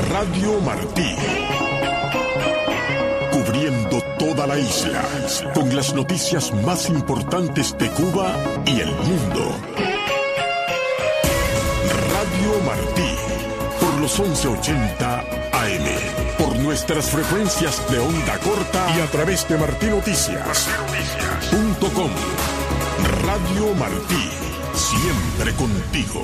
Radio Martí. Cubriendo toda la isla, con las noticias más importantes de Cuba y el mundo. Radio Martí, por los 1180 AM, por nuestras frecuencias de onda corta y a través de martinoticias.com. Radio Martí, siempre contigo.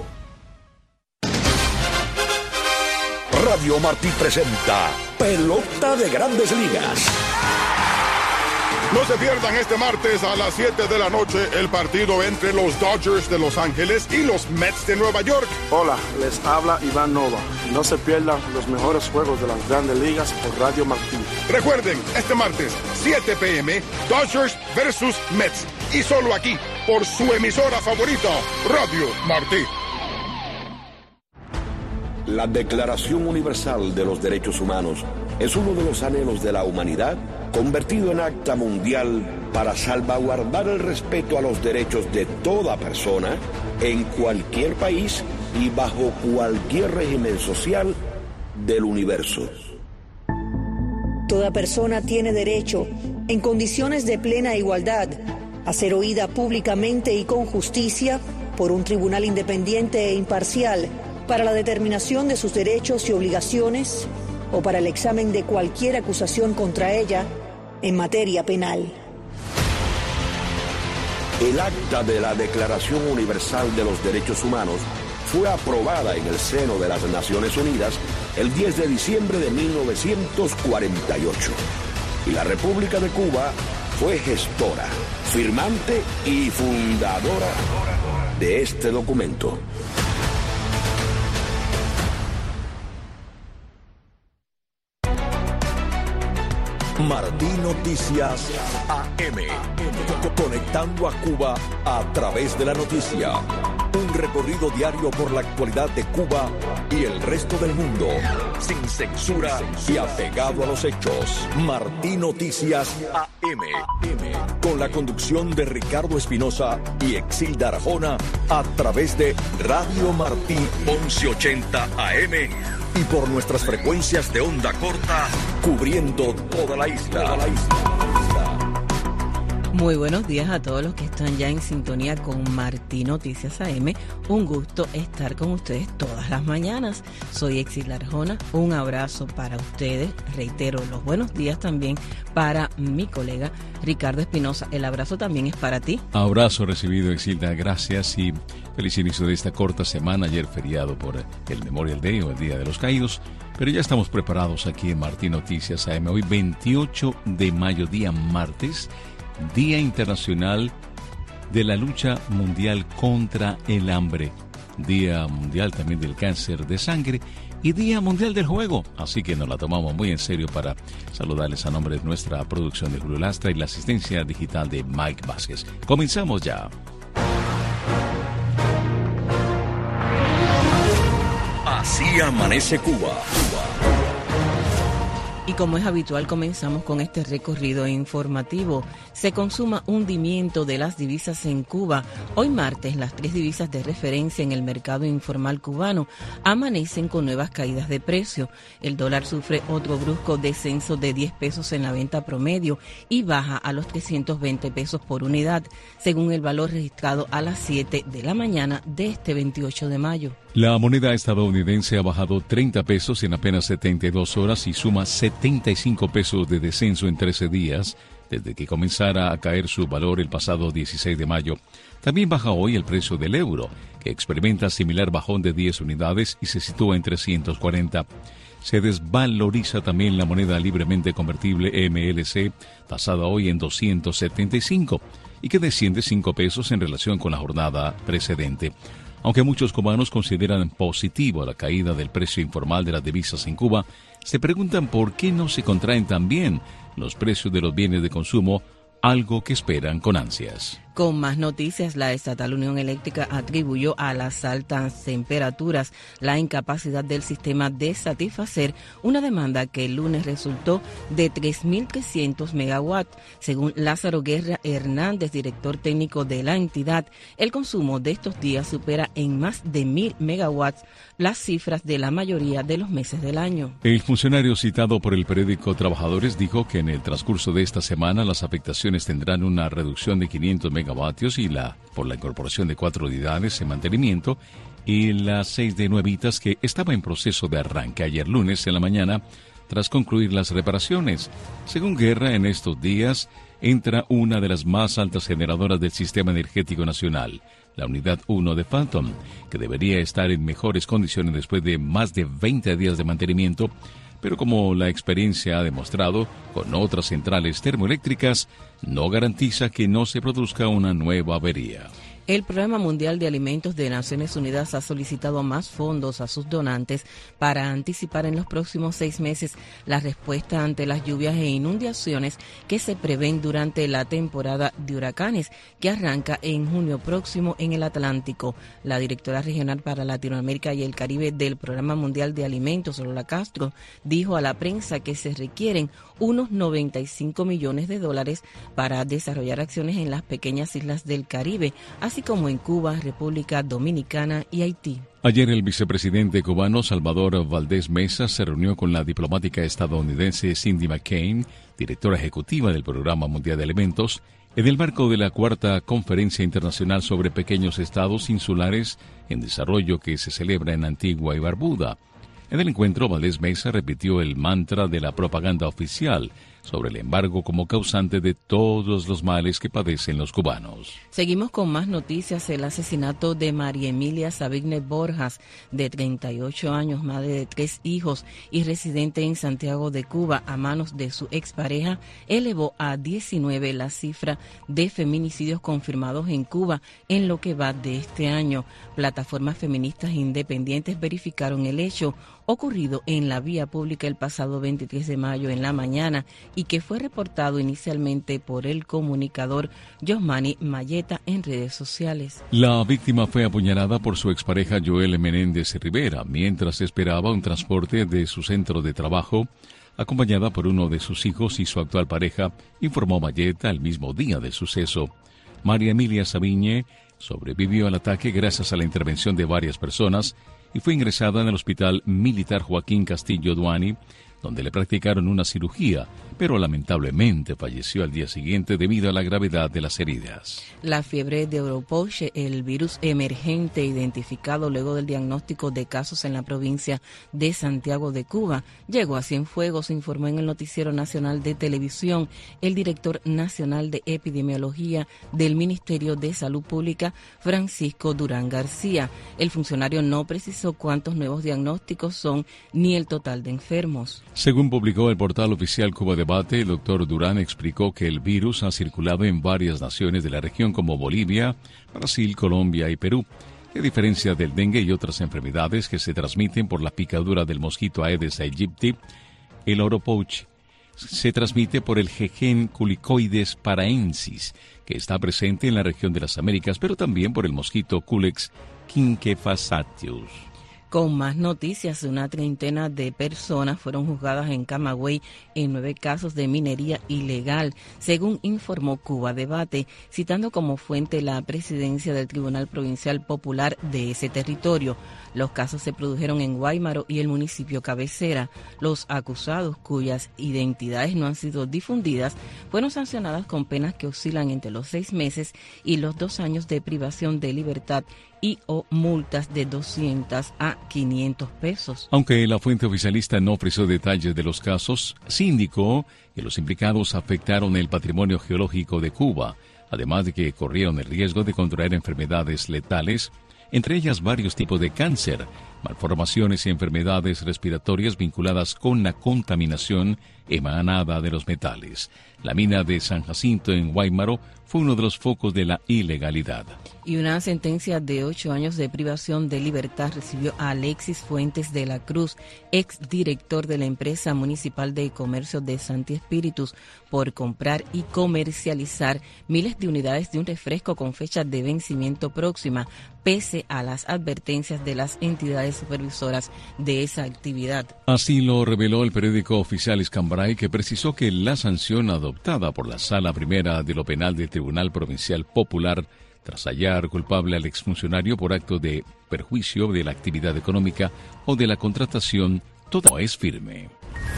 Radio Martí presenta Pelota de Grandes Ligas. No se pierdan este martes a las 7 de la noche el partido entre los Dodgers de Los Ángeles y los Mets de Nueva York. Hola, les habla Iván Nova. No se pierdan los mejores juegos de las Grandes Ligas por Radio Martí. Recuerden, este martes, 7 p.m., Dodgers versus Mets. Y solo aquí, por su emisora favorita, Radio Martí. La Declaración Universal de los Derechos Humanos es uno de los anhelos de la humanidad convertido en acta mundial para salvaguardar el respeto a los derechos de toda persona en cualquier país y bajo cualquier régimen social del universo. Toda persona tiene derecho, en condiciones de plena igualdad, a ser oída públicamente y con justicia por un tribunal independiente e imparcial para la determinación de sus derechos y obligaciones o para el examen de cualquier acusación contra ella en materia penal. El acta de la Declaración Universal de los Derechos Humanos fue aprobada en el seno de las Naciones Unidas el 10 de diciembre de 1948. Y la República de Cuba fue gestora, firmante y fundadora de este documento. Martí Noticias AM. Conectando a Cuba a través de la noticia. Un recorrido diario por la actualidad de Cuba y el resto del mundo. Sin censura y apegado a los hechos. Martí Noticias AM. Con la conducción de Ricardo Espinosa y Exilda Arjona a través de Radio Martí 1180 AM. Y por nuestras frecuencias de onda corta, cubriendo toda la isla. Muy buenos días a todos los que están ya en sintonía con Martí Noticias AM. Un gusto estar con ustedes todas las mañanas. Soy Exilda Arjona. Un abrazo para ustedes. Reitero los buenos días también para mi colega Ricardo Espinosa. El abrazo también es para ti. Abrazo recibido, Exilda. Gracias y feliz inicio de esta corta semana. Ayer feriado por el Memorial Day o el Día de los Caídos. Pero ya estamos preparados aquí en Martí Noticias AM. Hoy 28 de mayo, día martes. Día Internacional de la Lucha Mundial contra el Hambre, Día Mundial también del Cáncer de Sangre y Día Mundial del Juego. Así que nos la tomamos muy en serio para saludarles a nombre de nuestra producción de Julio Lastra y la asistencia digital de Mike Vázquez. Comenzamos ya. Así amanece Cuba. Y como es habitual, comenzamos con este recorrido informativo. Se consuma hundimiento de las divisas en Cuba. Hoy martes, las 3 divisas de referencia en el mercado informal cubano amanecen con nuevas caídas de precio. El dólar sufre otro brusco descenso de 10 pesos en la venta promedio y baja a los 320 pesos por unidad, según el valor registrado a las 7 de la mañana de este 28 de mayo. La moneda estadounidense ha bajado 30 pesos en apenas 72 horas y suma 75 pesos de descenso en 13 días, desde que comenzara a caer su valor el pasado 16 de mayo. También baja hoy el precio del euro, que experimenta similar bajón de 10 unidades y se sitúa en 340. Se desvaloriza también la moneda libremente convertible MLC, tasada hoy en 275, y que desciende 5 pesos en relación con la jornada precedente. Aunque muchos cubanos consideran positivo la caída del precio informal de las divisas en Cuba, se preguntan por qué no se contraen también los precios de los bienes de consumo, algo que esperan con ansias. Con más noticias, la estatal Unión Eléctrica atribuyó a las altas temperaturas la incapacidad del sistema de satisfacer una demanda que el lunes resultó de 3.300 megawatts. Según Lázaro Guerra Hernández, director técnico de la entidad, el consumo de estos días supera en más de 1.000 megawatts las cifras de la mayoría de los meses del año. El funcionario citado por el periódico Trabajadores dijo que en el transcurso de esta semana las afectaciones tendrán una reducción de 500 megavatios por la incorporación de 4 unidades en mantenimiento y las 6 de nuevitas que estaba en proceso de arranque ayer lunes en la mañana tras concluir las reparaciones. Según Guerra, en estos días entra una de las más altas generadoras del Sistema Energético Nacional, la Unidad 1 de Phantom, que debería estar en mejores condiciones después de más de 20 días de mantenimiento, pero como la experiencia ha demostrado con otras centrales termoeléctricas, no garantiza que no se produzca una nueva avería. El Programa Mundial de Alimentos de Naciones Unidas ha solicitado más fondos a sus donantes para anticipar en los próximos 6 meses la respuesta ante las lluvias e inundaciones que se prevén durante la temporada de huracanes que arranca en junio próximo en el Atlántico. La directora regional para Latinoamérica y el Caribe del Programa Mundial de Alimentos, Lola Castro, dijo a la prensa que se requieren unos $95 millones para desarrollar acciones en las pequeñas islas del Caribe, así como en Cuba, República Dominicana y Haití. Ayer el vicepresidente cubano Salvador Valdés Mesa se reunió con la diplomática estadounidense Cindy McCain, directora ejecutiva del Programa Mundial de Alimentos, en el marco de la 4ª Conferencia Internacional sobre Pequeños Estados Insulares en Desarrollo que se celebra en Antigua y Barbuda. En el encuentro, Valdés Mesa repitió el mantra de la propaganda oficial sobre el embargo como causante de todos los males que padecen los cubanos. Seguimos con más noticias. El asesinato de María Emilia Sabigne Borjas, de 38 años, madre de 3 hijos y residente en Santiago de Cuba, a manos de su expareja, elevó a 19 la cifra de feminicidios confirmados en Cuba en lo que va de este año. Plataformas feministas independientes verificaron el hecho ocurrido en la vía pública el pasado 23 de mayo en la mañana y que fue reportado inicialmente por el comunicador Yosmani Mayeta en redes sociales. La víctima fue apuñalada por su expareja Joel Menéndez Rivera mientras esperaba un transporte de su centro de trabajo, acompañada por uno de sus hijos y su actual pareja, informó Mayeta el mismo día del suceso. María Emilia Sabigne sobrevivió al ataque gracias a la intervención de varias personas y fue ingresada en el Hospital Militar Joaquín Castillo Duani, donde le practicaron una cirugía, pero lamentablemente falleció al día siguiente debido a la gravedad de las heridas. La fiebre de Oropouche, el virus emergente identificado luego del diagnóstico de casos en la provincia de Santiago de Cuba, llegó a Cienfuegos, informó en el Noticiero Nacional de Televisión el director nacional de epidemiología del Ministerio de Salud Pública, Francisco Durán García. El funcionario no precisó cuántos nuevos diagnósticos son ni el total de enfermos. Según publicó el portal oficial Cuba Debate, el doctor Durán explicó que el virus ha circulado en varias naciones de la región como Bolivia, Brasil, Colombia y Perú. A diferencia del dengue y otras enfermedades que se transmiten por la picadura del mosquito Aedes aegypti, el Oropouche se transmite por el Jejen culicoides paraensis, que está presente en la región de las Américas, pero también por el mosquito Culex quinquefasciatus. Con más noticias, una treintena de personas fueron juzgadas en Camagüey en 9 casos de minería ilegal, según informó Cuba Debate, citando como fuente la presidencia del Tribunal Provincial Popular de ese territorio. Los casos se produjeron en Guáimaro y el municipio cabecera. Los acusados, cuyas identidades no han sido difundidas, fueron sancionados con penas que oscilan entre los 6 meses y los 2 años de privación de libertad y o multas de 200 a 500 pesos. Aunque la fuente oficialista no ofreció detalles de los casos, sí indicó que los implicados afectaron el patrimonio geológico de Cuba, además de que corrieron el riesgo de contraer enfermedades letales, entre ellas varios tipos de cáncer, malformaciones y enfermedades respiratorias vinculadas con la contaminación emanada de los metales. La mina de San Jacinto en Guaymaro fue uno de los focos de la ilegalidad. Y una sentencia de 8 años de privación de libertad recibió a Alexis Fuentes de la Cruz, exdirector de la empresa municipal de comercio de Santi Espíritus, por comprar y comercializar miles de unidades de un refresco con fecha de vencimiento próxima, pese a las advertencias de las entidades supervisoras de esa actividad. Así lo reveló el periódico oficial Escambray, que precisó que la sanción adoptada por la Sala Primera de lo Penal del Tribunal Provincial Popular, tras hallar culpable al exfuncionario por acto de perjuicio de la actividad económica o de la contratación, todo es firme.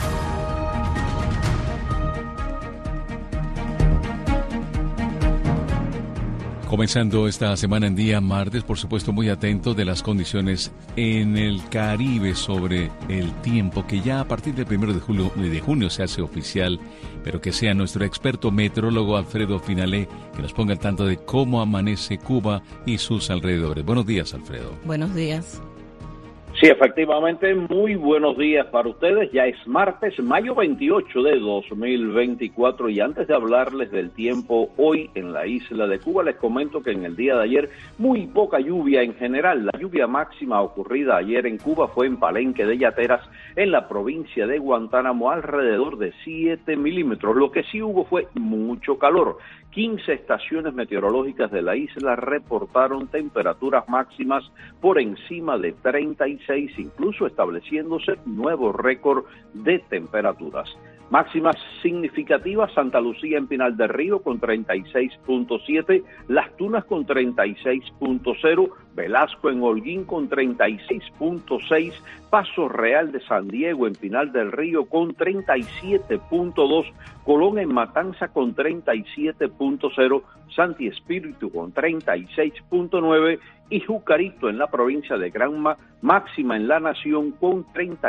Comenzando esta semana en día martes, por supuesto muy atento de las condiciones en el Caribe sobre el tiempo, que ya a partir del 1 de junio se hace oficial, pero que sea nuestro experto meteorólogo Alfredo Finalé que nos ponga al tanto de cómo amanece Cuba y sus alrededores. Buenos días, Alfredo. Buenos días. Sí, efectivamente, muy buenos días para ustedes. Ya es martes, mayo 28 de 2024, y antes de hablarles del tiempo hoy en la isla de Cuba, les comento que en el día de ayer muy poca lluvia en general. La lluvia máxima ocurrida ayer en Cuba fue en Palenque de Yateras, en la provincia de Guantánamo, alrededor de 7 milímetros. Lo que sí hubo fue mucho calor. 15 estaciones meteorológicas de la isla reportaron temperaturas máximas por encima de 36, incluso estableciéndose nuevo récord de temperaturas. Máximas significativas: Santa Lucía en Pinal del Río con 36.7, Las Tunas con 36.0, Velasco en Holguín con 36.6, Paso Real de San Diego en Pinal del Río con 37.2, Colón en Matanza con 37.0, Santi Espíritu con 36.9 y Jucarito en la provincia de Granma, máxima en la Nación con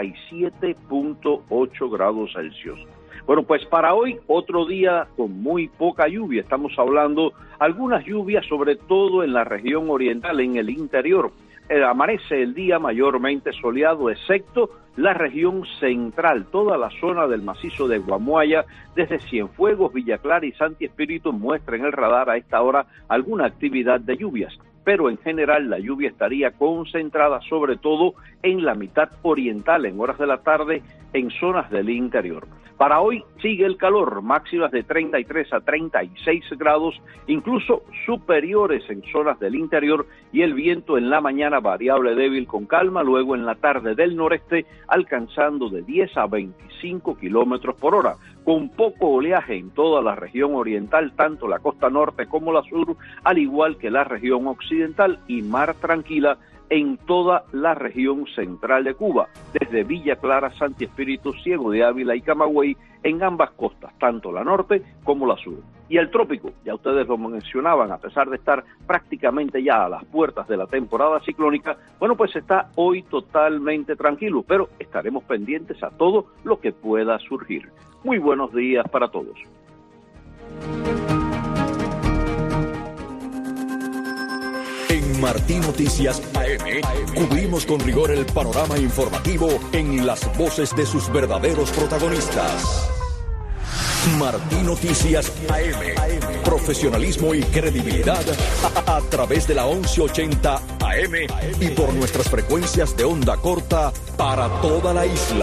37.8 grados Celsius. Bueno, pues para hoy otro día con muy poca lluvia. Estamos hablando algunas lluvias, sobre todo en la región oriental, en el interior. Amanece el día mayormente soleado, excepto la región central. Toda la zona del macizo de Guamuaya, desde Cienfuegos, Villa Clara y Santi Espíritu, muestra en el radar a esta hora alguna actividad de lluvias, pero en general la lluvia estaría concentrada sobre todo en la mitad oriental, en horas de la tarde, en zonas del interior. Para hoy sigue el calor, máximas de 33 a 36 grados, incluso superiores en zonas del interior, y el viento en la mañana variable débil con calma, luego en la tarde del noreste alcanzando de 10 a 25 kilómetros por hora, con poco oleaje en toda la región oriental, tanto la costa norte como la sur, al igual que la región occidental, y mar tranquila en toda la región central de Cuba, desde Villa Clara, Santi Espíritu, Ciego de Ávila y Camagüey, en ambas costas, tanto la norte como la sur. Y el trópico, ya ustedes lo mencionaban, a pesar de estar prácticamente ya a las puertas de la temporada ciclónica, bueno, pues está hoy totalmente tranquilo, pero estaremos pendientes a todo lo que pueda surgir. Muy buenos días para todos. En Martí Noticias AM cubrimos con rigor el panorama informativo en las voces de sus verdaderos protagonistas. Martí Noticias AM, profesionalismo y credibilidad a través de la 1180 AM y por nuestras frecuencias de onda corta para toda la isla.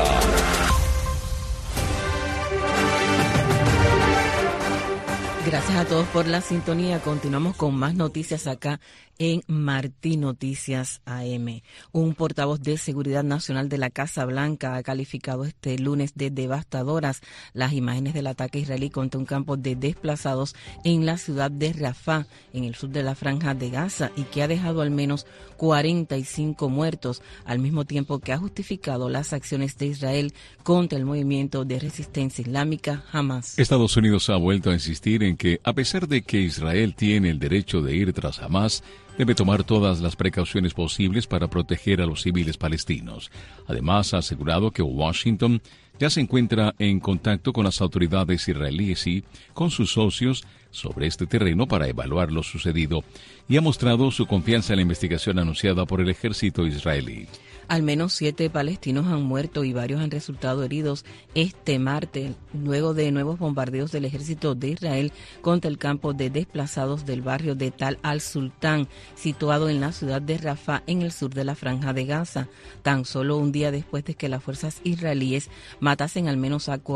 Gracias a todos por la sintonía. Continuamos con más noticias acá en Martí Noticias AM. Un portavoz de Seguridad Nacional de la Casa Blanca ha calificado este lunes de devastadoras las imágenes del ataque israelí contra un campo de desplazados en la ciudad de Rafah, en el sur de la Franja de Gaza, y que ha dejado al menos 45 muertos, al mismo tiempo que ha justificado las acciones de Israel contra el movimiento de resistencia islámica Hamas. Estados Unidos ha vuelto a insistir en que, a pesar de que Israel tiene el derecho de ir tras Hamas, debe tomar todas las precauciones posibles para proteger a los civiles palestinos. Además, ha asegurado que Washington ya se encuentra en contacto con las autoridades israelíes y con sus socios sobre este terreno para evaluar lo sucedido y ha mostrado su confianza en la investigación anunciada por el ejército israelí. Al menos 7 palestinos han muerto y varios han resultado heridos este martes, luego de nuevos bombardeos del ejército de Israel contra el campo de desplazados del barrio de Tal al-Sultán, situado en la ciudad de Rafah, en el sur de la Franja de Gaza, tan solo un día después de que las fuerzas israelíes matasen al menos a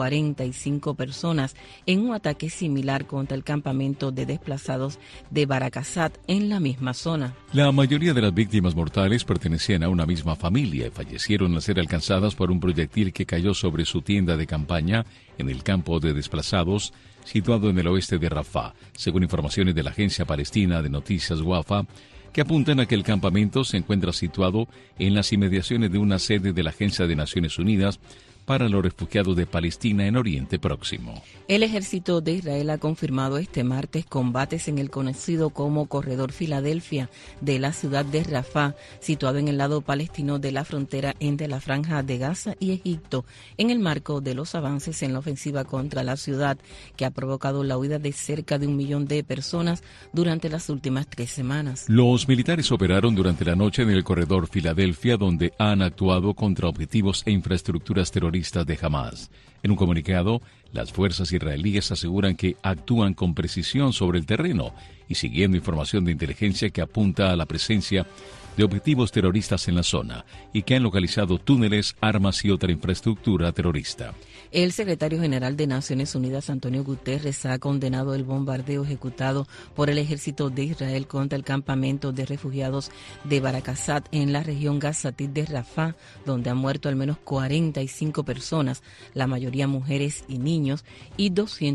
45 personas en un ataque similar contra el campamento de desplazados de Barakazat en la misma zona. La mayoría de las víctimas mortales pertenecían a una misma familia y fallecieron al ser alcanzadas por un proyectil que cayó sobre su tienda de campaña en el campo de desplazados situado en el oeste de Rafah, según informaciones de la agencia palestina de noticias Wafa, que apuntan a que el campamento se encuentra situado en las inmediaciones de una sede de la Agencia de Naciones Unidas para los refugiados de Palestina en Oriente Próximo. El ejército de Israel ha confirmado este martes combates en el conocido como Corredor Filadelfia de la ciudad de Rafah, situado en el lado palestino de la frontera entre la Franja de Gaza y Egipto, en el marco de los avances en la ofensiva contra la ciudad, que ha provocado la huida de cerca de 1 millón de personas durante las últimas 3 semanas. Los militares operaron durante la noche en el Corredor Filadelfia, donde han actuado contra objetivos e infraestructuras terroristas de Hamas. En un comunicado, las fuerzas israelíes aseguran que actúan con precisión sobre el terreno y siguiendo información de inteligencia que apunta a la presencia de objetivos terroristas en la zona y que han localizado túneles, armas y otra infraestructura terrorista. El secretario general de Naciones Unidas, Antonio Guterres, ha condenado el bombardeo ejecutado por el ejército de Israel contra el campamento de refugiados de Barakazat en la región gazatí de Rafah, donde han muerto al menos 45 personas, la mayoría mujeres y niños, y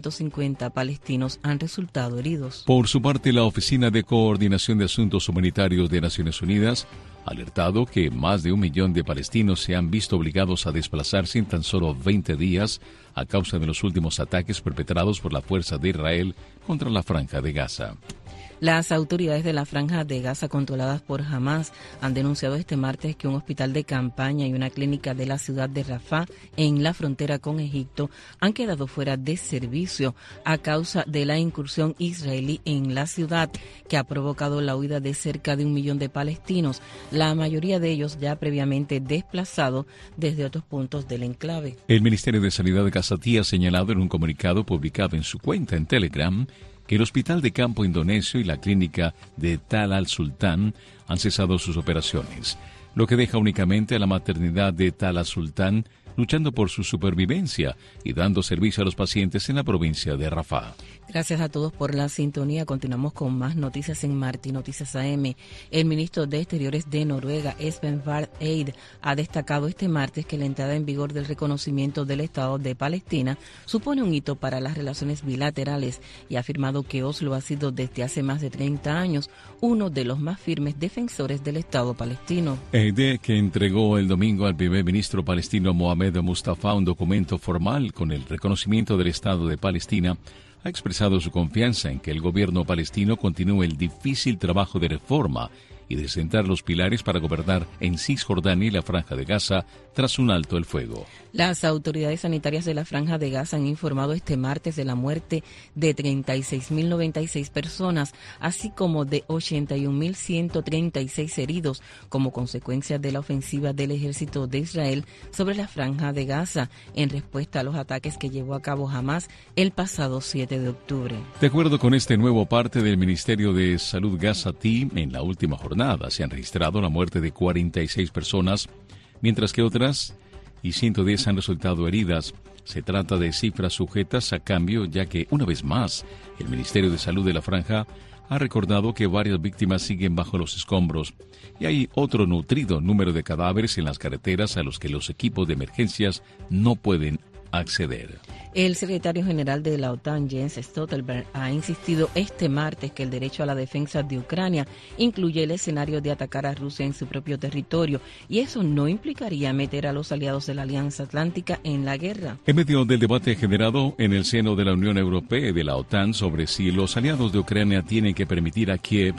250 palestinos han resultado heridos. Por su parte, la Oficina de Coordinación de Asuntos Humanitarios de Naciones Unidas ha alertado que más de 1 millón de palestinos se han visto obligados a desplazarse en tan solo 20 días a causa de los últimos ataques perpetrados por la fuerza de Israel contra la Franja de Gaza. Las autoridades de la Franja de Gaza controladas por Hamas han denunciado este martes que un hospital de campaña y una clínica de la ciudad de Rafah, en la frontera con Egipto, han quedado fuera de servicio a causa de la incursión israelí en la ciudad, que ha provocado la huida de cerca de 1 millón de palestinos, la mayoría de ellos ya previamente desplazados desde otros puntos del enclave. El Ministerio de Sanidad de gazatí ha señalado en un comunicado publicado en su cuenta en Telegram que el Hospital de Campo Indonesio y la Clínica de Tal al-Sultán han cesado sus operaciones, lo que deja únicamente a la maternidad de Tal al-Sultán luchando por su supervivencia y dando servicio a los pacientes en la provincia de Rafah. Gracias a todos por la sintonía. Continuamos con más noticias en Martí Noticias AM. El ministro de Exteriores de Noruega, Espen Barth Eide, ha destacado este martes que la entrada en vigor del reconocimiento del Estado de Palestina supone un hito para las relaciones bilaterales y ha afirmado que Oslo ha sido desde hace más de 30 años uno de los más firmes defensores del Estado palestino. Eide, que entregó el domingo al primer ministro palestino Mohamed Mustafa un documento formal con el reconocimiento del Estado de Palestina, ha expresado su confianza en que el gobierno palestino continúe el difícil trabajo de reforma y de sentar los pilares para gobernar en Cisjordania y la Franja de Gaza tras un alto el fuego. Las autoridades sanitarias de la Franja de Gaza han informado este martes de la muerte de 36.096 personas, así como de 81.136 heridos como consecuencia de la ofensiva del ejército de Israel sobre la Franja de Gaza en respuesta a los ataques que llevó a cabo Hamas el pasado 7 de octubre. De acuerdo con este nuevo parte del Ministerio de Salud gazatí, en la última jornada se han registrado la muerte de 46 personas, mientras que otras y 110 han resultado heridas. Se trata de cifras sujetas a cambio, ya que, una vez más, el Ministerio de Salud de la Franja ha recordado que varias víctimas siguen bajo los escombros y hay otro nutrido número de cadáveres en las carreteras a los que los equipos de emergencias no pueden acceder. El secretario general de la OTAN, Jens Stoltenberg, ha insistido este martes que el derecho a la defensa de Ucrania incluye el escenario de atacar a Rusia en su propio territorio y eso no implicaría meter a los aliados de la Alianza Atlántica en la guerra. En medio del debate generado en el seno de la Unión Europea y de la OTAN sobre si los aliados de Ucrania tienen que permitir a Kiev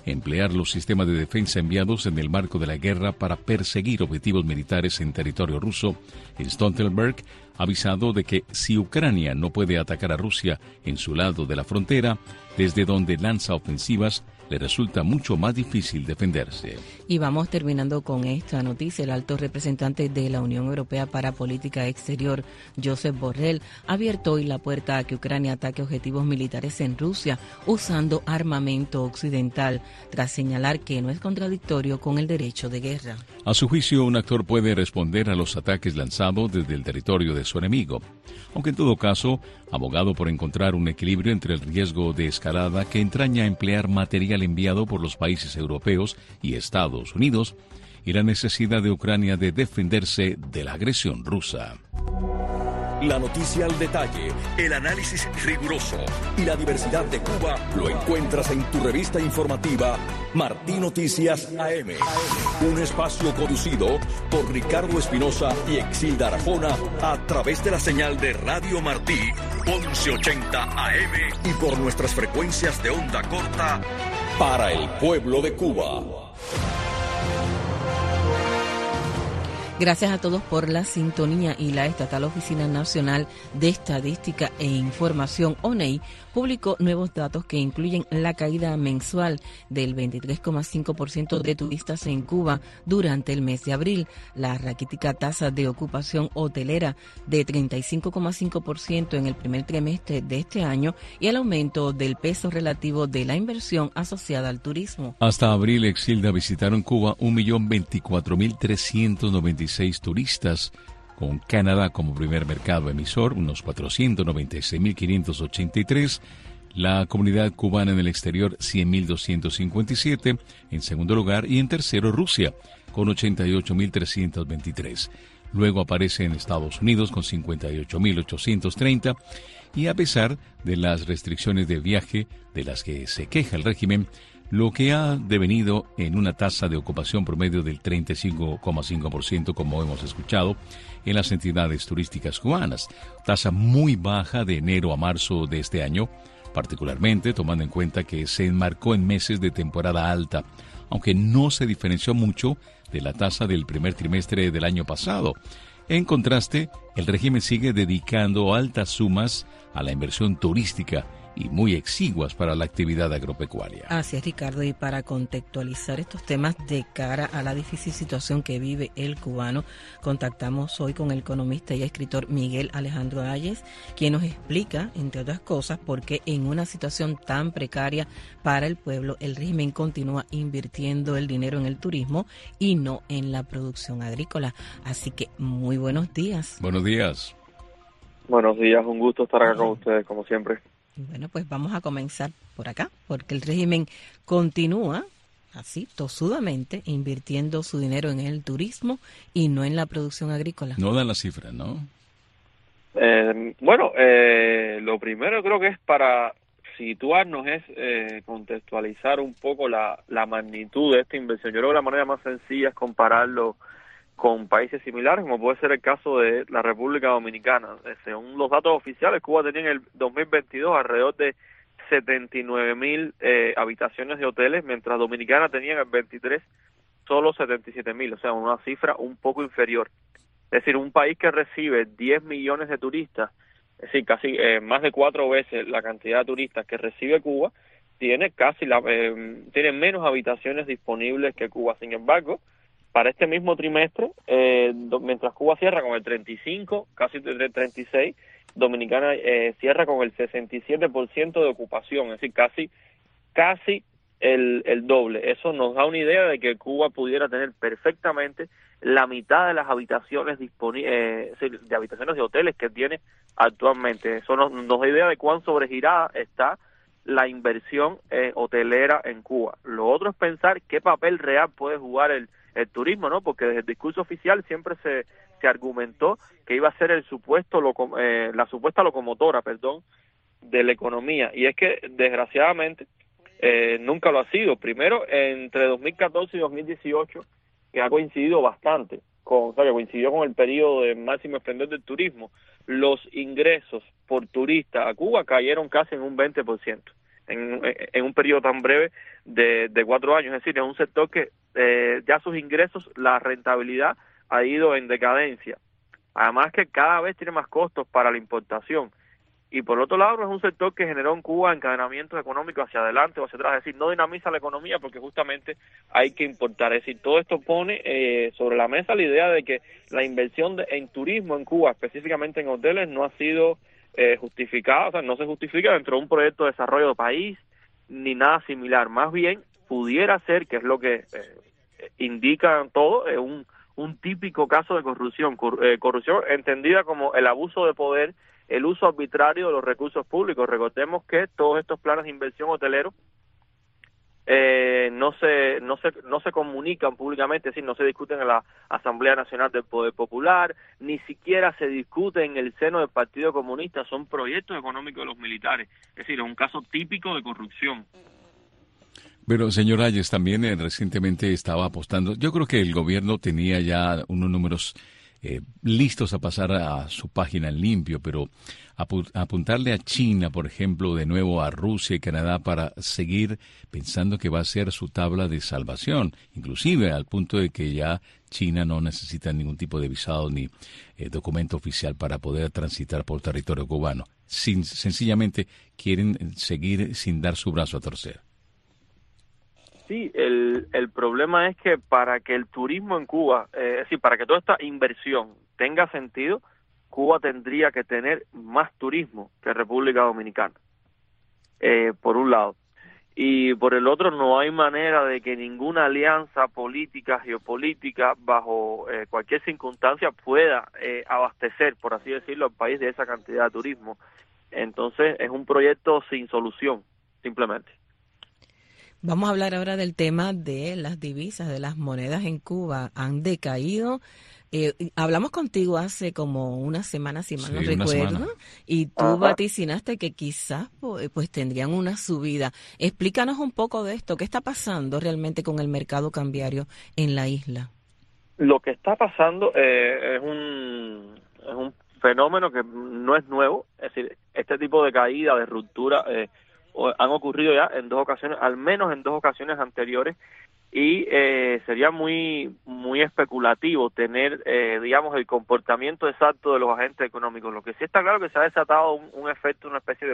emplear los sistemas de defensa enviados en el marco de la guerra para perseguir objetivos militares en territorio ruso. Stoltenberg ha avisado de que si Ucrania no puede atacar a Rusia en su lado de la frontera, desde donde lanza ofensivas, le resulta mucho más difícil defenderse. Y vamos terminando con esta noticia. El alto representante de la Unión Europea para Política Exterior, Josep Borrell, ha abierto hoy la puerta a que Ucrania ataque objetivos militares en Rusia usando armamento occidental, tras señalar que no es contradictorio con el derecho de guerra. A su juicio, un actor puede responder a los ataques lanzados desde el territorio de su enemigo, aunque en todo caso, abogado por encontrar un equilibrio entre el riesgo de escalada que entraña emplear material enviado por los países europeos y Estados Unidos y la necesidad de Ucrania de defenderse de la agresión rusa. La noticia al detalle, el análisis riguroso y la diversidad de Cuba lo encuentras en tu revista informativa Martí Noticias AM. Un espacio conducido por Ricardo Espinosa y Exilda Arjona a través de la señal de Radio Martí 1180 AM y por nuestras frecuencias de onda corta para el pueblo de Cuba. Gracias a todos por la sintonía. Y la Estatal Oficina Nacional de Estadística e Información, ONEI, publicó nuevos datos que incluyen la caída mensual del 23,5% de turistas en Cuba durante el mes de abril, la raquítica tasa de ocupación hotelera de 35,5% en el primer trimestre de este año y el aumento del peso relativo de la inversión asociada al turismo. Hasta abril, Exilda, visitaron Cuba 1.024.396 turistas, con Canadá como primer mercado emisor, unos 496.583, la comunidad cubana en el exterior 100.257, en segundo lugar, y en tercero Rusia, con 88.323. Luego aparece en Estados Unidos con 58.830, y a pesar de las restricciones de viaje de las que se queja el régimen, lo que ha devenido en una tasa de ocupación promedio del 35,5%, como hemos escuchado, en las entidades turísticas cubanas, tasa muy baja de enero a marzo de este año, particularmente tomando en cuenta que se enmarcó en meses de temporada alta, aunque no se diferenció mucho de la tasa del primer trimestre del año pasado. En contraste, el régimen sigue dedicando altas sumas a la inversión turística y muy exiguas para la actividad agropecuaria. Así es, Ricardo, y para contextualizar estos temas de cara a la difícil situación que vive el cubano, contactamos hoy con el economista y escritor Miguel Alejandro Ayes, quien nos explica, entre otras cosas, por qué en una situación tan precaria para el pueblo, el régimen continúa invirtiendo el dinero en el turismo y no en la producción agrícola. Así que muy buenos días. Buenos días. Buenos días, un gusto estar acá con ustedes, como siempre. Bueno, pues vamos a comenzar por acá, porque el régimen continúa así, tosudamente, invirtiendo su dinero en el turismo y no en la producción agrícola. No dan la cifra, ¿no? Lo primero creo que es para situarnos, es contextualizar un poco la magnitud de esta inversión. Yo creo que la manera más sencilla es compararlo con países similares, como puede ser el caso de la República Dominicana. Según los datos oficiales, Cuba tenía en el 2022 alrededor de 79.000 habitaciones de hoteles, mientras Dominicana tenía en el 23 solo 77.000, o sea, una cifra un poco inferior. Es decir, un país que recibe 10 millones de turistas, es decir, casi más de 4 veces la cantidad de turistas que recibe Cuba, tiene tiene menos habitaciones disponibles que Cuba. Sin embargo, para este mismo trimestre, mientras Cuba cierra con el 35, casi el 36, Dominicana cierra con el 67% de ocupación, es decir, casi el doble. Eso nos da una idea de que Cuba pudiera tener perfectamente la mitad de las habitaciones disponibles, de habitaciones de hoteles que tiene actualmente. Eso nos da idea de cuán sobregirada está la inversión hotelera en Cuba. Lo otro es pensar qué papel real puede jugar el turismo, ¿no? Porque desde el discurso oficial siempre se argumentó que iba a ser la supuesta locomotora, de la economía, y es que desgraciadamente nunca lo ha sido. Primero, entre 2014 y 2018, que ha coincidido bastante, que coincidió con el periodo de máximo esplendor del turismo, los ingresos por turista a Cuba cayeron casi en un 20%. Es en un periodo tan breve de 4 años. Es decir, es un sector que ya sus ingresos, la rentabilidad ha ido en decadencia. Además que cada vez tiene más costos para la importación. Y por otro lado, no es un sector que generó en Cuba encadenamientos económicos hacia adelante o hacia atrás. Es decir, no dinamiza la economía porque justamente hay que importar. Es decir, todo esto pone sobre la mesa la idea de que la inversión en turismo en Cuba, específicamente en hoteles, no ha sido justificada, o sea, no se justifica dentro de un proyecto de desarrollo de país ni nada similar. Más bien, pudiera ser, que es lo que indican todo, un típico caso de corrupción. Corrupción entendida como el abuso de poder, el uso arbitrario de los recursos públicos. Recordemos que todos estos planes de inversión hotelero no se comunican públicamente, es decir, no se discuten en la Asamblea Nacional del Poder Popular, ni siquiera se discute en el seno del Partido Comunista, son proyectos económicos de los militares. Es decir, es un caso típico de corrupción. Pero, señor Ayes, también recientemente estaba apostando. Yo creo que el gobierno tenía ya unos números listos a pasar a su página en limpio, pero apuntarle a China, por ejemplo, de nuevo a Rusia y Canadá para seguir pensando que va a ser su tabla de salvación, inclusive al punto de que ya China no necesita ningún tipo de visado ni documento oficial para poder transitar por territorio cubano. Sencillamente quieren seguir sin dar su brazo a torcer. Sí, el problema es que para que el turismo en Cuba, es decir, para que toda esta inversión tenga sentido, Cuba tendría que tener más turismo que República Dominicana, por un lado. Y por el otro, no hay manera de que ninguna alianza política, geopolítica, bajo cualquier circunstancia, pueda abastecer, por así decirlo, al país de esa cantidad de turismo. Entonces, es un proyecto sin solución, simplemente. Vamos a hablar ahora del tema de las divisas, de las monedas en Cuba. Han decaído. Hablamos contigo hace como una semana, si mal no recuerdo, y tú vaticinaste que quizás pues tendrían una subida. Explícanos un poco de esto. ¿Qué está pasando realmente con el mercado cambiario en la isla? Lo que está pasando es un fenómeno que no es nuevo. Es decir, este tipo de caída, de ruptura, han ocurrido ya en 2 ocasiones, al menos en 2 ocasiones anteriores, y sería muy especulativo tener, digamos, el comportamiento exacto de los agentes económicos. Lo que sí está claro es que se ha desatado un efecto, una especie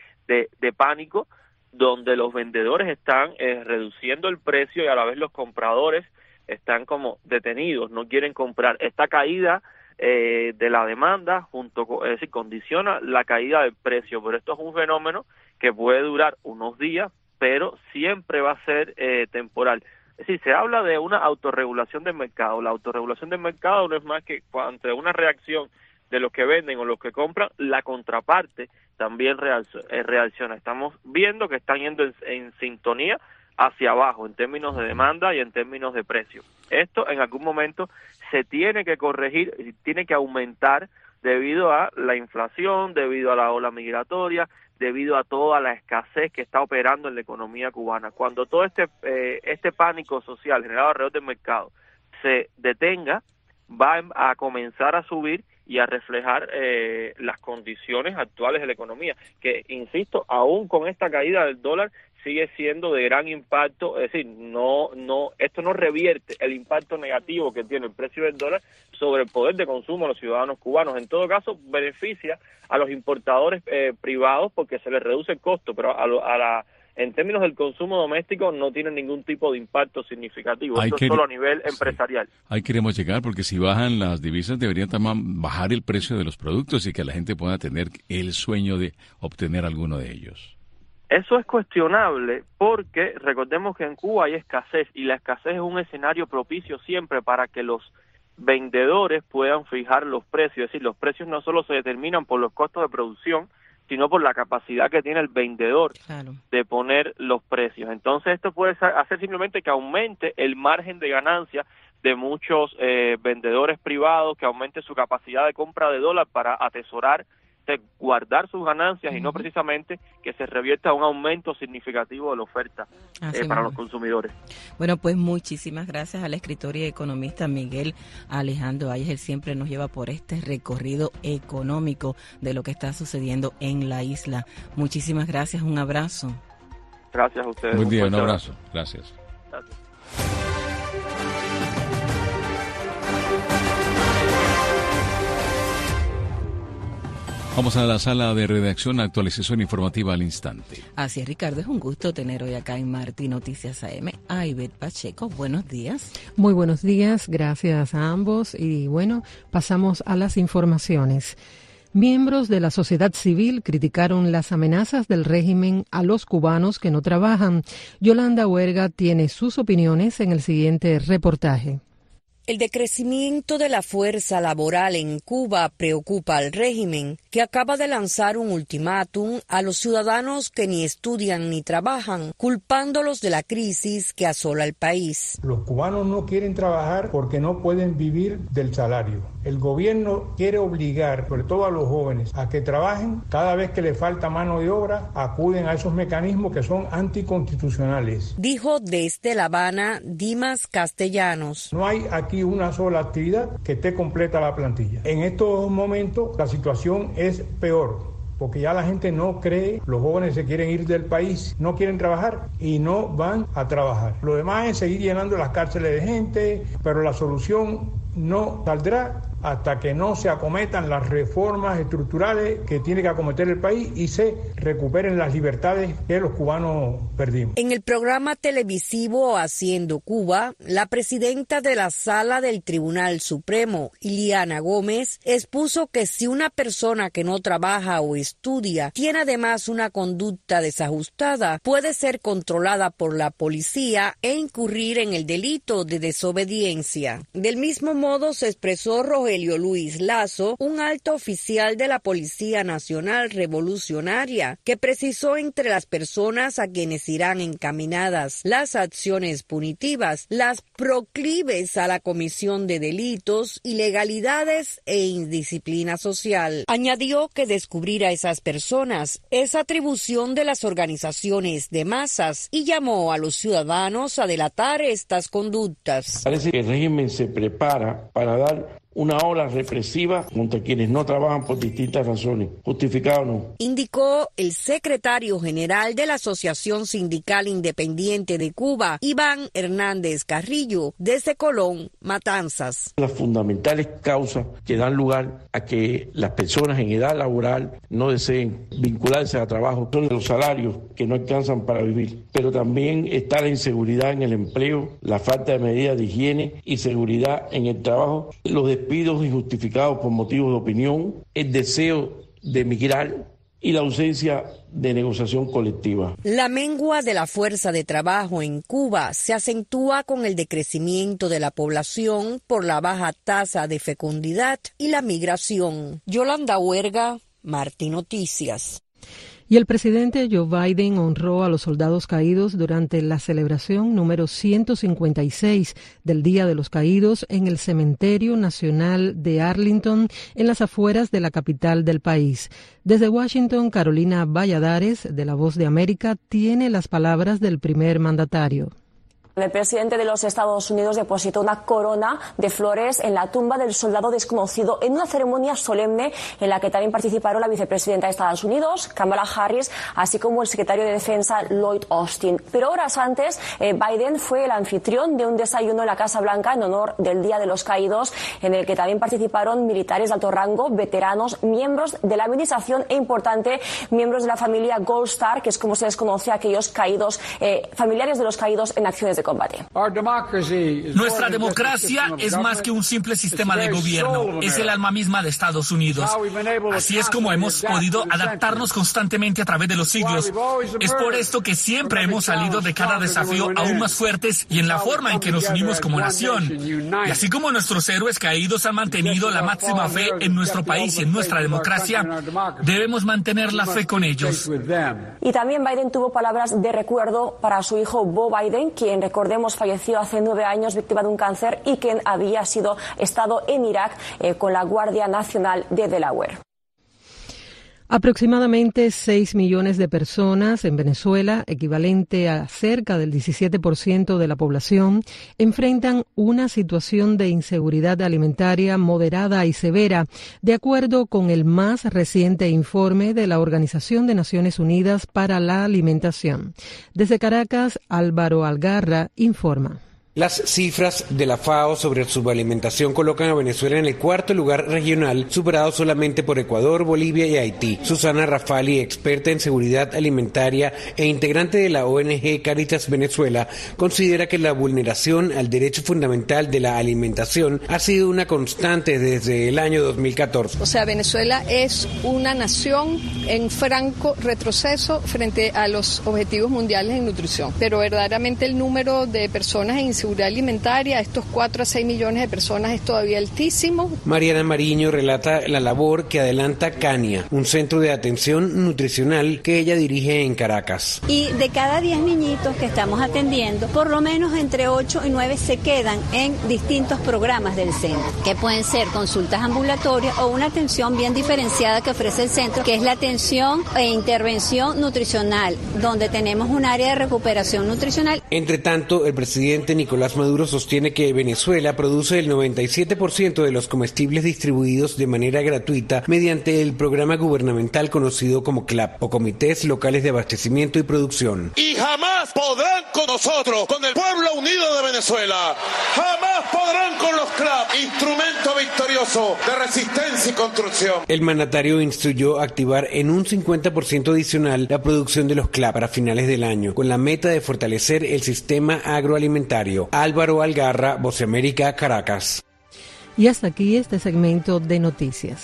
de pánico, donde los vendedores están reduciendo el precio y a la vez los compradores están como detenidos, no quieren comprar. Esta caída de la demanda es decir, condiciona la caída del precio, pero esto es un fenómeno que puede durar unos días, pero siempre va a ser temporal. Es decir, se habla de una autorregulación del mercado. La autorregulación del mercado no es más que ante una reacción de los que venden o los que compran, la contraparte también reacciona. Estamos viendo que están yendo en sintonía hacia abajo en términos de demanda y en términos de precio. Esto en algún momento se tiene que corregir, tiene que aumentar debido a la inflación, debido a la ola migratoria, debido a toda la escasez que está operando en la economía cubana. Cuando todo este pánico social generado alrededor del mercado se detenga, va a comenzar a subir y a reflejar las condiciones actuales de la economía, que, insisto, aún con esta caída del dólar, sigue siendo de gran impacto. Es decir, esto no revierte el impacto negativo que tiene el precio del dólar sobre el poder de consumo de los ciudadanos cubanos. En todo caso, beneficia a los importadores privados porque se les reduce el costo, pero en términos del consumo doméstico no tiene ningún tipo de impacto significativo. Esto es solo a nivel empresarial. Ahí queremos llegar, porque si bajan las divisas deberían también bajar el precio de los productos y que la gente pueda tener el sueño de obtener alguno de ellos. Eso es cuestionable porque recordemos que en Cuba hay escasez y la escasez es un escenario propicio siempre para que los vendedores puedan fijar los precios. Es decir, los precios no solo se determinan por los costos de producción, sino por la capacidad que tiene el vendedor de poner los precios. Entonces esto puede hacer simplemente que aumente el margen de ganancia de muchos vendedores privados, que aumente su capacidad de compra de dólar para atesorar, guardar sus ganancias y no precisamente que se revierta un aumento significativo de la oferta para los consumidores. Bueno, pues muchísimas gracias al escritor y economista Miguel Alejandro Ayes. Él siempre nos lleva por este recorrido económico de lo que está sucediendo en la isla. Muchísimas gracias, un abrazo. Gracias a ustedes. Buen día, un abrazo. Gracias. Gracias. Vamos a la sala de redacción, actualización informativa al instante. Así es, Ricardo, es un gusto tener hoy acá en Martí Noticias AM a Ivette Pacheco. Buenos días. Muy buenos días, gracias a ambos. Y bueno, pasamos a las informaciones. Miembros de la sociedad civil criticaron las amenazas del régimen a los cubanos que no trabajan. Yolanda Huerga tiene sus opiniones en el siguiente reportaje. El decrecimiento de la fuerza laboral en Cuba preocupa al régimen, que acaba de lanzar un ultimátum a los ciudadanos que ni estudian ni trabajan, culpándolos de la crisis que asola el país. Los cubanos no quieren trabajar porque no pueden vivir del salario. El gobierno quiere obligar, sobre todo a los jóvenes, a que trabajen. Cada vez que les falta mano de obra, acuden a esos mecanismos que son anticonstitucionales. Dijo desde La Habana Dimas Castellanos. No hay aquí una sola actividad que esté completa la plantilla. En estos momentos la situación es peor, porque ya la gente no cree, los jóvenes se quieren ir del país, no quieren trabajar y no van a trabajar. Lo demás es seguir llenando las cárceles de gente, pero la solución no saldrá hasta que no se acometan las reformas estructurales que tiene que acometer el país y se recuperen las libertades que los cubanos perdimos. En el programa televisivo Haciendo Cuba, la presidenta de la Sala del Tribunal Supremo, Iliana Gómez, expuso que si una persona que no trabaja o estudia tiene además una conducta desajustada, puede ser controlada por la policía e incurrir en el delito de desobediencia. Del mismo modo se expresó Rogelio Luis Lazo, un alto oficial de la Policía Nacional Revolucionaria, que precisó entre las personas a quienes irán encaminadas las acciones punitivas, las proclives a la comisión de delitos, ilegalidades e indisciplina social. Añadió que descubrir a esas personas es atribución de las organizaciones de masas y llamó a los ciudadanos a delatar estas conductas. Parece que el régimen se prepara para dar una ola represiva contra quienes no trabajan por distintas razones, justificado o no. Indicó el secretario general de la Asociación Sindical Independiente de Cuba, Iván Hernández Carrillo, desde Colón, Matanzas. Las fundamentales causas que dan lugar a que las personas en edad laboral no deseen vincularse a trabajo son los salarios que no alcanzan para vivir, pero también está la inseguridad en el empleo, la falta de medidas de higiene y seguridad en el trabajo, los despidos injustificados por motivos de opinión, el deseo de emigrar y la ausencia de negociación colectiva. La mengua de la fuerza de trabajo en Cuba se acentúa con el decrecimiento de la población por la baja tasa de fecundidad y la migración. Yolanda Huerga, Martí Noticias. Y el presidente Joe Biden honró a los soldados caídos durante la celebración número 156 del Día de los Caídos en el Cementerio Nacional de Arlington, en las afueras de la capital del país. Desde Washington, Carolina Valladares, de La Voz de América, tiene las palabras del primer mandatario. El presidente de los Estados Unidos depositó una corona de flores en la tumba del soldado desconocido en una ceremonia solemne en la que también participaron la vicepresidenta de Estados Unidos, Kamala Harris, así como el secretario de Defensa, Lloyd Austin. Pero horas antes, Biden fue el anfitrión de un desayuno en la Casa Blanca en honor del Día de los Caídos, en el que también participaron militares de alto rango, veteranos, miembros de la administración e importante miembros de la familia Gold Star, que es como se les conoce a aquellos caídos, familiares de los caídos en acciones de combate. Nuestra democracia es más que un simple sistema de gobierno, es el alma misma de Estados Unidos. Así es como hemos podido adaptarnos constantemente a través de los siglos. Es por esto que siempre hemos salido de cada desafío aún más fuertes y en la forma en que nos unimos como nación. Y así como nuestros héroes caídos han mantenido la máxima fe en nuestro país y en nuestra democracia, debemos mantener la fe con ellos. Y también Biden tuvo palabras de recuerdo para su hijo Beau Biden, quien recordemos falleció hace 9 años víctima de un cáncer y quien había estado en Irak con la Guardia Nacional de Delaware. Aproximadamente 6 millones de personas en Venezuela, equivalente a cerca del 17% de la población, enfrentan una situación de inseguridad alimentaria moderada y severa, de acuerdo con el más reciente informe de la Organización de Naciones Unidas para la Alimentación. Desde Caracas, Álvaro Algarra informa. Las cifras de la FAO sobre subalimentación colocan a Venezuela en el cuarto lugar regional, superado solamente por Ecuador, Bolivia y Haití. Susana Rafali, experta en seguridad alimentaria e integrante de la ONG Cáritas Venezuela, considera que la vulneración al derecho fundamental de la alimentación ha sido una constante desde el año 2014. O sea, Venezuela es una nación en franco retroceso frente a los objetivos mundiales en nutrición, pero verdaderamente el número de personas en inseguridad alimentaria, estos 4 a 6 millones de personas, es todavía altísimo. Mariana Mariño relata la labor que adelanta Cania, un centro de atención nutricional que ella dirige en Caracas. Y de cada 10 niñitos que estamos atendiendo, por lo menos entre 8 y 9 se quedan en distintos programas del centro, que pueden ser consultas ambulatorias o una atención bien diferenciada que ofrece el centro, que es la atención e intervención nutricional, donde tenemos un área de recuperación nutricional. Entre tanto, el presidente Nicolás Maduro sostiene que Venezuela produce el 97% de los comestibles distribuidos de manera gratuita mediante el programa gubernamental conocido como CLAP, o Comités Locales de Abastecimiento y Producción. Y jamás podrán con nosotros, con el pueblo unido de Venezuela, jamás podrán con los CLAP, instrumento victorioso de resistencia y construcción. El mandatario instruyó activar en un 50% adicional la producción de los CLAP para finales del año, con la meta de fortalecer el sistema agroalimentario. Álvaro Algarra, Voz de América, Caracas. Y hasta aquí este segmento de noticias.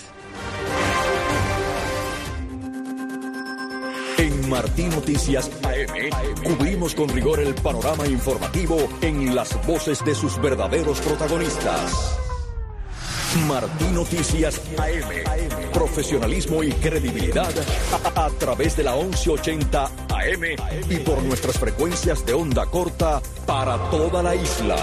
En Martín Noticias AM cubrimos con rigor el panorama informativo en las voces de sus verdaderos protagonistas. Martín Noticias AM. Profesionalismo y credibilidad a través de la 1180 AM y por nuestras frecuencias de onda corta para toda la isla.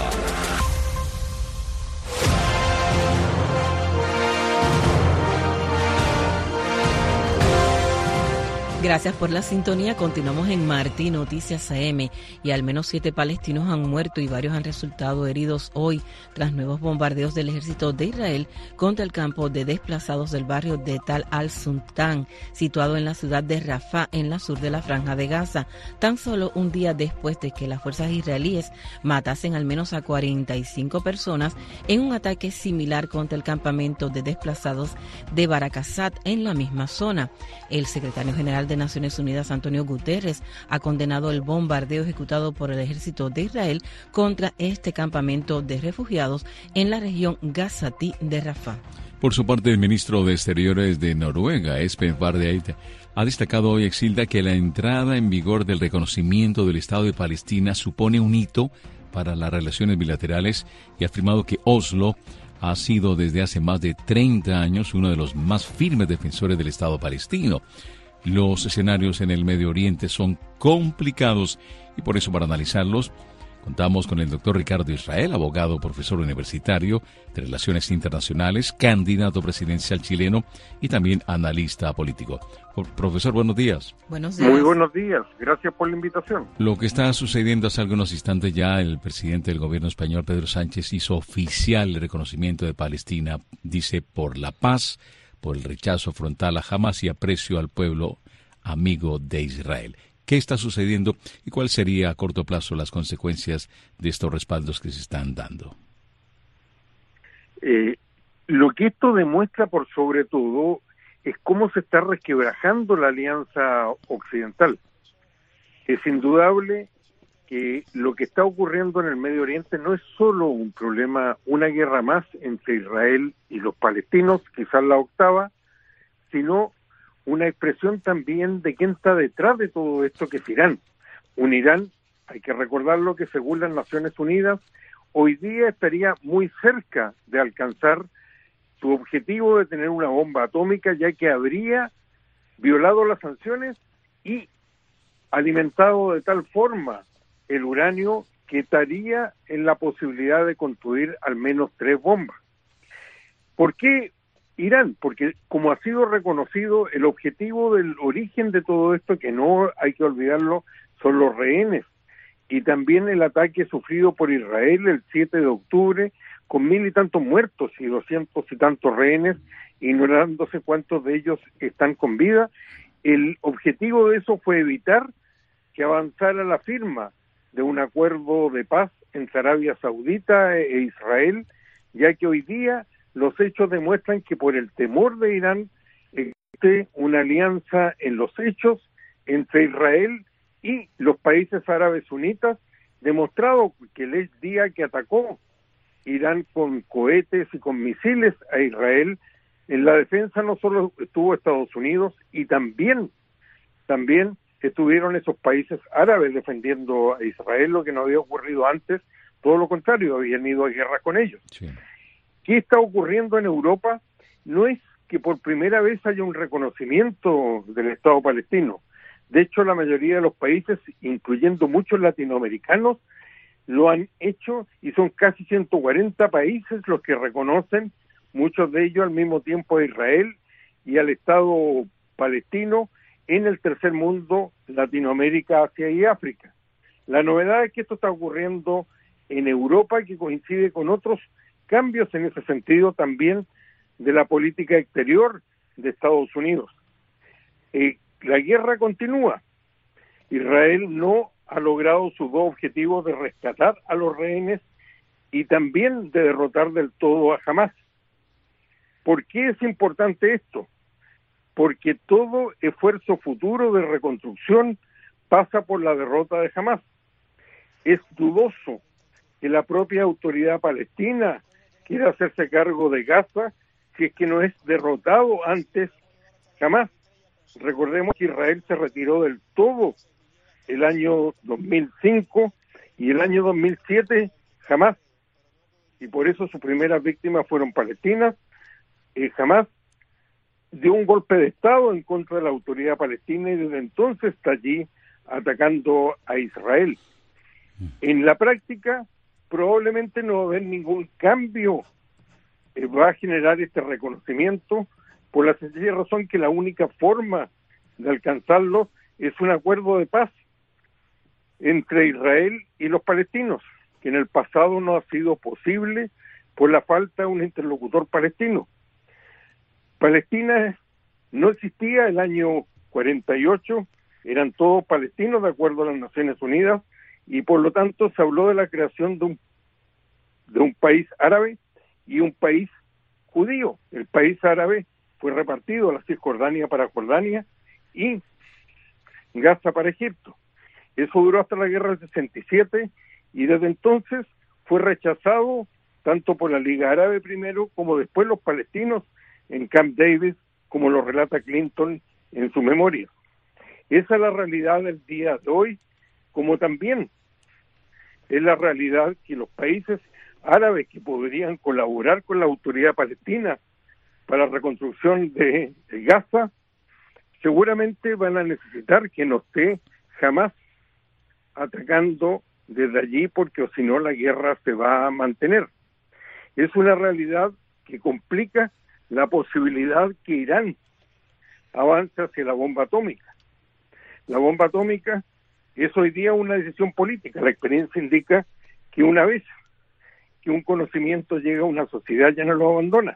Gracias por la sintonía. Continuamos en Martín Noticias AM y al menos 7 palestinos han muerto y varios han resultado heridos hoy tras nuevos bombardeos del ejército de Israel contra el campo de desplazados del barrio de Tal al-Sultan, situado en la ciudad de Rafah, en la sur de la Franja de Gaza, tan solo un día después de que las fuerzas israelíes matasen al menos a 45 personas en un ataque similar contra el campamento de desplazados de Barakazat en la misma zona. El secretario general de Naciones Unidas, Antonio Guterres, ha condenado el bombardeo ejecutado por el ejército de Israel contra este campamento de refugiados en la región gazatí de Rafah. Por su parte, el ministro de Exteriores de Noruega, Espen Barth Eide, ha destacado hoy, Exilda, que la entrada en vigor del reconocimiento del Estado de Palestina supone un hito para las relaciones bilaterales y ha afirmado que Oslo ha sido desde hace más de 30 años uno de los más firmes defensores del Estado palestino. Los escenarios en el Medio Oriente son complicados y por eso, para analizarlos, contamos con el doctor Ricardo Israel, abogado, profesor universitario de Relaciones Internacionales, candidato presidencial chileno y también analista político. Profesor, buenos días. Buenos días. Muy buenos días. Gracias por la invitación. Lo que está sucediendo hace algunos instantes ya, el presidente del gobierno español, Pedro Sánchez, hizo oficial el reconocimiento de Palestina, dice, por la paz, por el rechazo frontal a Hamás y aprecio al pueblo amigo de Israel. ¿Qué está sucediendo y cuáles serían a corto plazo las consecuencias de estos respaldos que se están dando? Lo que esto demuestra, por sobre todo, es cómo se está resquebrajando la alianza occidental. Es indudable que lo que está ocurriendo en el Medio Oriente no es solo un problema, una guerra más entre Israel y los palestinos, quizás la octava, sino una expresión también de quién está detrás de todo esto, que es Irán. Un Irán, hay que recordarlo, que según las Naciones Unidas, hoy día estaría muy cerca de alcanzar su objetivo de tener una bomba atómica, ya que habría violado las sanciones y alimentado de tal forma el uranio que estaría en la posibilidad de construir al menos 3 bombas. ¿Por qué Irán, porque como ha sido reconocido, el objetivo del origen de todo esto, que no hay que olvidarlo, son los rehenes, y también el ataque sufrido por Israel el 7 de octubre, con 1.000 y tantos muertos y 200 y tantos rehenes, ignorándose cuántos de ellos están con vida. El objetivo de eso fue evitar que avanzara la firma de un acuerdo de paz entre Arabia Saudita e Israel, ya que hoy día los hechos demuestran que por el temor de Irán existe una alianza en los hechos entre Israel y los países árabes sunitas, demostrado que el día que atacó Irán con cohetes y con misiles a Israel, en la defensa no solo estuvo Estados Unidos, y también estuvieron esos países árabes defendiendo a Israel, lo que no había ocurrido antes, todo lo contrario, habían ido a guerra con ellos. Sí. ¿Qué está ocurriendo en Europa? No es que por primera vez haya un reconocimiento del Estado palestino. De hecho, la mayoría de los países, incluyendo muchos latinoamericanos, lo han hecho, y son casi 140 países los que reconocen, muchos de ellos al mismo tiempo a Israel y al Estado palestino en el tercer mundo, Latinoamérica, Asia y África. La novedad es que esto está ocurriendo en Europa, que coincide con otros cambios en ese sentido también de la política exterior de Estados Unidos. La guerra continúa. Israel no ha logrado sus dos objetivos de rescatar a los rehenes y también de derrotar del todo a Hamás. ¿Por qué es importante esto? Porque todo esfuerzo futuro de reconstrucción pasa por la derrota de Hamás. Es dudoso que la propia autoridad palestina quiera hacerse cargo de Gaza si es que no es derrotado antes Hamás. Recordemos que Israel se retiró del todo el año 2005 y el año 2007 Hamás, y por eso sus primeras víctimas fueron palestinas. Hamás dio un golpe de Estado en contra de la autoridad palestina y desde entonces está allí atacando a Israel. En la práctica probablemente no va a haber ningún cambio, va a generar este reconocimiento por la sencilla razón que la única forma de alcanzarlo es un acuerdo de paz entre Israel y los palestinos, que en el pasado no ha sido posible por la falta de un interlocutor palestino. Palestina no existía el año 48, eran todos palestinos de acuerdo a las Naciones Unidas, y por lo tanto se habló de la creación de un país árabe y un país judío. El país árabe fue repartido a la Cisjordania para Jordania y Gaza para Egipto. Eso duró hasta la guerra del 67 y desde entonces fue rechazado tanto por la Liga Árabe primero como después los palestinos en Camp David, como lo relata Clinton en su memoria. Esa es la realidad del día de hoy, como también es la realidad que los países árabes que podrían colaborar con la autoridad palestina para la reconstrucción de Gaza, seguramente van a necesitar que no esté jamás atacando desde allí, porque si no la guerra se va a mantener. Es una realidad que complica la posibilidad que Irán avance hacia la bomba atómica. La bomba atómica es hoy día una decisión política. La experiencia indica que una vez que un conocimiento llega a una sociedad ya no lo abandona.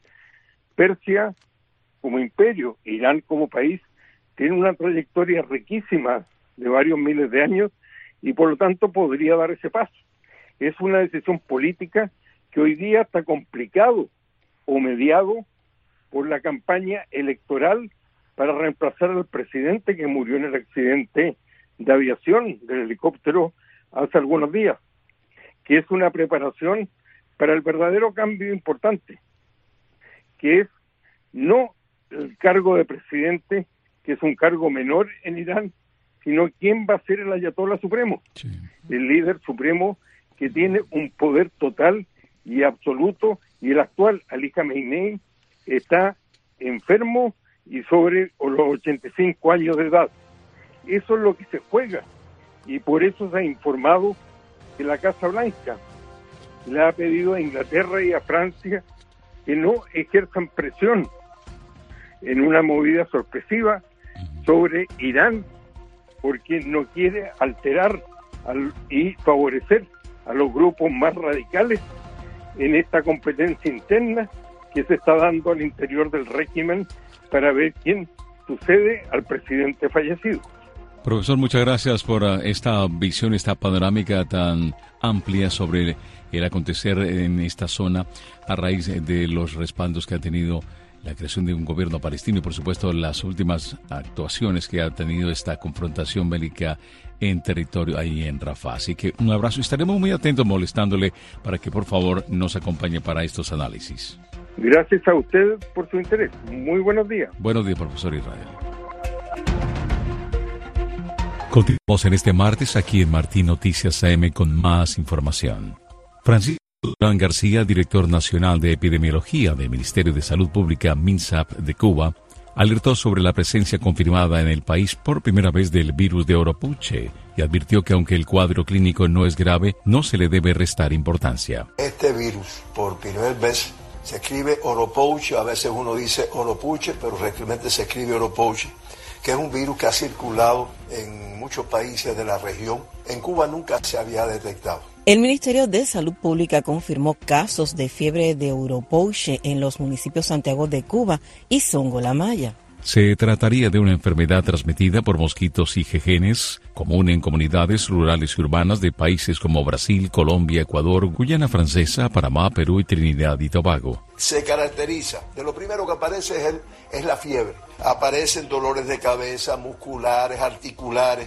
Persia como imperio, Irán como país, tiene una trayectoria riquísima de varios miles de años y por lo tanto podría dar ese paso. Es una decisión política que hoy día está complicado o mediado por la campaña electoral para reemplazar al presidente que murió en el accidente de aviación del helicóptero hace algunos días, que es una preparación para el verdadero cambio importante, que es no el cargo de presidente, que es un cargo menor en Irán, sino quién va a ser el ayatolá supremo, sí, el líder supremo que tiene un poder total y absoluto, y el actual Ali Khamenei está enfermo y sobre los 85 años de edad. Eso es lo que se juega, y por eso se ha informado que la Casa Blanca le ha pedido a Inglaterra y a Francia que no ejerzan presión en una movida sorpresiva sobre Irán, porque no quiere alterar y favorecer a los grupos más radicales en esta competencia interna que se está dando al interior del régimen para ver quién sucede al presidente fallecido. Profesor, muchas gracias por esta visión, esta panorámica tan amplia sobre el acontecer en esta zona a raíz de los respaldos que ha tenido la creación de un gobierno palestino y, por supuesto, las últimas actuaciones que ha tenido esta confrontación bélica en territorio ahí en Rafah. Así que un abrazo y estaremos muy atentos molestándole para que, por favor, nos acompañe para estos análisis. Gracias a usted por su interés. Muy buenos días. Buenos días, profesor Israel. Continuamos en este martes aquí en Martín Noticias AM con más información. Francisco Durán García, director nacional de epidemiología del Ministerio de Salud Pública MINSAP de Cuba, alertó sobre la presencia confirmada en el país por primera vez del virus de Oropouche y advirtió que aunque el cuadro clínico no es grave, no se le debe restar importancia. Este virus, por primera vez, se escribe Oropouche, a veces uno dice Oropouche, pero realmente se escribe Oropouche, que es un virus que ha circulado en muchos países de la región. En Cuba nunca se había detectado. El Ministerio de Salud Pública confirmó casos de fiebre de Oropouche en los municipios Santiago de Cuba y Songo La Maya. Se trataría de una enfermedad transmitida por mosquitos y jejenes, común en comunidades rurales y urbanas de países como Brasil, Colombia, Ecuador, Guyana Francesa, Panamá, Perú y Trinidad y Tobago. Se caracteriza, de lo primero que aparece es la fiebre. Aparecen dolores de cabeza, musculares, articulares.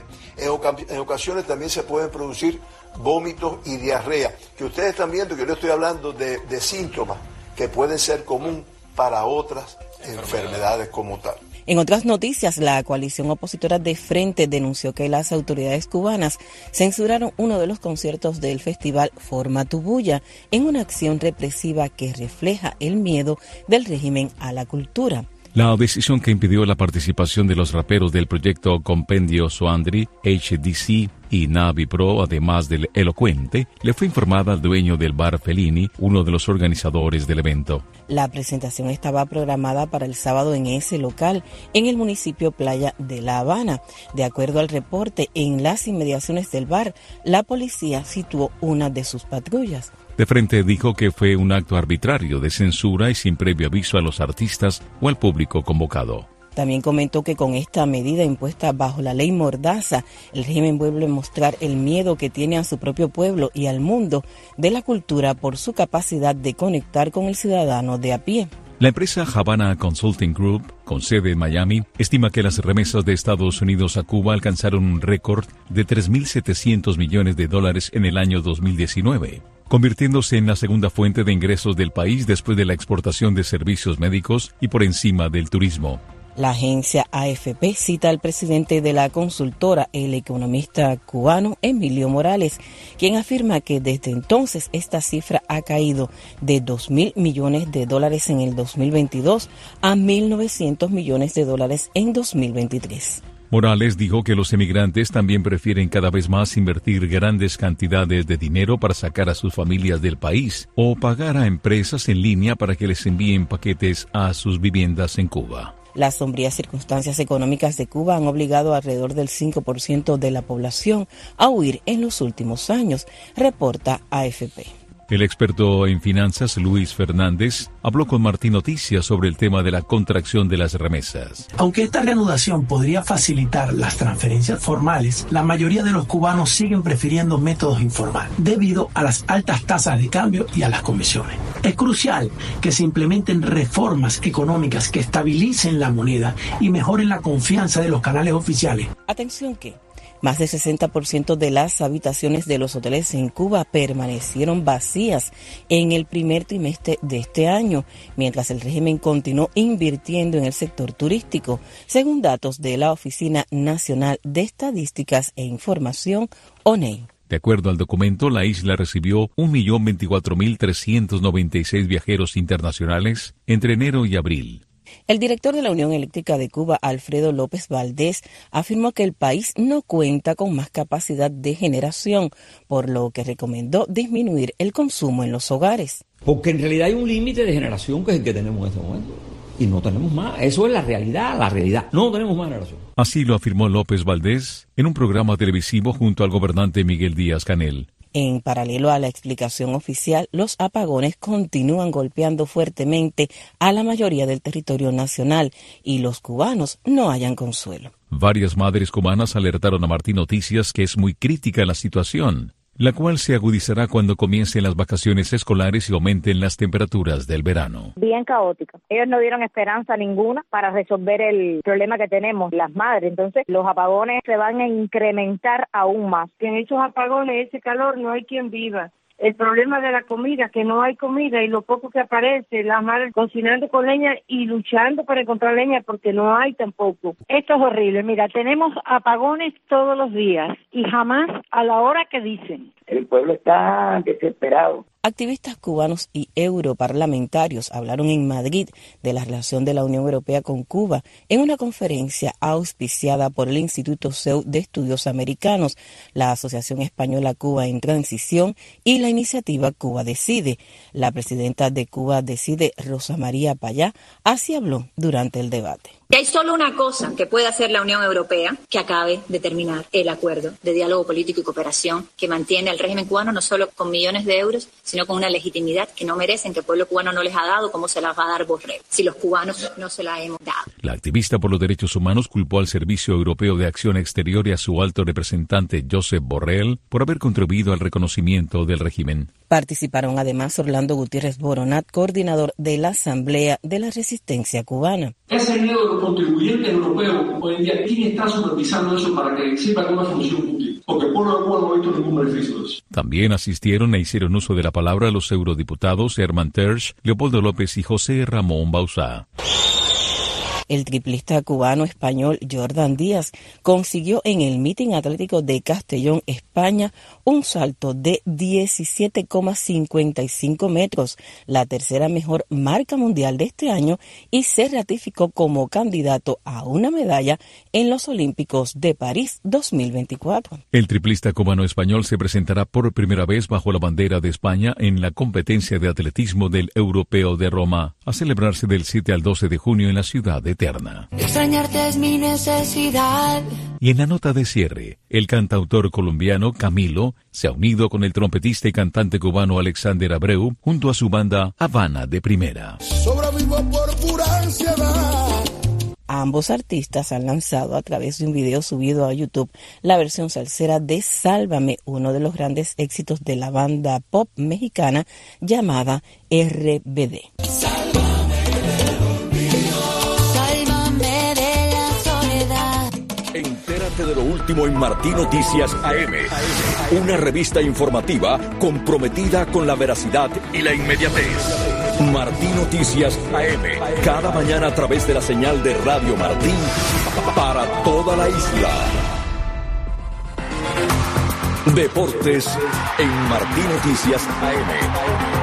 En ocasiones también se pueden producir vómitos y diarrea, que ustedes están viendo que yo estoy hablando de síntomas que pueden ser común para otras enfermedades como tal. En otras noticias, la coalición opositora de Frente denunció que las autoridades cubanas censuraron uno de los conciertos del festival Forma tu Bulla en una acción represiva que refleja el miedo del régimen a la cultura. La decisión que impidió la participación de los raperos del proyecto Compendio Soandri, HDC y Navi Pro, además del Elocuente, le fue informada al dueño del bar Fellini, uno de los organizadores del evento. La presentación estaba programada para el sábado en ese local, en el municipio Playa de La Habana. De acuerdo al reporte, en las inmediaciones del bar, la policía situó una de sus patrullas. De Frente dijo que fue un acto arbitrario de censura y sin previo aviso a los artistas o al público convocado. También comentó que con esta medida impuesta bajo la ley Mordaza, el régimen vuelve a mostrar el miedo que tiene a su propio pueblo y al mundo de la cultura por su capacidad de conectar con el ciudadano de a pie. La empresa Havana Consulting Group, con sede en Miami, estima que las remesas de Estados Unidos a Cuba alcanzaron un récord de $3.700 millones en el año 2019, convirtiéndose en la segunda fuente de ingresos del país después de la exportación de servicios médicos y por encima del turismo. La agencia AFP cita al presidente de la consultora, el economista cubano Emilio Morales, quien afirma que desde entonces esta cifra ha caído de $2.000 millones en el 2022 a $1.900 millones en 2023. Morales dijo que los emigrantes también prefieren cada vez más invertir grandes cantidades de dinero para sacar a sus familias del país o pagar a empresas en línea para que les envíen paquetes a sus viviendas en Cuba. Las sombrías circunstancias económicas de Cuba han obligado a alrededor del 5% de la población a huir en los últimos años, reporta AFP. El experto en finanzas Luis Fernández habló con Martín Noticias sobre el tema de la contracción de las remesas. Aunque esta reanudación podría facilitar las transferencias formales, la mayoría de los cubanos siguen prefiriendo métodos informales debido a las altas tasas de cambio y a las comisiones. Es crucial que se implementen reformas económicas que estabilicen la moneda y mejoren la confianza de los canales oficiales. Atención que más del 60% de las habitaciones de los hoteles en Cuba permanecieron vacías en el primer trimestre de este año, mientras el régimen continuó invirtiendo en el sector turístico, según datos de la Oficina Nacional de Estadísticas e Información, ONEI. De acuerdo al documento, la isla recibió 1.024.396 viajeros internacionales entre enero y abril. El director de la Unión Eléctrica de Cuba, Alfredo López Valdés, afirmó que el país no cuenta con más capacidad de generación, por lo que recomendó disminuir el consumo en los hogares. Porque en realidad hay un límite de generación que es el que tenemos en este momento. Y no tenemos más. Eso es la realidad. No tenemos más generación. Así lo afirmó López Valdés en un programa televisivo junto al gobernante Miguel Díaz-Canel. En paralelo a la explicación oficial, los apagones continúan golpeando fuertemente a la mayoría del territorio nacional y los cubanos no hallan consuelo. Varias madres cubanas alertaron a Martín Noticias que es muy crítica la situación, la cual se agudizará cuando comiencen las vacaciones escolares y aumenten las temperaturas del verano. Bien caótica. Ellos no dieron esperanza ninguna para resolver el problema que tenemos las madres. Entonces, los apagones se van a incrementar aún más. En esos apagones, ese calor, no hay quien viva. El problema de la comida, que no hay comida y lo poco que aparece, las madres cocinando con leña y luchando para encontrar leña porque no hay tampoco. Esto es horrible. Mira, tenemos apagones todos los días y jamás a la hora que dicen. El pueblo está desesperado. Activistas cubanos y europarlamentarios hablaron en Madrid de la relación de la Unión Europea con Cuba en una conferencia auspiciada por el Instituto CEU de Estudios Americanos, la Asociación Española Cuba en Transición y la iniciativa Cuba Decide. La presidenta de Cuba Decide, Rosa María Payá, así habló durante el debate. Y hay solo una cosa que puede hacer la Unión Europea que acabe de terminar el acuerdo de diálogo político y cooperación que mantiene al régimen cubano no solo con millones de euros, sino con una legitimidad que no merecen, que el pueblo cubano no les ha dado, como se las va a dar Borrell, si los cubanos no se la hemos dado. La activista por los derechos humanos culpó al Servicio Europeo de Acción Exterior y a su alto representante Josep Borrell por haber contribuido al reconocimiento del régimen. Participaron además Orlando Gutiérrez Boronat, coordinador de la Asamblea de la Resistencia Cubana. Ese dinero de los contribuyentes europeos hoy en día, ¿quién está supervisando eso para que sirva como una función útil? Porque el pueblo de Cuba no ha visto ningún beneficio de eso. También asistieron e hicieron uso de la palabra los eurodiputados Herman Tersch, Leopoldo López y José Ramón Bauzá. El triplista cubano-español Jordan Díaz consiguió en el Meeting Atlético de Castellón, España, un salto de 17,55 metros, la tercera mejor marca mundial de este año, y se ratificó como candidato a una medalla en los Olímpicos de París 2024. El triplista cubano-español se presentará por primera vez bajo la bandera de España en la competencia de atletismo del Europeo de Roma, a celebrarse del 7 al 12 de junio en la ciudad de Eterna. Extrañarte es mi necesidad. Y en la nota de cierre, el cantautor colombiano Camilo se ha unido con el trompetista y cantante cubano Alexander Abreu junto a su banda Habana de Primera. Sobrevivo por pura ansiedad. Ambos artistas han lanzado a través de un video subido a YouTube la versión salsera de Sálvame, uno de los grandes éxitos de la banda pop mexicana llamada RBD. Entérate de lo último en Martín Noticias AM. Una revista informativa comprometida con la veracidad y la inmediatez. Martín Noticias AM. Cada mañana a través de la señal de Radio Martín para toda la isla. Deportes en Martín Noticias AM.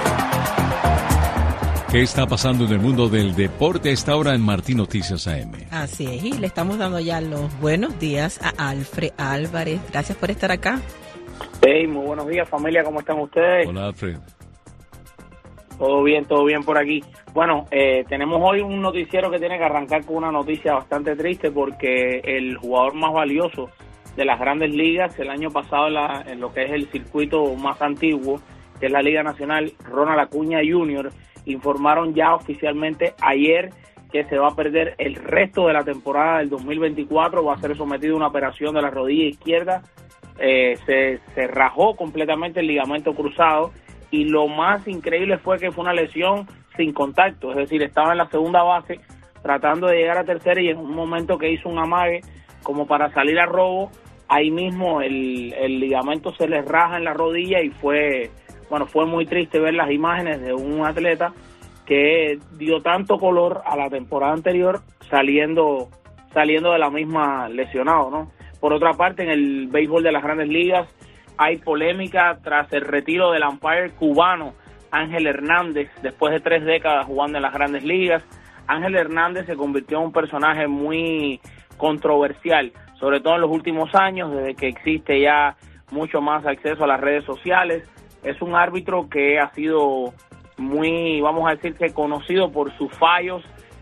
¿Qué está pasando en el mundo del deporte a esta hora en Martín Noticias AM? Así es, y le estamos dando ya los buenos días a Alfred Álvarez. Gracias por estar acá. Hey, muy buenos días, familia, ¿cómo están ustedes? Hola, Alfred. Todo bien por aquí. Bueno, tenemos hoy un noticiero que tiene que arrancar con una noticia bastante triste porque el jugador más valioso de las grandes ligas el año pasado en lo que es el circuito más antiguo, que es la Liga Nacional, Ronald Acuña Jr., informaron ya oficialmente ayer que se va a perder el resto de la temporada del 2024, va a ser sometido a una operación de la rodilla izquierda, se rajó completamente el ligamento cruzado y lo más increíble fue que fue una lesión sin contacto, es decir, estaba en la segunda base tratando de llegar a tercera y en un momento que hizo un amague como para salir a robo, ahí mismo el ligamento se le raja en la rodilla y fue muy triste ver las imágenes de un atleta que dio tanto color a la temporada anterior saliendo de la misma lesionado, ¿no? Por otra parte, en el béisbol de las grandes ligas hay polémica tras el retiro del umpire cubano Ángel Hernández después de 3 décadas jugando en las grandes ligas. Ángel Hernández se convirtió en un personaje muy controversial, sobre todo en los últimos años, desde que existe ya mucho más acceso a las redes sociales. Es un árbitro que ha sido muy, vamos a decir que conocido por sus fallos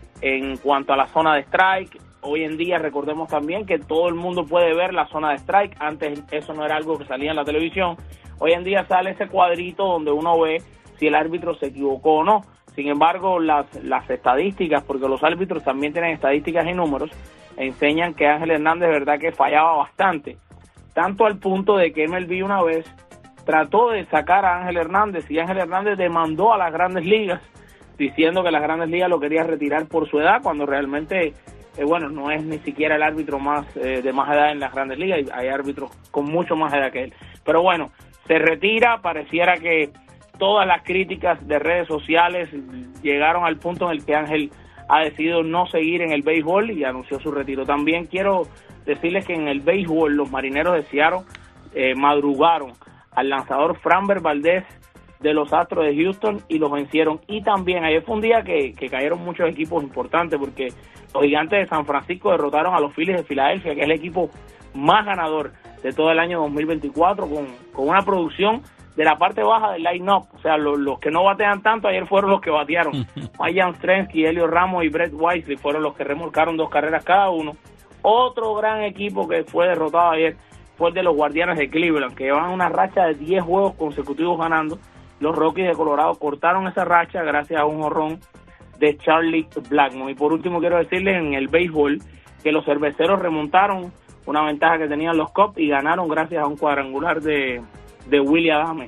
en cuanto a la zona de strike. Hoy en día recordemos también que todo el mundo puede ver la zona de strike. Antes eso no era algo que salía en la televisión. Hoy en día sale ese cuadrito donde uno ve si el árbitro se equivocó o no. Sin embargo, las estadísticas, porque los árbitros también tienen estadísticas y números, enseñan que Ángel Hernández de verdad que fallaba bastante. Tanto al punto de que MLB una vez trató de sacar a Ángel Hernández y Ángel Hernández demandó a las Grandes Ligas diciendo que las Grandes Ligas lo quería retirar por su edad, cuando realmente, no es ni siquiera el árbitro de más edad en las Grandes Ligas, hay árbitros con mucho más edad que él. Pero bueno, se retira, pareciera que todas las críticas de redes sociales llegaron al punto en el que Ángel ha decidido no seguir en el béisbol y anunció su retiro. También quiero decirles que en el béisbol los Marineros de Seattle madrugaron al lanzador Framber Valdez de los Astros de Houston y los vencieron. Y también ayer fue un día que cayeron muchos equipos importantes, porque los Gigantes de San Francisco derrotaron a los Phillies de Filadelfia, que es el equipo más ganador de todo el año 2024, con una producción de la parte baja del line-up. O sea, los que no batean tanto ayer fueron los que batearon. Mike Yastrzemski, Elio Ramos y Brett Wisely fueron los que remolcaron 2 carreras cada uno. Otro gran equipo que fue derrotado ayer fue el de los Guardianes de Cleveland, que llevan una racha de 10 juegos consecutivos ganando. Los Rockies de Colorado cortaron esa racha gracias a un jonrón de Charlie Blackmon. Y por último quiero decirles en el béisbol que los Cerveceros remontaron una ventaja que tenían los Cubs y ganaron gracias a un cuadrangular de Willy Adames.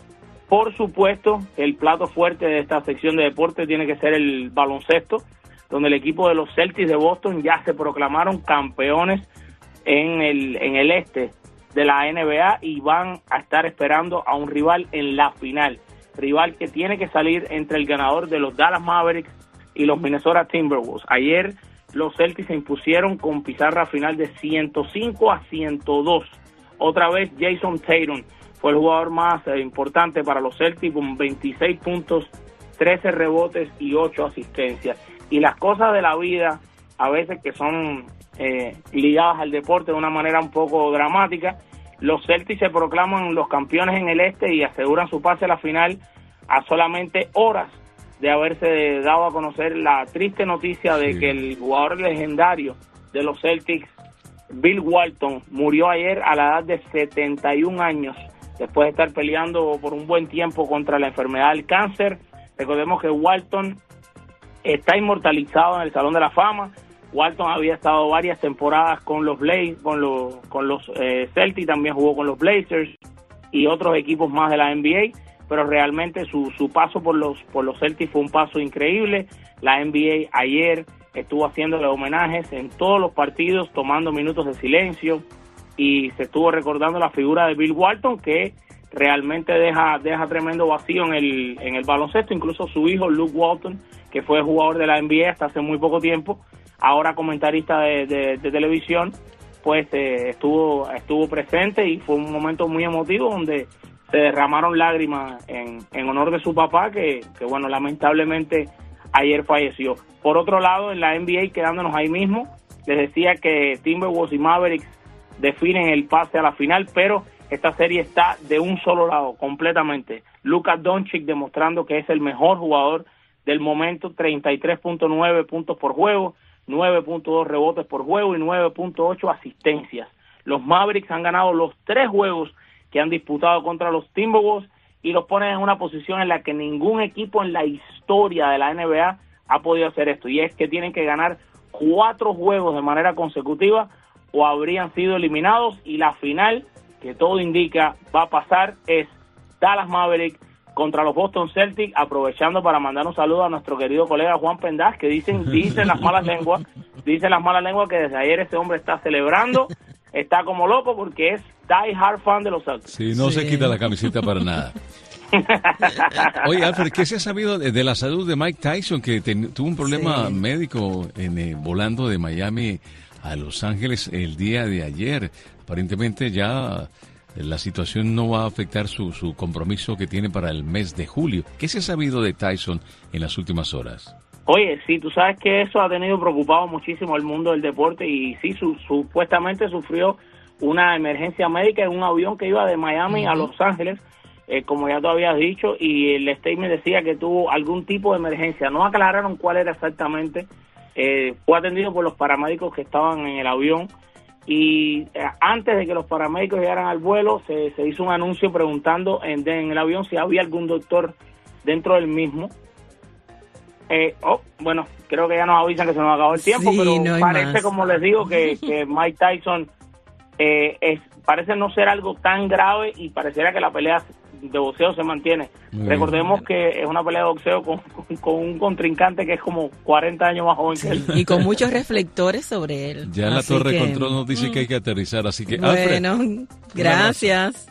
Por supuesto, el plato fuerte de esta sección de deportes tiene que ser el baloncesto, donde el equipo de los Celtics de Boston ya se proclamaron campeones en el este de la NBA y van a estar esperando a un rival en la final, rival que tiene que salir entre el ganador de los Dallas Mavericks y los Minnesota Timberwolves. Ayer los Celtics se impusieron con pizarra final de 105-102. Otra vez Jason Tatum fue el jugador más importante para los Celtics con 26 puntos, 13 rebotes y 8 asistencias. Y las cosas de la vida, a veces que son ligadas al deporte de una manera un poco dramática, los Celtics se proclaman los campeones en el este y aseguran su pase a la final a solamente horas de haberse dado a conocer la triste noticia de que el jugador legendario de los Celtics, Bill Walton, murió ayer a la edad de 71 años, después de estar peleando por un buen tiempo contra la enfermedad del cáncer. Recordemos que Walton está inmortalizado en el Salón de la Fama. Walton había estado varias temporadas con los Celtics, también jugó con los Blazers y otros equipos más de la NBA, pero realmente su paso por los Celtics fue un paso increíble. La NBA ayer estuvo haciéndole homenajes en todos los partidos, tomando minutos de silencio, y se estuvo recordando la figura de Bill Walton, que realmente deja tremendo vacío en el baloncesto. Incluso su hijo Luke Walton, que fue jugador de la NBA hasta hace muy poco tiempo, ahora comentarista de televisión, pues estuvo presente y fue un momento muy emotivo donde se derramaron lágrimas en honor de su papá, que bueno, lamentablemente ayer falleció. Por otro lado, en la NBA, quedándonos ahí mismo, les decía que Timberwolves y Mavericks definen el pase a la final, pero esta serie está de un solo lado, completamente. Luka Doncic demostrando que es el mejor jugador del momento, 33.9 puntos por juego, 9.2 rebotes por juego y 9.8 asistencias. Los Mavericks han ganado los 3 juegos que han disputado contra los Timberwolves y los ponen en una posición en la que ningún equipo en la historia de la NBA ha podido hacer esto, y es que tienen que ganar 4 juegos de manera consecutiva o habrían sido eliminados, y la final, que todo indica va a pasar, es Dallas Mavericks contra los Boston Celtics, aprovechando para mandar un saludo a nuestro querido colega Juan Pendaz, que dicen las malas lenguas que desde ayer ese hombre está celebrando, está como loco porque es die hard fan de los Celtics. Sí, no se quita la camiseta para nada. Oye, Alfred, ¿qué se ha sabido de la salud de Mike Tyson, que tuvo un problema médico volando de Miami a Los Ángeles el día de ayer? Aparentemente ya la situación no va a afectar su compromiso que tiene para el mes de julio. ¿Qué se ha sabido de Tyson en las últimas horas? Oye, sí, tú sabes que eso ha tenido preocupado muchísimo al mundo del deporte, y sí, supuestamente sufrió una emergencia médica en un avión que iba de Miami a Los Ángeles. como ya tú habías dicho, y el statement decía que tuvo algún tipo de emergencia. No aclararon cuál era exactamente. Fue atendido por los paramédicos que estaban en el avión, y antes de que los paramédicos llegaran al vuelo se hizo un anuncio preguntando en el avión si había algún doctor dentro del mismo. Bueno, creo que ya nos avisan que se nos acabó el tiempo, pero no parece más. Como les digo, que Mike Tyson parece no ser algo tan grave, y pareciera que la pelea de boxeo se mantiene. Recordemos que es una pelea de boxeo con un contrincante que es como 40 años más joven que él. Y con muchos reflectores sobre él. Ya la torre de control nos dice que hay que aterrizar, así que... Bueno, Alfred, gracias.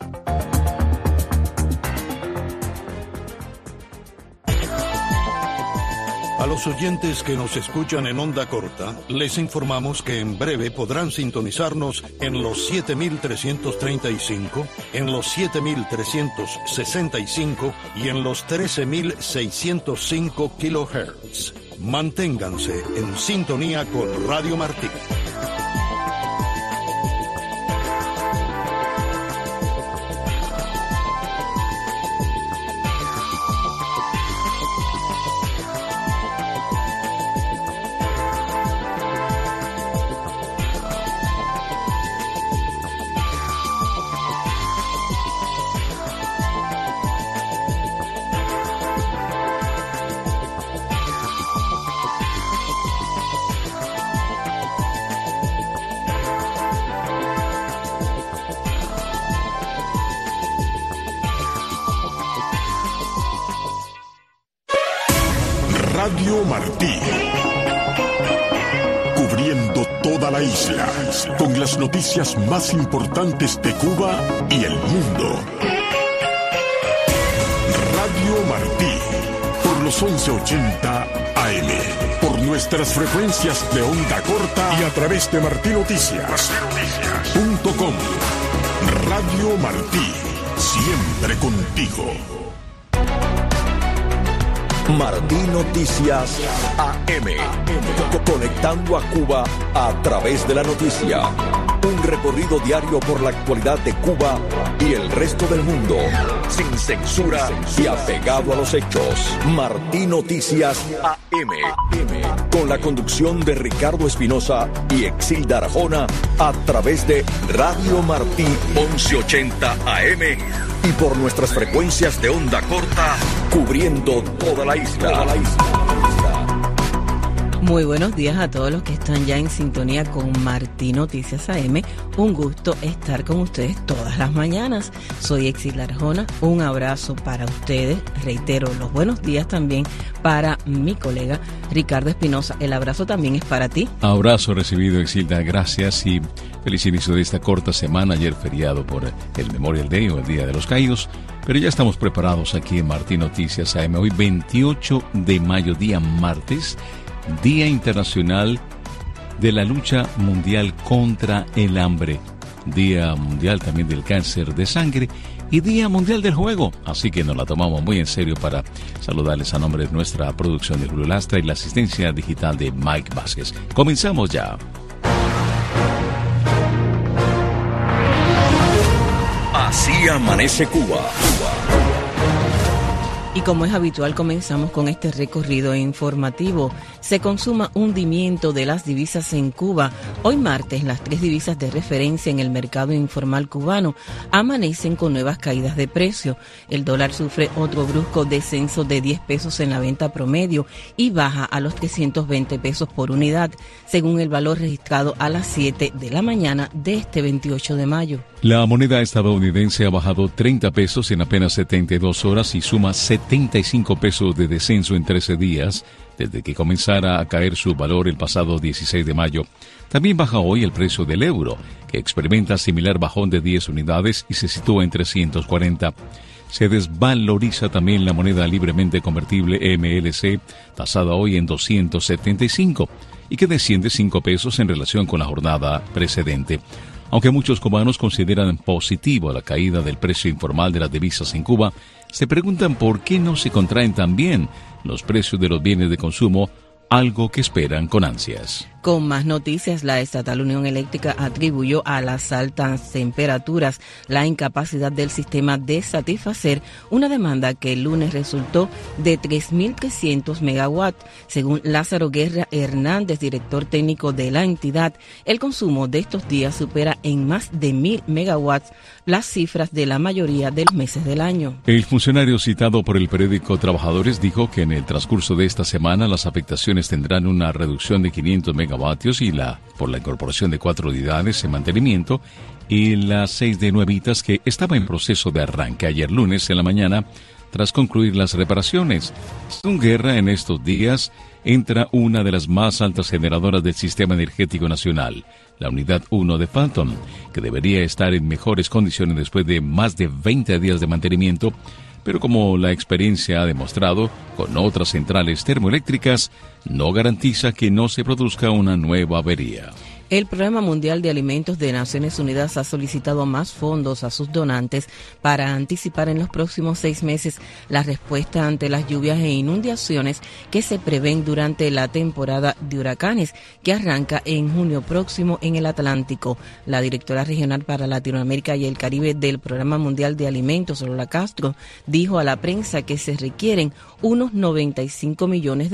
A los oyentes que nos escuchan en onda corta, les informamos que en breve podrán sintonizarnos en los 7.335, en los 7.365 y en los 13.605 kilohertz. Manténganse en sintonía con Radio Martí. Radio Martí, cubriendo toda la isla, con las noticias más importantes de Cuba y el mundo. Radio Martí, por los 1180 AM, por nuestras frecuencias de onda corta y a través de martinoticias.com. Radio Martí, siempre contigo. Martí Noticias AM, conectando a Cuba a través de la noticia. Un recorrido diario por la actualidad de Cuba y el resto del mundo, sin censura y apegado a los hechos. Martí Noticias AM, con la conducción de Ricardo Espinosa y Exilda Arjona, a través de Radio Martí 1180 AM y por nuestras frecuencias de onda corta, cubriendo toda la isla. Muy buenos días a todos los que están ya en sintonía con Martí Noticias AM. Un gusto estar con ustedes todas las mañanas. Soy Exilda Arjona. Un abrazo para ustedes. Reitero los buenos días también para mi colega Ricardo Espinosa. El abrazo también es para ti. Abrazo recibido, Exilda. Gracias y feliz inicio de esta corta semana. Ayer feriado por el Memorial Day o el Día de los Caídos. Pero ya estamos preparados aquí en Martí Noticias AM. Hoy 28 de mayo, día martes. Día Internacional de la Lucha Mundial contra el Hambre, Día Mundial también del Cáncer de Sangre y Día Mundial del Juego. Así que nos la tomamos muy en serio para saludarles a nombre de nuestra producción de Julio Lastra y la asistencia digital de Mike Vázquez. Comenzamos ya. Así amanece Cuba. Y como es habitual, comenzamos con este recorrido informativo. Se consuma hundimiento de las divisas en Cuba. Hoy martes, las 3 divisas de referencia en el mercado informal cubano amanecen con nuevas caídas de precio. El dólar sufre otro brusco descenso de 10 pesos en la venta promedio y baja a los 320 pesos por unidad, según el valor registrado a las 7 de la mañana de este 28 de mayo. La moneda estadounidense ha bajado 30 pesos en apenas 72 horas y suma 75 pesos de descenso en 13 días, desde que comenzara a caer su valor el pasado 16 de mayo. También baja hoy el precio del euro, que experimenta similar bajón de 10 unidades y se sitúa en 340. Se desvaloriza también la moneda libremente convertible MLC, tasada hoy en 275, y que desciende 5 pesos en relación con la jornada precedente. Aunque muchos cubanos consideran positivo la caída del precio informal de las divisas en Cuba, se preguntan por qué no se contraen también los precios de los bienes de consumo, algo que esperan con ansias. Con más noticias, la estatal Unión Eléctrica atribuyó a las altas temperaturas la incapacidad del sistema de satisfacer una demanda que el lunes resultó de 3.300 megawatts. Según Lázaro Guerra Hernández, director técnico de la entidad, el consumo de estos días supera en más de 1.000 megawatts las cifras de la mayoría de los meses del año. El funcionario citado por el periódico Trabajadores dijo que en el transcurso de esta semana las afectaciones tendrán una reducción de 500 megavatios y por la incorporación de 4 unidades en mantenimiento y las 6 de nuevitas que estaba en proceso de arranque ayer lunes en la mañana tras concluir las reparaciones. Según Guerra, en estos días entra una de las más altas generadoras del Sistema Energético Nacional, la Unidad 1 de Phantom, que debería estar en mejores condiciones después de más de 20 días de mantenimiento, pero como la experiencia ha demostrado con otras centrales termoeléctricas, no garantiza que no se produzca una nueva avería. El Programa Mundial de Alimentos de Naciones Unidas ha solicitado más fondos a sus donantes para anticipar en los próximos 6 meses la respuesta ante las lluvias e inundaciones que se prevén durante la temporada de huracanes que arranca en junio próximo en el Atlántico. La directora regional para Latinoamérica y el Caribe del Programa Mundial de Alimentos, Lola Castro, dijo a la prensa que se requieren unos $95 millones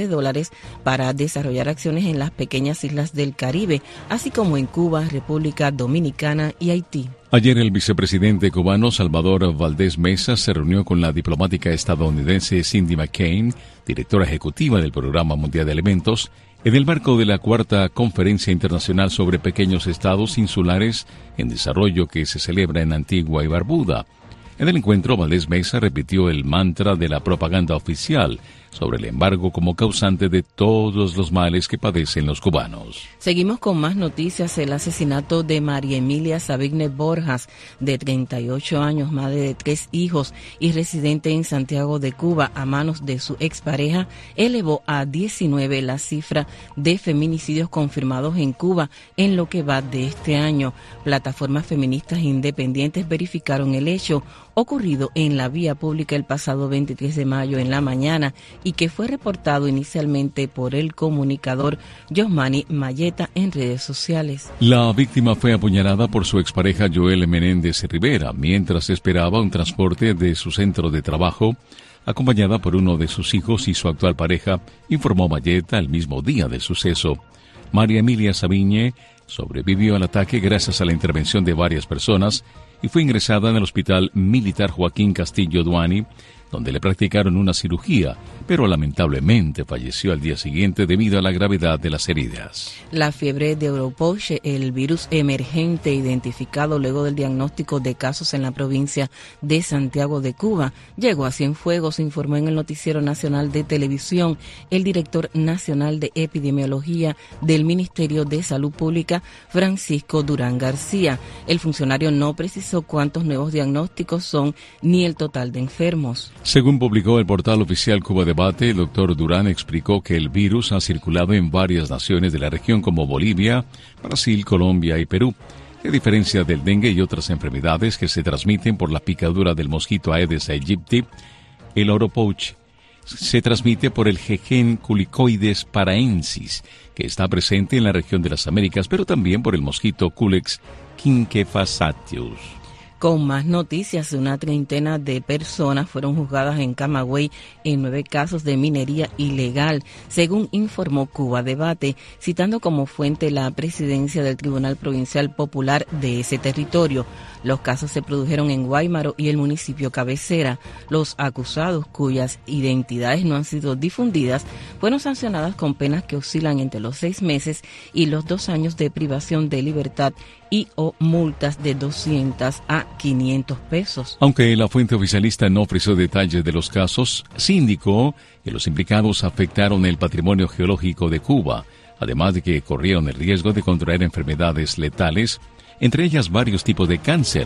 para desarrollar acciones en las pequeñas islas del Caribe, así como en Cuba, República Dominicana y Haití. Ayer el vicepresidente cubano Salvador Valdés Mesa se reunió con la diplomática estadounidense Cindy McCain, directora ejecutiva del Programa Mundial de Alimentos, en el marco de la 4ª Conferencia Internacional sobre Pequeños Estados Insulares en Desarrollo que se celebra en Antigua y Barbuda. En el encuentro, Valdés Mesa repitió el mantra de la propaganda oficial sobre el embargo como causante de todos los males que padecen los cubanos. Seguimos con más noticias. El asesinato de María Emilia Sabigne Borjas, de 38 años, madre de 3 hijos y residente en Santiago de Cuba, a manos de su expareja, elevó a 19 la cifra de feminicidios confirmados en Cuba en lo que va de este año. Plataformas feministas independientes verificaron el hecho ocurrido en la vía pública el pasado 23 de mayo en la mañana y que fue reportado inicialmente por el comunicador Yosmani Mayeta en redes sociales. La víctima fue apuñalada por su expareja Joel Menéndez Rivera mientras esperaba un transporte de su centro de trabajo, acompañada por uno de sus hijos y su actual pareja, informó Mayeta el mismo día del suceso. María Emilia Sabigne sobrevivió al ataque gracias a la intervención de varias personas y fue ingresada en el Hospital Militar Joaquín Castillo Duani, donde le practicaron una cirugía, pero lamentablemente falleció al día siguiente debido a la gravedad de las heridas. La fiebre de Europoche, el virus emergente identificado luego del diagnóstico de casos en la provincia de Santiago de Cuba, llegó a Cienfuegos, informó en el Noticiero Nacional de Televisión el director nacional de epidemiología del Ministerio de Salud Pública, Francisco Durán García. El funcionario no precisó cuántos nuevos diagnósticos son ni el total de enfermos. Según publicó el portal oficial Cuba Debate, el doctor Durán explicó que el virus ha circulado en varias naciones de la región como Bolivia, Brasil, Colombia y Perú. A diferencia del dengue y otras enfermedades que se transmiten por la picadura del mosquito Aedes aegypti, el Europoche se transmite por el G. culicoides paraensis, que está presente en la región de las Américas, pero también por el mosquito Culex quinquefasciatus. Con más noticias, una treintena de personas fueron juzgadas en Camagüey en 9 casos de minería ilegal, según informó Cuba Debate, citando como fuente la presidencia del Tribunal Provincial Popular de ese territorio. Los casos se produjeron en Guáimaro y el municipio cabecera. Los acusados, cuyas identidades no han sido difundidas, fueron sancionadas con penas que oscilan entre los 6 meses y los 2 años de privación de libertad y o multas de 200 a 500 pesos. Aunque la fuente oficialista no ofreció detalles de los casos, sí indicó que los implicados afectaron el patrimonio geológico de Cuba, además de que corrieron el riesgo de contraer enfermedades letales, entre ellas varios tipos de cáncer,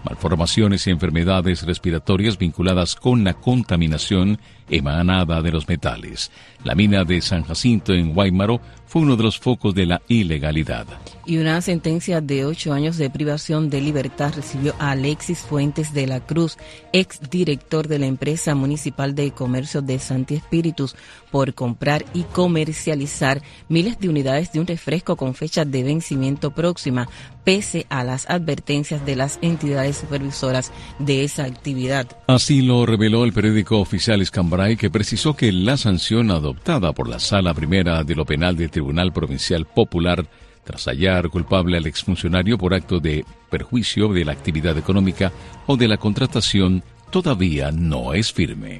malformaciones y enfermedades respiratorias vinculadas con la contaminación emanada de los metales. La mina de San Jacinto en Guáimaro fue uno de los focos de la ilegalidad. Y una sentencia de 8 años de privación de libertad recibió a Alexis Fuentes de la Cruz, exdirector de la empresa municipal de comercio de Santi Espíritus, por comprar y comercializar miles de unidades de un refresco con fecha de vencimiento próxima, pese a las advertencias de las entidades supervisoras de esa actividad. Así lo reveló el periódico oficial Escambray, que precisó que la sanción adoptada por la Sala Primera de lo Penal del Tribunal Provincial Popular tras hallar culpable al exfuncionario por acto de perjuicio de la actividad económica o de la contratación todavía no es firme.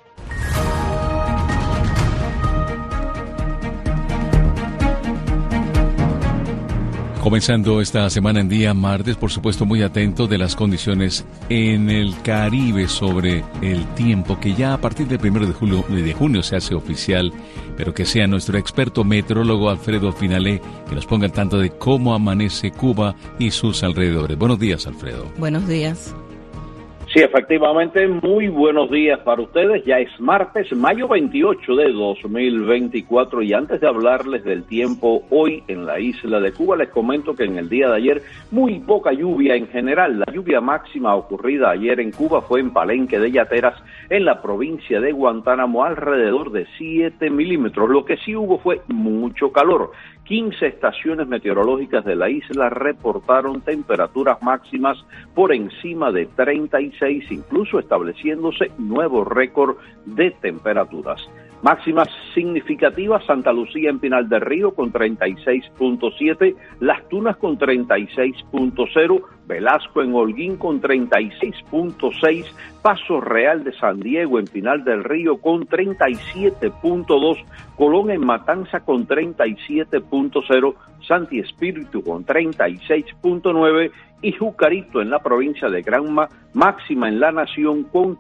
Comenzando esta semana en día martes, por supuesto muy atento de las condiciones en el Caribe sobre el tiempo, que ya a partir del 1 de junio se hace oficial, pero que sea nuestro experto meteorólogo Alfredo Finalé que nos ponga al tanto de cómo amanece Cuba y sus alrededores. Buenos días, Alfredo. Buenos días. Sí, efectivamente, muy buenos días para ustedes. Ya es martes, mayo 28 de 2024, y antes de hablarles del tiempo hoy en la isla de Cuba, les comento que en el día de ayer muy poca lluvia en general. La lluvia máxima ocurrida ayer en Cuba fue en Palenque de Yateras, en la provincia de Guantánamo, alrededor de 7 milímetros. Lo que sí hubo fue mucho calor. 15 estaciones meteorológicas de la isla reportaron temperaturas máximas por encima de 36, incluso estableciéndose nuevo récord de temperaturas. Máximas significativas: Santa Lucía en Pinal del Río con 36.7, Las Tunas con 36.0, Velasco en Holguín con 36.6, Paso Real de San Diego en Pinal del Río con 37.2, Colón en Matanza con 37.0, Santi Espíritu con 36.9 y Jucarito en la provincia de Granma, máxima en la Nación con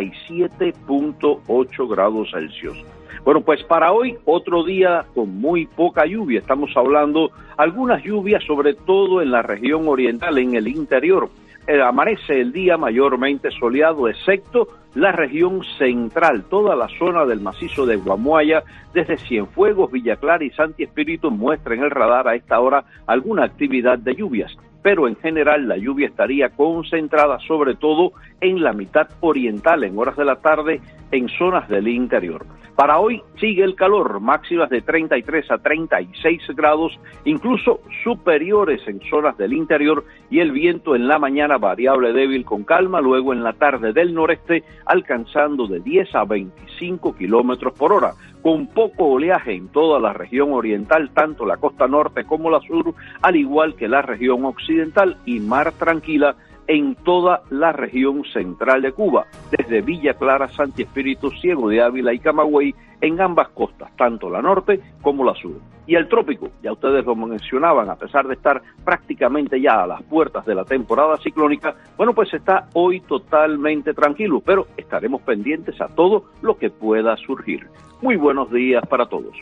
37.8 grados Celsius. Bueno, pues para hoy otro día con muy poca lluvia. Estamos hablando algunas lluvias, sobre todo en la región oriental, en el interior. Amanece el día mayormente soleado, excepto la región central. Toda la zona del macizo de Guamuaya, desde Cienfuegos, Villa Clara y Santi Espíritu, muestra en el radar a esta hora alguna actividad de lluvias, pero en general la lluvia estaría concentrada sobre todo en la mitad oriental, en horas de la tarde, en zonas del interior. Para hoy sigue el calor, máximas de 33 a 36 grados, incluso superiores en zonas del interior, y el viento en la mañana variable débil con calma, luego en la tarde del noreste alcanzando de 10 a 25 kilómetros por hora, con poco oleaje en toda la región oriental, tanto la costa norte como la sur, al igual que la región occidental, y mar tranquila en toda la región central de Cuba, desde Villa Clara, Santi Espíritu, Ciego de Ávila y Camagüey, en ambas costas, tanto la norte como la sur. Y el trópico, ya ustedes lo mencionaban, a pesar de estar prácticamente ya a las puertas de la temporada ciclónica, bueno, pues está hoy totalmente tranquilo, pero estaremos pendientes a todo lo que pueda surgir. Muy buenos días para todos.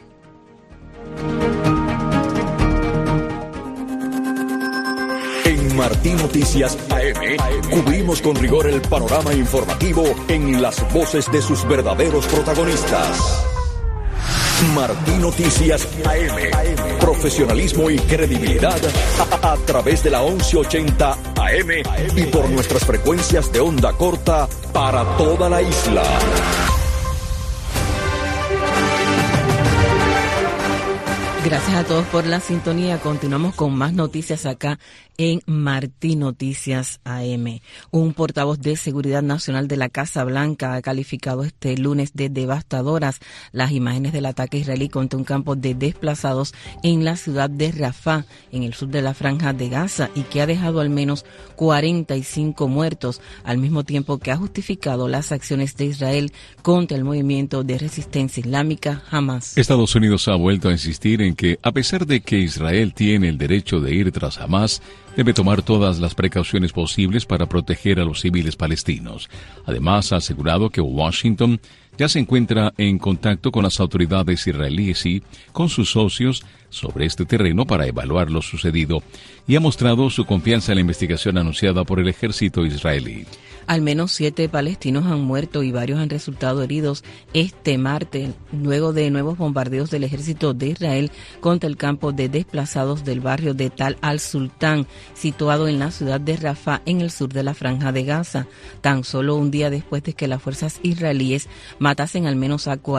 En Martí Noticias AM cubrimos con rigor el panorama informativo en las voces de sus verdaderos protagonistas. Martí Noticias AM. Profesionalismo y credibilidad a través de la 1180 AM y por nuestras frecuencias de onda corta para toda la isla. Gracias a todos por la sintonía. Continuamos con más noticias acá en Martí Noticias AM. Un portavoz de Seguridad Nacional de la Casa Blanca ha calificado este lunes de devastadoras las imágenes del ataque israelí contra un campo de desplazados en la ciudad de Rafah, en el sur de la Franja de Gaza, y que ha dejado al menos 45 muertos, al mismo tiempo que ha justificado las acciones de Israel contra el movimiento de resistencia islámica Hamas. Estados Unidos ha vuelto a insistir en que, a pesar de que Israel tiene el derecho de ir tras Hamas, debe tomar todas las precauciones posibles para proteger a los civiles palestinos. Además, ha asegurado que Washington ya se encuentra en contacto con las autoridades israelíes y con sus socios sobre este terreno para evaluar lo sucedido y ha mostrado su confianza en la investigación anunciada por el ejército israelí. Al menos 7 palestinos han muerto y varios han resultado heridos este martes, luego de nuevos bombardeos del ejército de Israel contra el campo de desplazados del barrio de Tal al-Sultán, situado en la ciudad de Rafah, en el sur de la Franja de Gaza, tan solo un día después de que las fuerzas israelíes matasen al menos a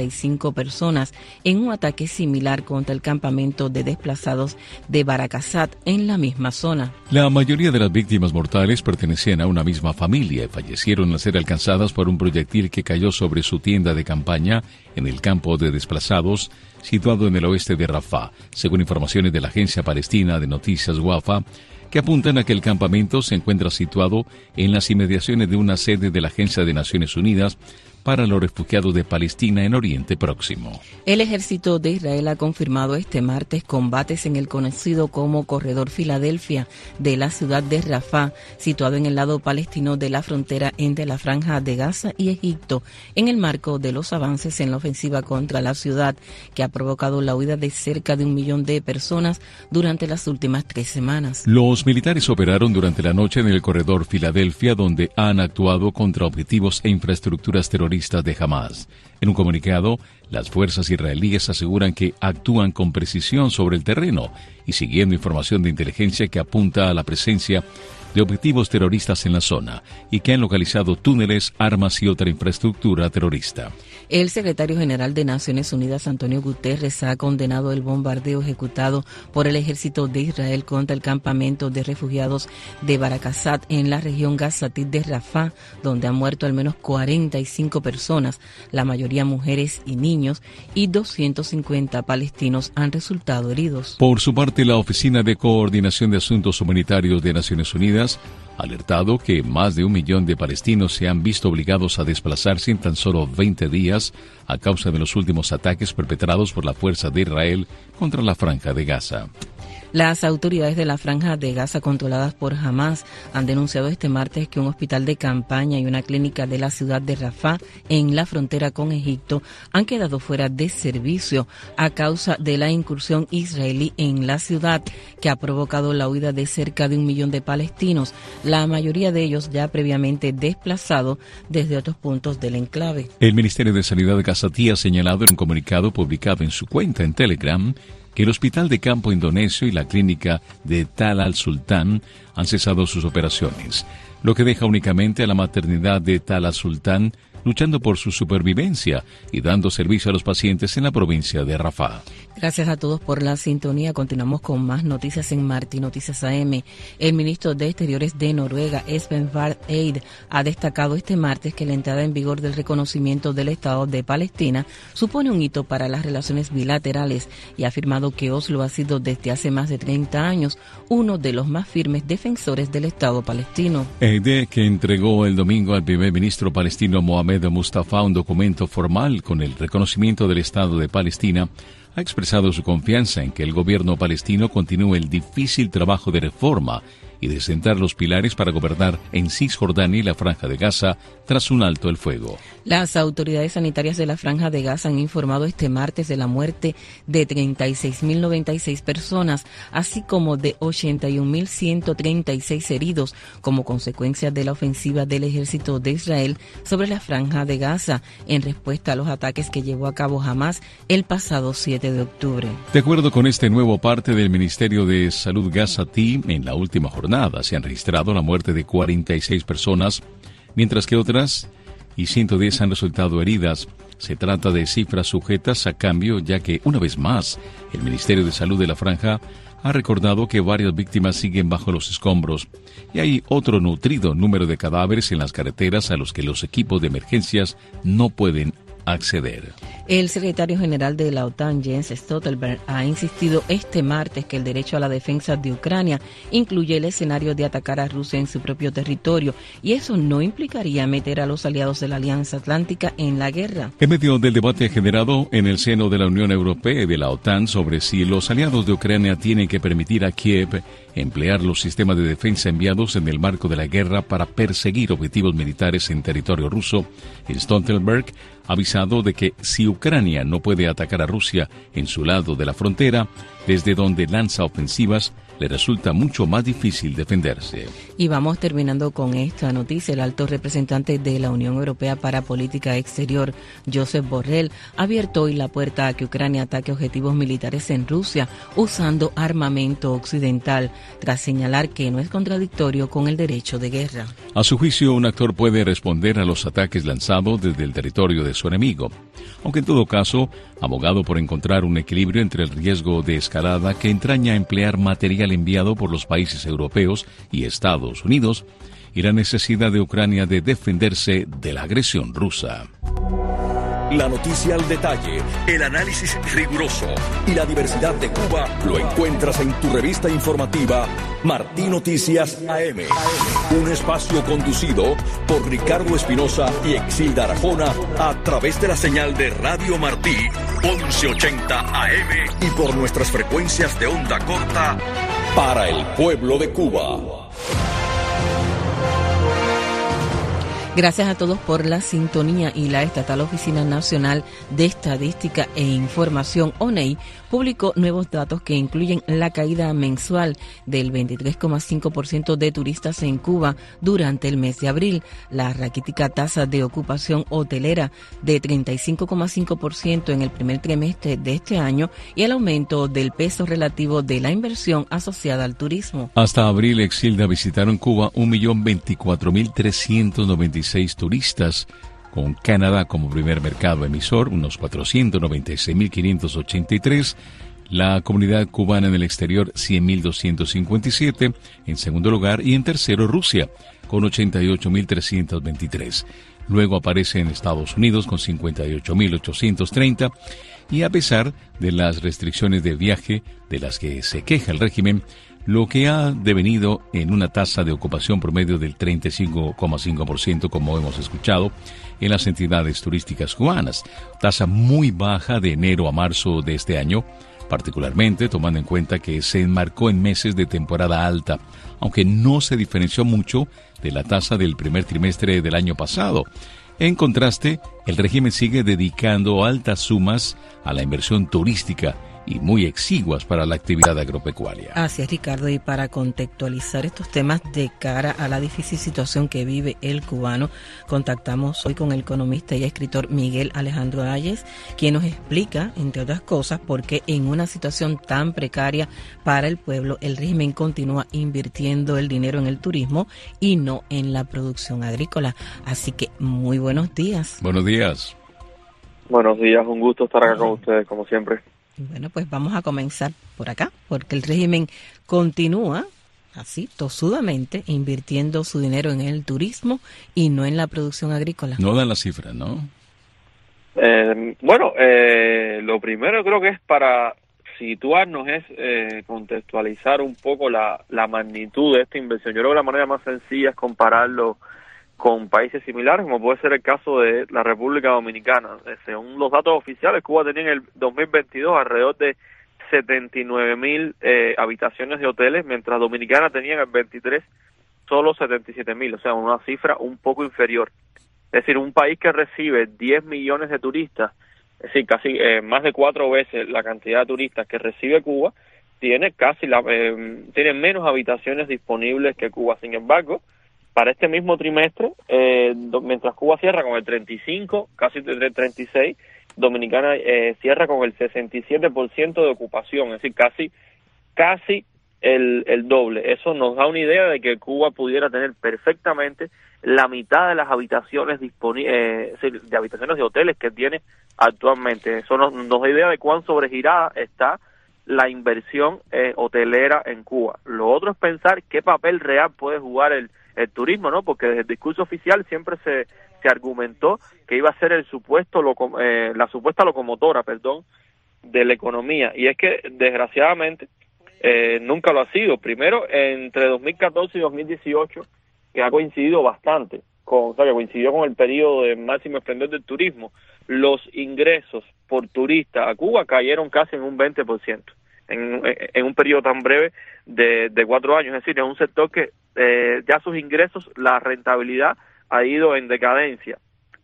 45 personas en un ataque similar contra el campamento de desplazados de Barakazat, en la misma zona. La mayoría de las víctimas mortales pertenecían a una misma familia y fallecieron al ser alcanzadas por un proyectil que cayó sobre su tienda de campaña en el campo de desplazados situado en el oeste de Rafah, según informaciones de la agencia palestina de noticias Wafa, que apuntan a que el campamento se encuentra situado en las inmediaciones de una sede de la Agencia de Naciones Unidas para los refugiados de Palestina en Oriente Próximo. El ejército de Israel ha confirmado este martes combates en el conocido como Corredor Filadelfia de la ciudad de Rafah, situado en el lado palestino de la frontera entre la Franja de Gaza y Egipto, en el marco de los avances en la ofensiva contra la ciudad, que ha provocado la huida de cerca de 1 millón de personas durante las últimas 3 semanas. Los militares operaron durante la noche en el Corredor Filadelfia, donde han actuado contra objetivos e infraestructuras terroristas de Hamas. En un comunicado, las fuerzas israelíes aseguran que actúan con precisión sobre el terreno y siguiendo información de inteligencia que apunta a la presencia de objetivos terroristas en la zona y que han localizado túneles, armas y otra infraestructura terrorista. El secretario general de Naciones Unidas, Antonio Guterres, ha condenado el bombardeo ejecutado por el ejército de Israel contra el campamento de refugiados de Barakazat en la región gazatí de Rafah, donde han muerto al menos 45 personas, la mayoría mujeres y niños, y 250 palestinos han resultado heridos. Por su parte, la Oficina de Coordinación de Asuntos Humanitarios de Naciones Unidas ha alertado que más de 1 millón de palestinos se han visto obligados a desplazarse en tan solo 20 días a causa de los últimos ataques perpetrados por la fuerza de Israel contra la Franja de Gaza. Las autoridades de la Franja de Gaza, controladas por Hamas, han denunciado este martes que un hospital de campaña y una clínica de la ciudad de Rafah, en la frontera con Egipto, han quedado fuera de servicio a causa de la incursión israelí en la ciudad, que ha provocado la huida de cerca de 1 millón de palestinos, la mayoría de ellos ya previamente desplazados desde otros puntos del enclave. El Ministerio de Sanidad gazatí ha señalado en un comunicado publicado en su cuenta en Telegram que el Hospital de Campo Indonesio y la Clínica de Tal al-Sultán han cesado sus operaciones, lo que deja únicamente a la maternidad de Tal al-Sultán luchando por su supervivencia y dando servicio a los pacientes en la provincia de Rafah. Gracias a todos por la sintonía. Continuamos con más noticias en Martí Noticias AM. El ministro de Exteriores de Noruega, Espen Barth Eide, ha destacado este martes que la entrada en vigor del reconocimiento del Estado de Palestina supone un hito para las relaciones bilaterales y ha afirmado que Oslo ha sido desde hace más de 30 años uno de los más firmes defensores del Estado palestino. Eide, que entregó el domingo al primer ministro palestino Mohamed Mustafa un documento formal con el reconocimiento del Estado de Palestina, ha expresado su confianza en que el gobierno palestino continúe el difícil trabajo de reforma y de sentar los pilares para gobernar en Cisjordania y la Franja de Gaza tras un alto el fuego. Las autoridades sanitarias de la Franja de Gaza han informado este martes de la muerte de 36.096 personas, así como de 81.136 heridos como consecuencia de la ofensiva del ejército de Israel sobre la Franja de Gaza en respuesta a los ataques que llevó a cabo Hamas el pasado 7 de octubre. De acuerdo con este nuevo parte del Ministerio de Salud gazatí, en la última jornada se han registrado la muerte de 46 personas, mientras que otras 110 han resultado heridas. Se trata de cifras sujetas a cambio, ya que, una vez más, el Ministerio de Salud de la Franja ha recordado que varias víctimas siguen bajo los escombros y hay otro nutrido número de cadáveres en las carreteras a los que los equipos de emergencias no pueden acceder. El secretario general de la OTAN, Jens Stoltenberg, ha insistido este martes que el derecho a la defensa de Ucrania incluye el escenario de atacar a Rusia en su propio territorio y eso no implicaría meter a los aliados de la Alianza Atlántica en la guerra. En medio del debate generado en el seno de la Unión Europea y de la OTAN sobre si los aliados de Ucrania tienen que permitir a Kiev emplear los sistemas de defensa enviados en el marco de la guerra para perseguir objetivos militares en territorio ruso, Stoltenberg ha avisado de que si Ucrania no puede atacar a Rusia en su lado de la frontera, desde donde lanza ofensivas, le resulta mucho más difícil defenderse. Y vamos terminando con esta noticia. El alto representante de la Unión Europea para Política Exterior, Josep Borrell, ha abierto hoy la puerta a que Ucrania ataque objetivos militares en Rusia usando armamento occidental, tras señalar que no es contradictorio con el derecho de guerra. A su juicio, un actor puede responder a los ataques lanzados desde el territorio de su enemigo, aunque en todo caso, abogado por encontrar un equilibrio entre el riesgo de escalada que entraña emplear material enviado por los países europeos y Estados Unidos y la necesidad de Ucrania de defenderse de la agresión rusa. La noticia al detalle, el análisis riguroso y la diversidad de Cuba lo encuentras en tu revista informativa Martí Noticias AM. Un espacio conducido por Ricardo Espinosa y Exilda Arjona a través de la señal de Radio Martí 1180 AM y por nuestras frecuencias de onda corta para el pueblo de Cuba. Gracias a todos por la sintonía. Y la Estatal Oficina Nacional de Estadística e Información, ONEI, publicó nuevos datos que incluyen la caída mensual del 23,5% de turistas en Cuba durante el mes de abril, la raquítica tasa de ocupación hotelera de 35,5% en el primer trimestre de este año y el aumento del peso relativo de la inversión asociada al turismo. Hasta abril, Exilda, visitaron Cuba 1.024.396 turistas, con Canadá como primer mercado emisor, unos 496.583, la comunidad cubana en el exterior 100.257, en segundo lugar, y en tercero Rusia, con 88.323. Luego aparece en Estados Unidos con 58.830, y a pesar de las restricciones de viaje de las que se queja el régimen, lo que ha devenido en una tasa de ocupación promedio del 35,5%, como hemos escuchado, en las entidades turísticas cubanas, tasa muy baja de enero a marzo de este año, particularmente tomando en cuenta que se enmarcó en meses de temporada alta, aunque no se diferenció mucho de la tasa del primer trimestre del año pasado. En contraste, el régimen sigue dedicando altas sumas a la inversión turística y muy exiguas para la actividad agropecuaria. Así es, Ricardo, y para contextualizar estos temas de cara a la difícil situación que vive el cubano, contactamos hoy con el economista y escritor Miguel Alejandro Ayes, quien nos explica, entre otras cosas, por qué en una situación tan precaria para el pueblo, el régimen continúa invirtiendo el dinero en el turismo y no en la producción agrícola. Así que muy buenos días. Buenos días. Buenos días, un gusto estar acá con ustedes, como siempre. Bueno, pues vamos a comenzar por acá, porque el régimen continúa así, tosudamente, invirtiendo su dinero en el turismo y no en la producción agrícola. No dan las cifras, ¿no? Lo primero creo que es para situarnos, es contextualizar un poco la magnitud de esta inversión. Yo creo que la manera más sencilla es compararlo con países similares, como puede ser el caso de la República Dominicana. Según los datos oficiales, Cuba tenía en el 2022 alrededor de 79.000 habitaciones de hoteles, mientras Dominicana tenía en el 23 solo 77.000, o sea, una cifra un poco inferior. Es decir, un país que recibe 10 millones de turistas, es decir, casi más de 4 veces la cantidad de turistas que recibe Cuba, tiene tiene menos habitaciones disponibles que Cuba. Sin embargo, para este mismo trimestre, mientras Cuba cierra con el 35, casi el 36, Dominicana cierra con el 67% de ocupación, es decir, casi el doble. Eso nos da una idea de que Cuba pudiera tener perfectamente la mitad de las habitaciones disponibles, de habitaciones de hoteles que tiene actualmente. Eso nos da idea de cuán sobregirada está la inversión hotelera en Cuba. Lo otro es pensar qué papel real puede jugar el turismo, ¿no? Porque desde el discurso oficial siempre se argumentó que iba a ser la supuesta locomotora, de la economía, y es que desgraciadamente nunca lo ha sido. Primero, entre 2014 y 2018, que ha coincidido bastante, que coincidió con el periodo de máximo esplendor del turismo, los ingresos por turista a Cuba cayeron casi en un 20%, en un periodo tan breve de 4 años. Es decir, es un sector que ya sus ingresos, la rentabilidad ha ido en decadencia.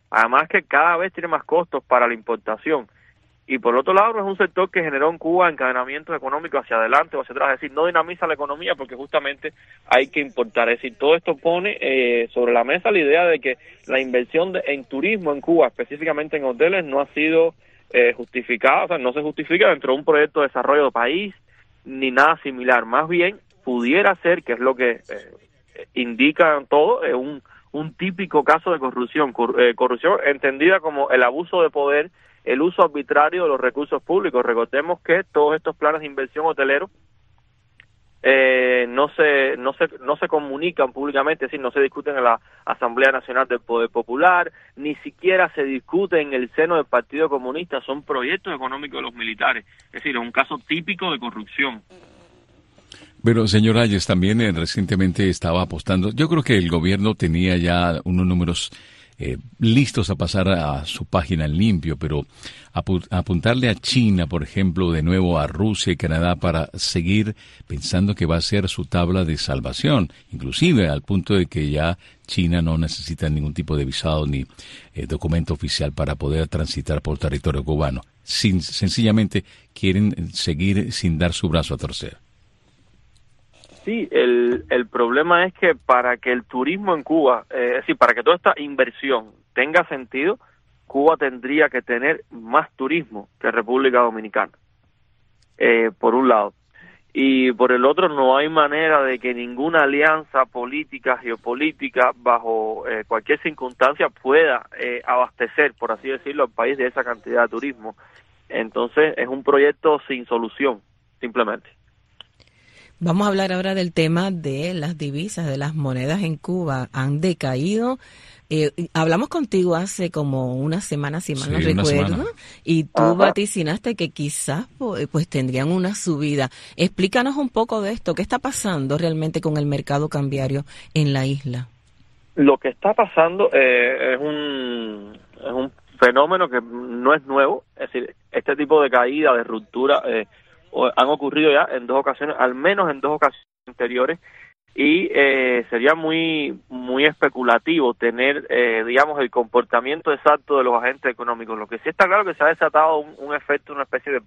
Además que cada vez tiene más costos para la importación. Y por otro lado, no es un sector que generó en Cuba encadenamientos económicos hacia adelante o hacia atrás, es decir, no dinamiza la economía porque justamente hay que importar. Es decir, todo esto pone sobre la mesa la idea de que la inversión en turismo en Cuba, específicamente en hoteles, no ha sido justificada, o sea, no se justifica dentro de un proyecto de desarrollo de país ni nada similar. Más bien, pudiera ser, que es lo que indica todo, un típico caso de corrupción, corrupción entendida como el abuso de poder, el uso arbitrario de los recursos públicos. Recordemos que todos estos planes de inversión hotelero no se comunican públicamente, es decir, no se discuten en la Asamblea Nacional del Poder Popular, ni siquiera se discute en el seno del Partido Comunista, son proyectos económicos de los militares, es decir, es un caso típico de corrupción. Pero, señor Ayes, también recientemente estaba apostando, yo creo que el gobierno tenía ya unos números listos a pasar a su página en limpio, pero apuntarle a China, por ejemplo, de nuevo a Rusia y Canadá para seguir pensando que va a ser su tabla de salvación, inclusive al punto de que ya China no necesita ningún tipo de visado ni documento oficial para poder transitar por territorio cubano. Sencillamente quieren seguir sin dar su brazo a torcer. Sí, el problema es que para que el turismo en Cuba, es decir, para que toda esta inversión tenga sentido, Cuba tendría que tener más turismo que República Dominicana, por un lado. Y por el otro, no hay manera de que ninguna alianza política, geopolítica, bajo cualquier circunstancia, pueda abastecer, por así decirlo, al país de esa cantidad de turismo. Entonces, es un proyecto sin solución, simplemente. Vamos a hablar ahora del tema de las divisas, de las monedas en Cuba. Han decaído. Hablamos contigo hace como una semana, si mal no recuerdo, y tú vaticinaste que quizás pues tendrían una subida. Explícanos un poco de esto. ¿Qué está pasando realmente con el mercado cambiario en la isla? Lo que está pasando es un fenómeno que no es nuevo. Es decir, este tipo de caída, de ruptura, han ocurrido ya en 2 ocasiones, al menos en 2 ocasiones anteriores, y sería muy especulativo tener, digamos, el comportamiento exacto de los agentes económicos. Lo que sí está claro es que se ha desatado un efecto, una especie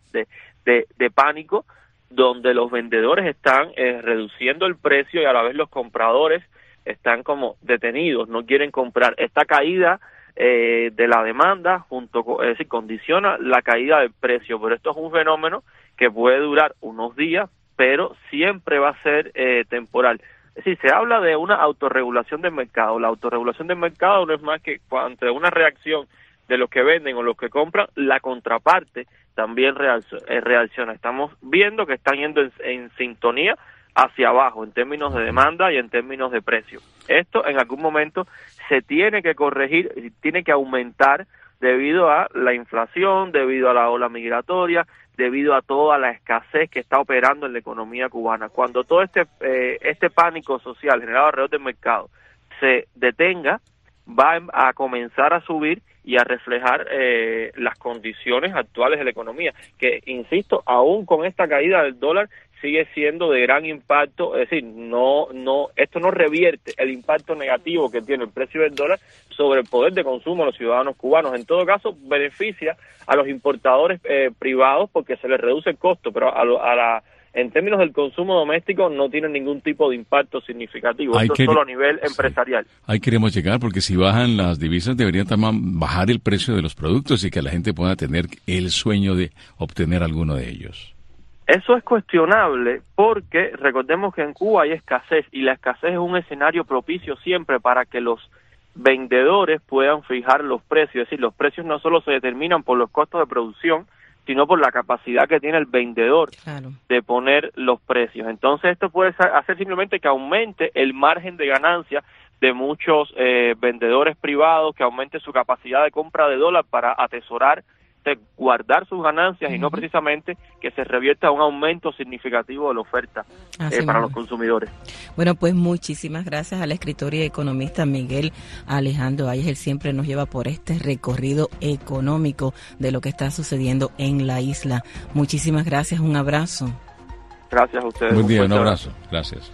de pánico, donde los vendedores están reduciendo el precio y a la vez los compradores están como detenidos, no quieren comprar. Esta caída de la demanda es decir, condiciona la caída del precio, pero esto es un fenómeno que puede durar unos días, pero siempre va a ser temporal. Es decir, se habla de una autorregulación del mercado. La autorregulación del mercado no es más que ante una reacción de los que venden o los que compran, la contraparte también reacciona. Estamos viendo que están yendo en sintonía hacia abajo en términos de demanda y en términos de precio. Esto en algún momento se tiene que corregir, tiene que aumentar debido a la inflación, debido a la ola migratoria, debido a toda la escasez que está operando en la economía cubana. Cuando todo este pánico social generado alrededor del mercado se detenga, va a comenzar a subir y a reflejar las condiciones actuales de la economía, que, insisto, aún con esta caída del dólar, sigue siendo de gran impacto. Es decir, esto no revierte el impacto negativo que tiene el precio del dólar sobre el poder de consumo de los ciudadanos cubanos. En todo caso, beneficia a los importadores privados porque se les reduce el costo, pero en términos del consumo doméstico no tiene ningún tipo de impacto significativo. Esto es solo a nivel empresarial. Ahí queremos llegar, porque si bajan las divisas deberían también bajar el precio de los productos y que la gente pueda tener el sueño de obtener alguno de ellos. Eso es cuestionable porque recordemos que en Cuba hay escasez y la escasez es un escenario propicio siempre para que los vendedores puedan fijar los precios. Es decir, los precios no solo se determinan por los costos de producción, sino por la capacidad que tiene el vendedor de poner los precios. Entonces esto puede hacer simplemente que aumente el margen de ganancia de muchos vendedores privados, que aumente su capacidad de compra de dólar para atesorar, guardar sus ganancias y no precisamente que se revierta un aumento significativo de la oferta para los consumidores. Bueno, pues muchísimas gracias al escritor y economista Miguel Alejandro Ayes. Él siempre nos lleva por este recorrido económico de lo que está sucediendo en la isla. Muchísimas gracias, un abrazo. Gracias a ustedes. Buen día, un abrazo. Gracias.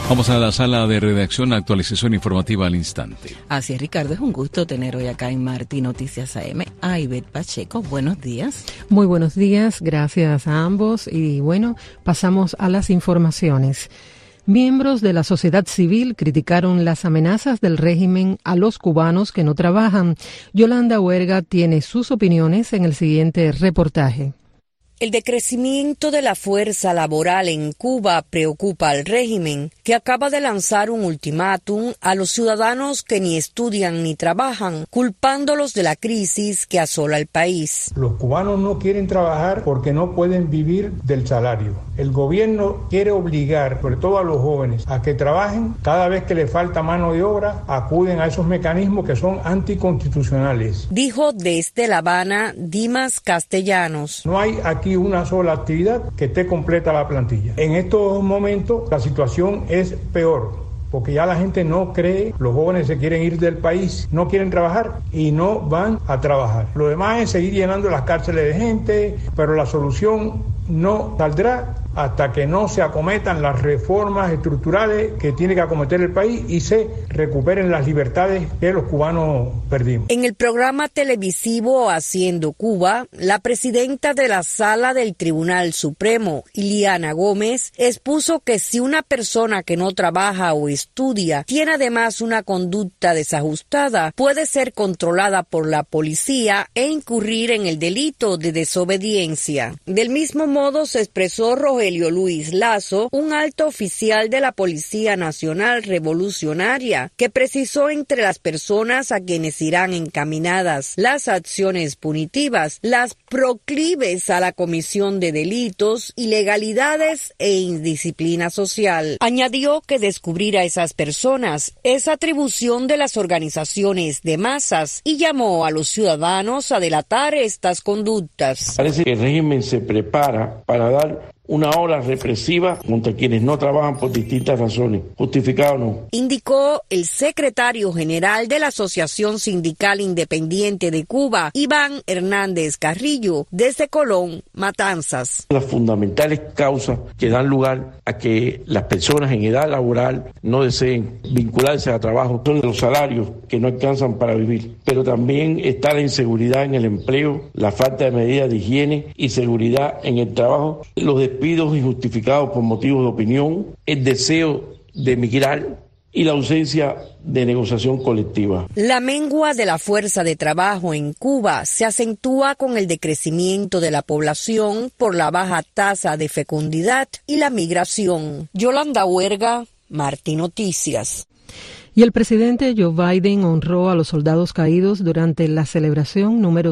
Vamos a la sala de redacción, actualización informativa al instante. Así es, Ricardo, es un gusto tener hoy acá en Martí Noticias AM a Ivette Pacheco. Buenos días. Muy buenos días, gracias a ambos. Y bueno, pasamos a las informaciones. Miembros de la sociedad civil criticaron las amenazas del régimen a los cubanos que no trabajan. Yolanda Huerga tiene sus opiniones en el siguiente reportaje. El decrecimiento de la fuerza laboral en Cuba preocupa al régimen, que acaba de lanzar un ultimátum a los ciudadanos que ni estudian ni trabajan, culpándolos de la crisis que asola el país. Los cubanos no quieren trabajar porque no pueden vivir del salario. El gobierno quiere obligar, sobre todo a los jóvenes, a que trabajen. Cada vez que les falta mano de obra, acuden a esos mecanismos que son anticonstitucionales. Dijo desde La Habana Dimas Castellanos. No hay aquí una sola actividad que esté completa la plantilla. En estos momentos la situación es peor, porque ya la gente no cree, los jóvenes se quieren ir del país, no quieren trabajar y no van a trabajar. Lo demás es seguir llenando las cárceles de gente, pero la solución no saldrá hasta que no se acometan las reformas estructurales que tiene que acometer el país y se recuperen las libertades que los cubanos perdimos. En el programa televisivo Haciendo Cuba, la presidenta de la Sala del Tribunal Supremo, Iliana Gómez, expuso que si una persona que no trabaja o estudia tiene además una conducta desajustada, puede ser controlada por la policía e incurrir en el delito de desobediencia. Del mismo modo se expresó Rogelio Luis Lazo, un alto oficial de la Policía Nacional Revolucionaria, que precisó entre las personas a quienes irán encaminadas las acciones punitivas, las proclives a la comisión de delitos, ilegalidades e indisciplina social. Añadió que descubrir a esas personas es atribución de las organizaciones de masas y llamó a los ciudadanos a delatar estas conductas. Parece que el régimen se prepara para dar una ola represiva contra quienes no trabajan por distintas razones, justificado o no. Indicó el secretario general de la Asociación Sindical Independiente de Cuba, Iván Hernández Carrillo, desde Colón, Matanzas. Las fundamentales causas que dan lugar a que las personas en edad laboral no deseen vincularse a trabajo son los salarios que no alcanzan para vivir, pero también está la inseguridad en el empleo, la falta de medidas de higiene y seguridad en el trabajo, los despidos injustificados por motivos de opinión, el deseo de emigrar y la ausencia de negociación colectiva. La mengua de la fuerza de trabajo en Cuba se acentúa con el decrecimiento de la población por la baja tasa de fecundidad y la migración. Yolanda Huerga, Martí Noticias. Y el presidente Joe Biden honró a los soldados caídos durante la celebración número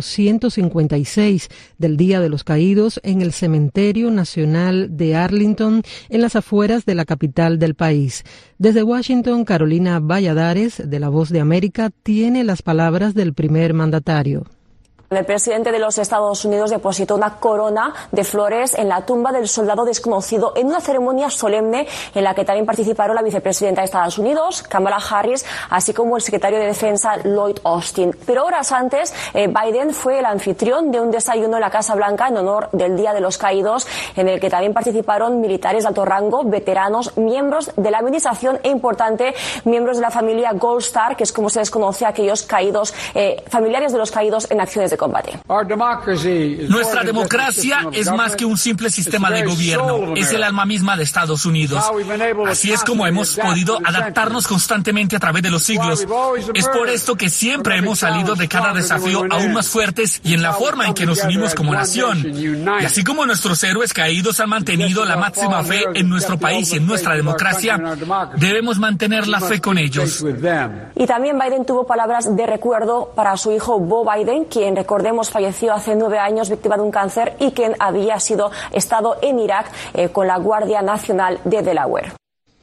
156 del Día de los Caídos en el Cementerio Nacional de Arlington, en las afueras de la capital del país. Desde Washington, Carolina Valladares, de La Voz de América, tiene las palabras del primer mandatario. El presidente de los Estados Unidos depositó una corona de flores en la tumba del soldado desconocido en una ceremonia solemne en la que también participaron la vicepresidenta de Estados Unidos, Kamala Harris, así como el secretario de Defensa, Lloyd Austin. Pero horas antes, Biden fue el anfitrión de un desayuno en la Casa Blanca en honor del Día de los Caídos, en el que también participaron militares de alto rango, veteranos, miembros de la administración e importante miembros de la familia Gold Star, que es como se les conoce a aquellos caídos, familiares de los caídos en acciones de combate. Nuestra democracia es más que un simple sistema de gobierno, es el alma misma de Estados Unidos. Así es como hemos podido adaptarnos constantemente a través de los siglos. Es por esto que siempre hemos salido de cada desafío aún más fuertes y en la forma en que nos unimos como nación. Y así como nuestros héroes caídos han mantenido la máxima fe en nuestro país y en nuestra democracia, debemos mantener la fe con ellos. Y también Biden tuvo palabras de recuerdo para su hijo Beau Biden, quien recordemos falleció hace 9 años víctima de un cáncer y quien había estado en Irak con la Guardia Nacional de Delaware.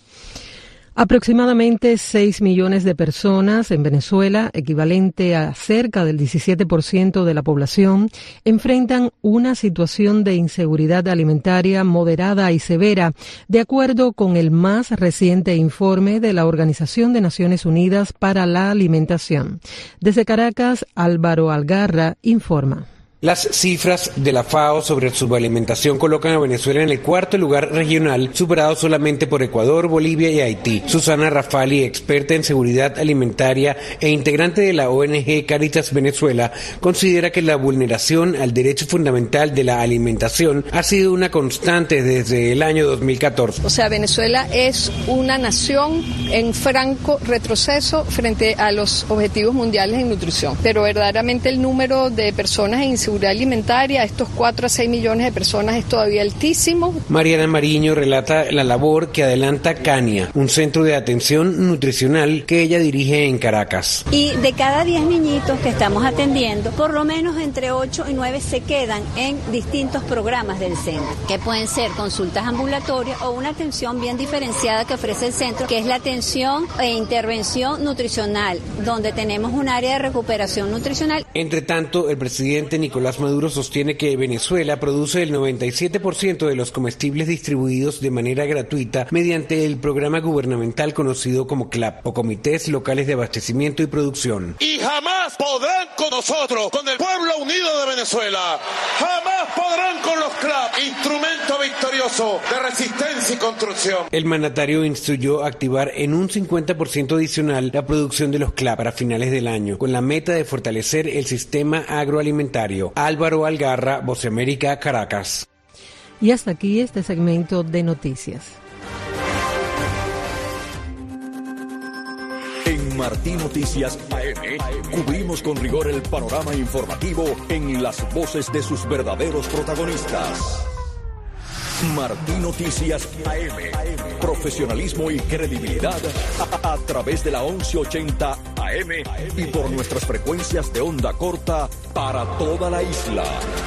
Aproximadamente 6 millones de personas en Venezuela, equivalente a cerca del 17% de la población, enfrentan una situación de inseguridad alimentaria moderada y severa, de acuerdo con el más reciente informe de la Organización de Naciones Unidas para la Alimentación. Desde Caracas, Álvaro Algarra informa. Las cifras de la FAO sobre subalimentación colocan a Venezuela en el cuarto lugar regional, superado solamente por Ecuador, Bolivia y Haití. Susana Rafali, experta en seguridad alimentaria e integrante de la ONG Cáritas Venezuela, considera que la vulneración al derecho fundamental de la alimentación ha sido una constante desde el año 2014. O sea, Venezuela es una nación en franco retroceso frente a los objetivos mundiales en nutrición, pero verdaderamente el número de personas en seguridad alimentaria, estos 4 a 6 millones de personas, es todavía altísimo. Mariana Mariño relata la labor que adelanta Cania, un centro de atención nutricional que ella dirige en Caracas. Y de cada 10 niñitos que estamos atendiendo, por lo menos entre 8 y 9 se quedan en distintos programas del centro, que pueden ser consultas ambulatorias o una atención bien diferenciada que ofrece el centro, que es la atención e intervención nutricional, donde tenemos un área de recuperación nutricional. Entre tanto, el presidente Nicolás Maduro sostiene que Venezuela produce el 97% de los comestibles distribuidos de manera gratuita mediante el programa gubernamental conocido como CLAP, o Comités Locales de Abastecimiento y Producción. Y jamás podrán con nosotros, con el pueblo unido de Venezuela, jamás podrán con los CLAP, instrumento victorioso de resistencia y construcción. El mandatario instruyó activar en un 50% adicional la producción de los CLAP para finales del año, con la meta de fortalecer el sistema agroalimentario. Álvaro Algarra, Voz de América, Caracas. Y hasta aquí este segmento de noticias. En Martí Noticias AM cubrimos con rigor el panorama informativo en las voces de sus verdaderos protagonistas. Martí Noticias AM. Profesionalismo y credibilidad a través de la 1180 AM y por nuestras frecuencias de onda corta para toda la isla.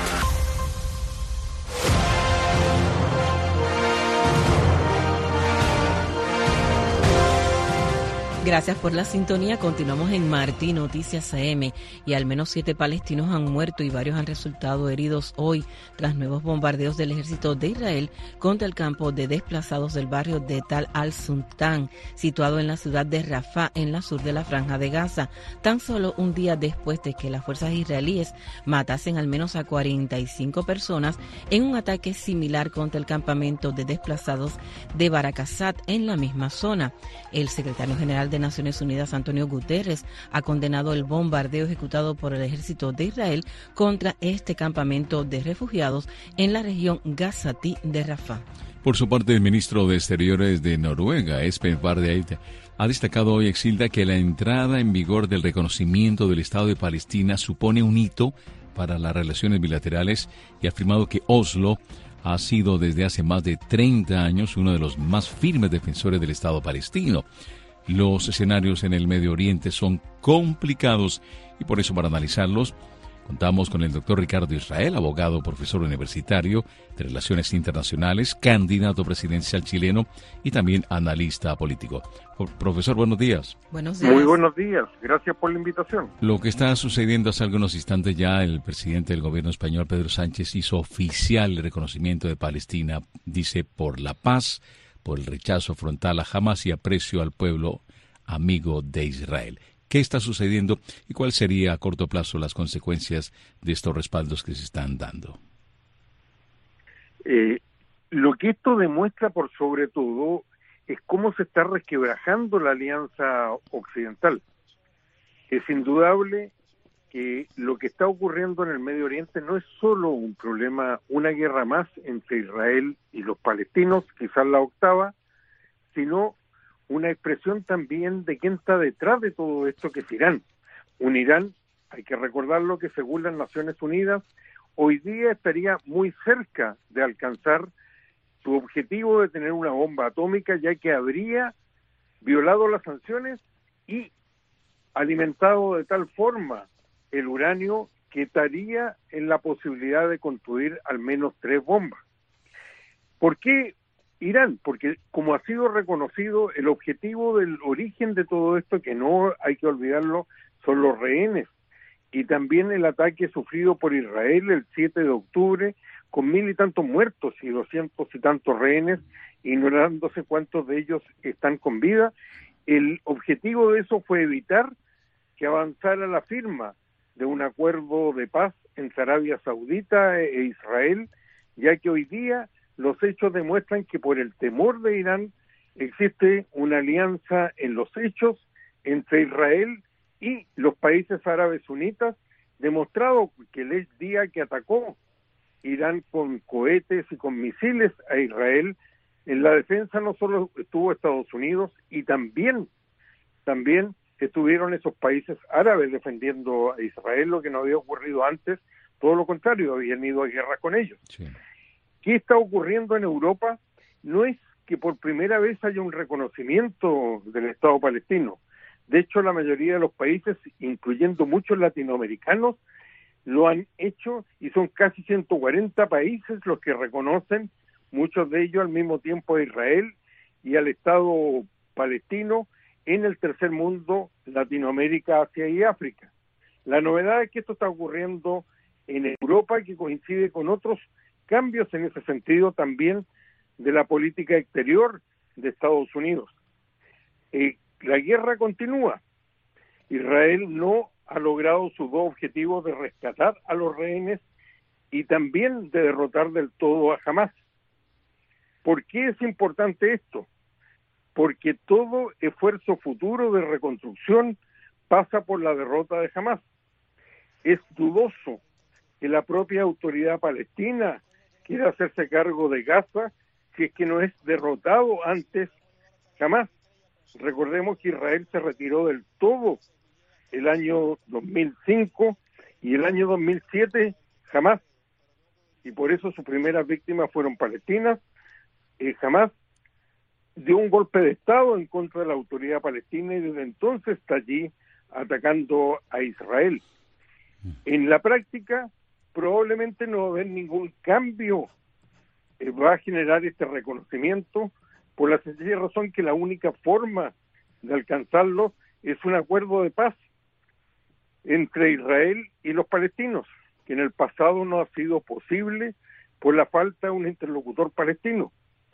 Gracias por la sintonía. Continuamos en Martí Noticias AM y al menos 7 palestinos han muerto y varios han resultado heridos hoy tras nuevos bombardeos del ejército de Israel contra el campo de desplazados del barrio de Tal al-Sultán, situado en la ciudad de Rafah, en la sur de la Franja de Gaza, tan solo un día después de que las fuerzas israelíes matasen al menos a 45 personas en un ataque similar contra el campamento de desplazados de Barakazat en la misma zona. El secretario general de Naciones Unidas, Antonio Guterres, ha condenado el bombardeo ejecutado por el ejército de Israel contra este campamento de refugiados en la región gazatí de Rafah. Por su parte, el ministro de Exteriores de Noruega, Espen Barth Eide, ha destacado hoy, Exilda, que la entrada en vigor del reconocimiento del Estado de Palestina supone un hito para las relaciones bilaterales y ha afirmado que Oslo ha sido desde hace más de 30 años uno de los más firmes defensores del Estado palestino. Los escenarios en el Medio Oriente son complicados y por eso, para analizarlos, contamos con el doctor Ricardo Israel, abogado, profesor universitario de Relaciones Internacionales, candidato presidencial chileno y también analista político. Profesor, buenos días. Buenos días. Muy buenos días. Gracias por la invitación. Lo que está sucediendo hace algunos instantes ya, el presidente del gobierno español, Pedro Sánchez, hizo oficial el reconocimiento de Palestina, dice, por la paz, por el rechazo frontal a Hamás y aprecio al pueblo amigo de Israel. ¿Qué está sucediendo y cuál sería a corto plazo las consecuencias de estos respaldos que se están dando? Lo que esto demuestra por sobre todo es cómo se está resquebrajando la alianza occidental. Es indudable que lo que está ocurriendo en el Medio Oriente no es solo un problema, una guerra más entre Israel y los palestinos, quizás la octava, sino una expresión también de quién está detrás de todo esto, que es Irán. Un Irán, hay que recordarlo, que según las Naciones Unidas, hoy día estaría muy cerca de alcanzar su objetivo de tener una bomba atómica, ya que habría violado las sanciones y alimentado de tal forma el uranio que estaría en la posibilidad de construir al menos 3 bombas. ¿Por qué Irán? Porque, como ha sido reconocido, el objetivo del origen de todo esto, que no hay que olvidarlo, son los rehenes, y también el ataque sufrido por Israel el 7 de octubre, con 1,000 y tantos muertos y 200 y tantos rehenes, ignorándose cuántos de ellos están con vida. El objetivo de eso fue evitar que avanzara la firma de un acuerdo de paz entre Arabia Saudita e Israel, ya que hoy día los hechos demuestran que por el temor de Irán existe una alianza en los hechos entre Israel y los países árabes sunitas, demostrado que el día que atacó Irán con cohetes y con misiles a Israel, en la defensa no solo estuvo Estados Unidos, y también estuvieron esos países árabes defendiendo a Israel, lo que no había ocurrido antes, todo lo contrario, habían ido a guerra con ellos. Sí. ¿Qué está ocurriendo en Europa? No es que por primera vez haya un reconocimiento del Estado palestino. De hecho, la mayoría de los países, incluyendo muchos latinoamericanos, lo han hecho, y son casi 140 países los que reconocen, muchos de ellos al mismo tiempo a Israel y al Estado palestino en el tercer mundo, Latinoamérica, Asia y África. La novedad es que esto está ocurriendo en Europa, que coincide con otros cambios en ese sentido también de la política exterior de Estados Unidos. La guerra continúa. Israel no ha logrado sus dos objetivos de rescatar a los rehenes y también de derrotar del todo a Hamás. ¿Por qué es importante esto? Porque todo esfuerzo futuro de reconstrucción pasa por la derrota de Hamás. Es dudoso que la propia autoridad palestina quiera hacerse cargo de Gaza si es que no es derrotado antes Hamás. Recordemos que Israel se retiró del todo el año 2005 y el año 2007 Hamás, y por eso sus primeras víctimas fueron palestinas. Hamás dio un golpe de Estado en contra de la autoridad palestina y desde entonces está allí atacando a Israel. En la práctica, probablemente no va a haber ningún cambio, va a generar este reconocimiento por la sencilla razón que la única forma de alcanzarlo es un acuerdo de paz entre Israel y los palestinos, que en el pasado no ha sido posible por la falta de un interlocutor palestino.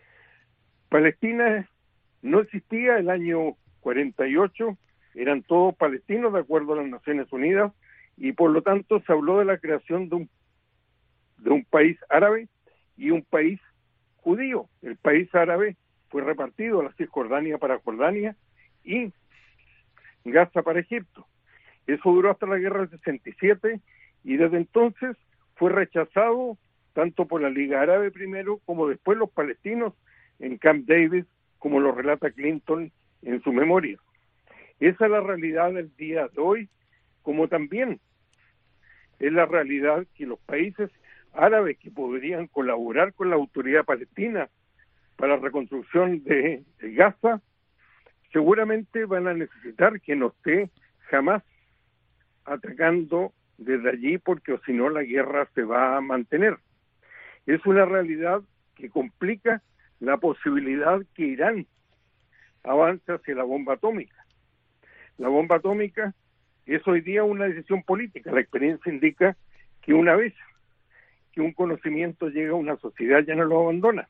Palestina no existía el año 48, eran todos palestinos de acuerdo a las Naciones Unidas, y por lo tanto se habló de la creación de un país árabe y un país judío. El país árabe fue repartido a la Cisjordania para Jordania y Gaza para Egipto. Eso duró hasta la guerra del 67 y desde entonces fue rechazado tanto por la Liga Árabe primero como después los palestinos en Camp David, como lo relata Clinton en su memoria. Esa es la realidad del día de hoy, como también es la realidad que los países árabes que podrían colaborar con la autoridad palestina para la reconstrucción de Gaza, seguramente van a necesitar que no esté jamás atacando desde allí, porque o si no la guerra se va a mantener. Es una realidad que complica la posibilidad que Irán avance hacia la bomba atómica. La bomba atómica es hoy día una decisión política. La experiencia indica que una vez que un conocimiento llega a una sociedad ya no lo abandona.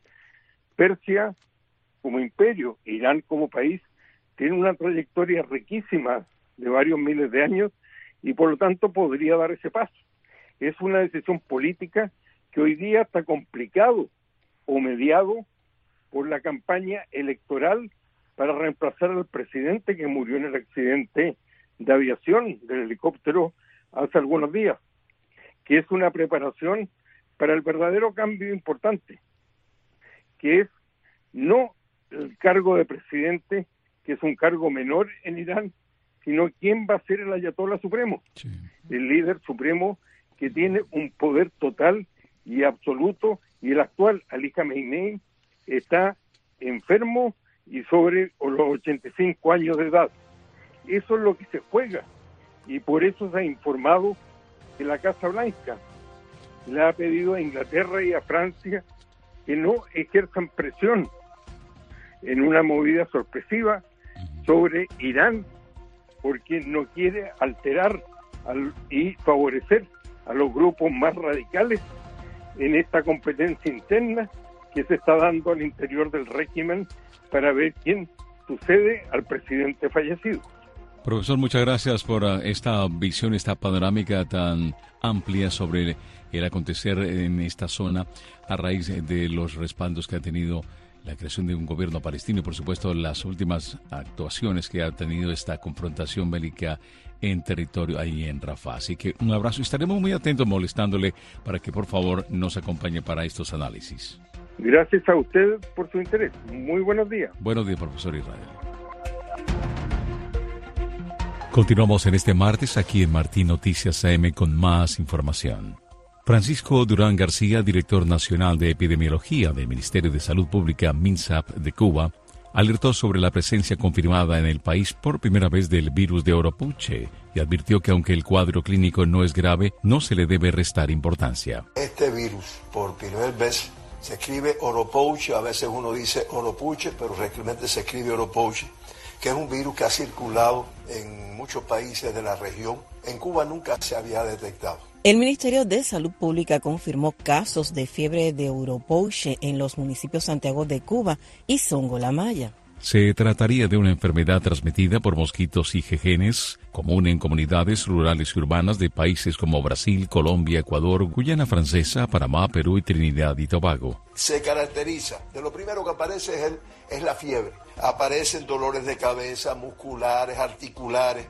Persia como imperio, Irán como país, tiene una trayectoria riquísima de varios miles de años y por lo tanto podría dar ese paso. Es una decisión política que hoy día está complicado o mediado por la campaña electoral para reemplazar al presidente que murió en el accidente de aviación del helicóptero hace algunos días, que es una preparación para el verdadero cambio importante, que es no el cargo de presidente, que es un cargo menor en Irán, sino quién va a ser el ayatolá supremo, sí, el líder supremo que tiene un poder total y absoluto, y el actual Ali Khamenei está enfermo y sobre los 85 años de edad. Eso es lo que se juega, y por eso se ha informado que la Casa Blanca le ha pedido a Inglaterra y a Francia que no ejerzan presión en una movida sorpresiva sobre Irán, porque no quiere alterar y favorecer a los grupos más radicales en esta competencia interna que se está dando al interior del régimen para ver quién sucede al presidente fallecido. Profesor, muchas gracias por esta visión, esta panorámica tan amplia sobre el acontecer en esta zona a raíz de los respaldos que ha tenido la creación de un gobierno palestino y, por supuesto, las últimas actuaciones que ha tenido esta confrontación bélica en territorio ahí en Rafah. Así que un abrazo y estaremos muy atentos molestándole para que, por favor, nos acompañe para estos análisis. Gracias a usted por su interés. Muy buenos días. Buenos días, profesor Israel. Continuamos en este martes aquí en Martín Noticias AM con más información. Francisco Durán García, director nacional de epidemiología del Ministerio de Salud Pública MINSAP de Cuba, alertó sobre la presencia confirmada en el país por primera vez del virus de Oropouche y advirtió que aunque el cuadro clínico no es grave, no se le debe restar importancia. Este virus, por primera vez, se escribe Oropouche, a veces uno dice Oropouche, pero realmente se escribe Oropouche, que es un virus que ha circulado en muchos países de la región. En Cuba nunca se había detectado. El Ministerio de Salud Pública confirmó casos de fiebre de Oropouche en los municipios Santiago de Cuba y Songo La Maya. Se trataría de una enfermedad transmitida por mosquitos IgGenes, común en comunidades rurales y urbanas de países como Brasil, Colombia, Ecuador, Guyana Francesa, Panamá, Perú y Trinidad y Tobago. Se caracteriza, de lo primero que aparece es la fiebre. Aparecen dolores de cabeza, musculares, articulares.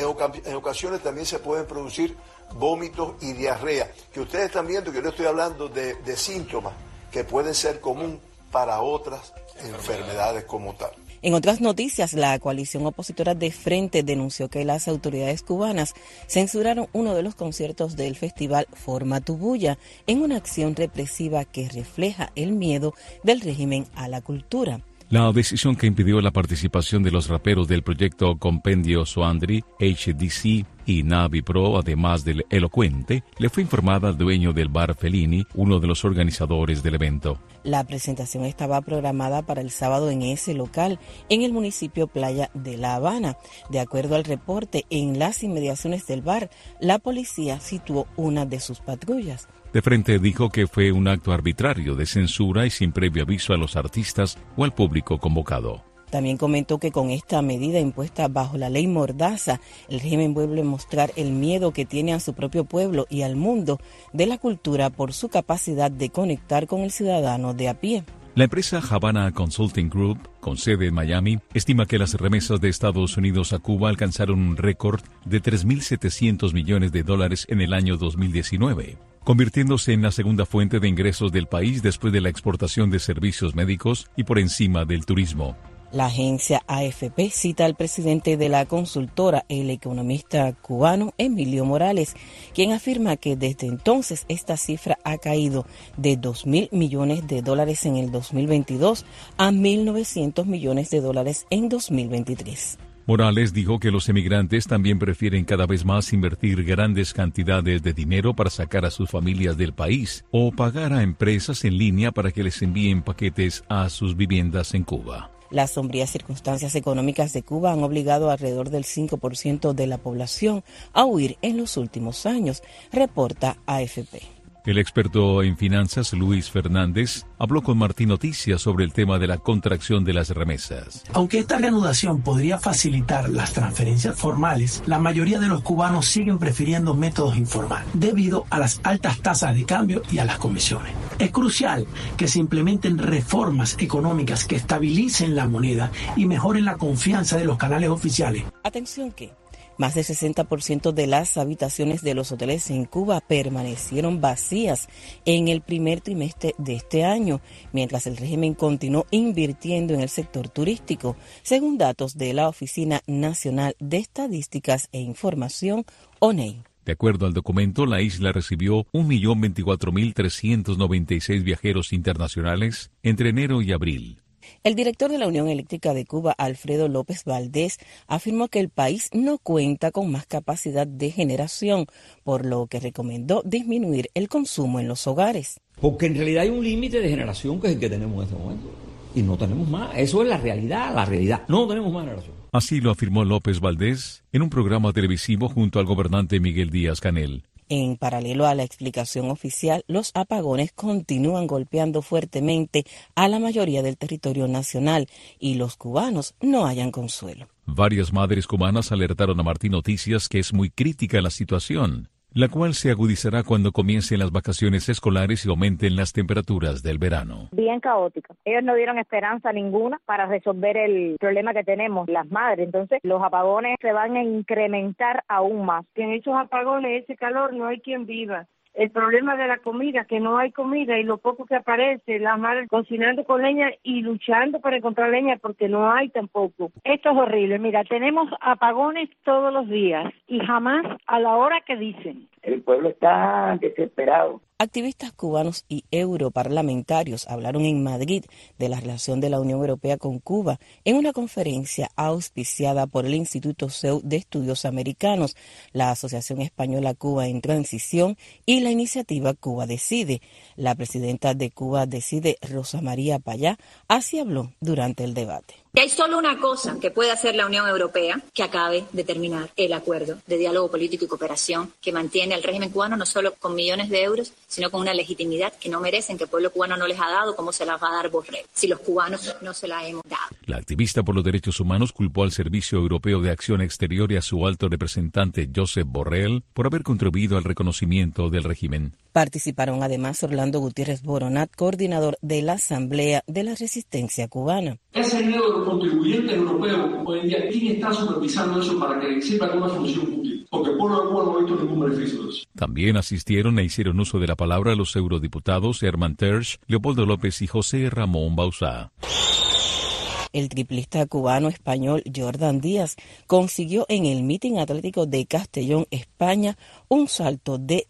En ocasiones también se pueden producir vómitos y diarrea, que ustedes están viendo que yo estoy hablando de síntomas que pueden ser común para otras enfermedades como tal. En otras noticias, la coalición opositora de Frente denunció que las autoridades cubanas censuraron uno de los conciertos del festival Forma tu Bulla en una acción represiva que refleja el miedo del régimen a la cultura. La decisión que impidió la participación de los raperos del proyecto Compendio Soandri, HDC y Navi Pro, además del Elocuente, le fue informada al dueño del bar Fellini, uno de los organizadores del evento. La presentación estaba programada para el sábado en ese local, en el municipio Playa de La Habana. De acuerdo al reporte, en las inmediaciones del bar, la policía situó una de sus patrullas. De Frente dijo que fue un acto arbitrario de censura y sin previo aviso a los artistas o al público convocado. También comentó que con esta medida impuesta bajo la ley Mordaza, el régimen vuelve a mostrar el miedo que tiene a su propio pueblo y al mundo de la cultura por su capacidad de conectar con el ciudadano de a pie. La empresa Havana Consulting Group, con sede en Miami, estima que las remesas de Estados Unidos a Cuba alcanzaron un récord de $3.700 millones en el año 2019. Convirtiéndose en la segunda fuente de ingresos del país después de la exportación de servicios médicos y por encima del turismo. La agencia AFP cita al presidente de la consultora, el economista cubano Emilio Morales, quien afirma que desde entonces esta cifra ha caído de $2.000 millones en el 2022 a $1.900 millones en 2023. Morales dijo que los emigrantes también prefieren cada vez más invertir grandes cantidades de dinero para sacar a sus familias del país o pagar a empresas en línea para que les envíen paquetes a sus viviendas en Cuba. Las sombrías circunstancias económicas de Cuba han obligado alrededor del 5% de la población a huir en los últimos años, reporta AFP. El experto en finanzas Luis Fernández habló con Martín Noticias sobre el tema de la contracción de las remesas. Aunque esta reanudación podría facilitar las transferencias formales, la mayoría de los cubanos siguen prefiriendo métodos informales debido a las altas tasas de cambio y a las comisiones. Es crucial que se implementen reformas económicas que estabilicen la moneda y mejoren la confianza de los canales oficiales. Atención que más del 60% de las habitaciones de los hoteles en Cuba permanecieron vacías en el primer trimestre de este año, mientras el régimen continuó invirtiendo en el sector turístico, según datos de la Oficina Nacional de Estadísticas e Información, ONEI. De acuerdo al documento, la isla recibió 1.024.396 viajeros internacionales entre enero y abril. El director de la Unión Eléctrica de Cuba, Alfredo López Valdés, afirmó que el país no cuenta con más capacidad de generación, por lo que recomendó disminuir el consumo en los hogares. Porque en realidad hay un límite de generación que es el que tenemos en este momento. Y no tenemos más. Eso es la realidad. No tenemos más generación. Así lo afirmó López Valdés en un programa televisivo junto al gobernante Miguel Díaz-Canel. En paralelo a la explicación oficial, los apagones continúan golpeando fuertemente a la mayoría del territorio nacional y los cubanos no hallan consuelo. Varias madres cubanas alertaron a Martín Noticias que es muy crítica la situación, la cual se agudizará cuando comiencen las vacaciones escolares y aumenten las temperaturas del verano. Bien caótica. Ellos no dieron esperanza ninguna para resolver el problema que tenemos las madres. Entonces, los apagones se van a incrementar aún más. En esos apagones, ese calor, no hay quien viva. El problema de la comida, que no hay comida y lo poco que aparece, las madres cocinando con leña y luchando para encontrar leña porque no hay tampoco. Esto es horrible. Mira, tenemos apagones todos los días y jamás a la hora que dicen. El pueblo está desesperado. Activistas cubanos y europarlamentarios hablaron en Madrid de la relación de la Unión Europea con Cuba en una conferencia auspiciada por el Instituto CEU de Estudios Americanos, la Asociación Española Cuba en Transición y la iniciativa Cuba Decide. La presidenta de Cuba Decide, Rosa María Payá, así habló durante el debate. Y hay solo una cosa que puede hacer la Unión Europea, que acabe de terminar el acuerdo de diálogo político y cooperación que mantiene al régimen cubano no solo con millones de euros, sino con una legitimidad que no merecen, que el pueblo cubano no les ha dado, como se las va a dar Borrell, si los cubanos no se la hemos dado. La activista por los derechos humanos culpó al Servicio Europeo de Acción Exterior y a su alto representante Josep Borrell por haber contribuido al reconocimiento del régimen. Participaron además Orlando Gutiérrez Boronat, coordinador de la Asamblea de la Resistencia Cubana. Ese dinero de los contribuyentes europeos hoy en día, ¿quién está supervisando eso para que sirva con una función útil? Porque el pueblo de Cuba no ha visto ningún beneficio de eso. También asistieron e hicieron uso de la palabra los eurodiputados Herman Tersch, Leopoldo López y José Ramón Bauzá. El triplista cubano-español Jordan Díaz consiguió en el Meeting Atlético de Castellón, España, un salto de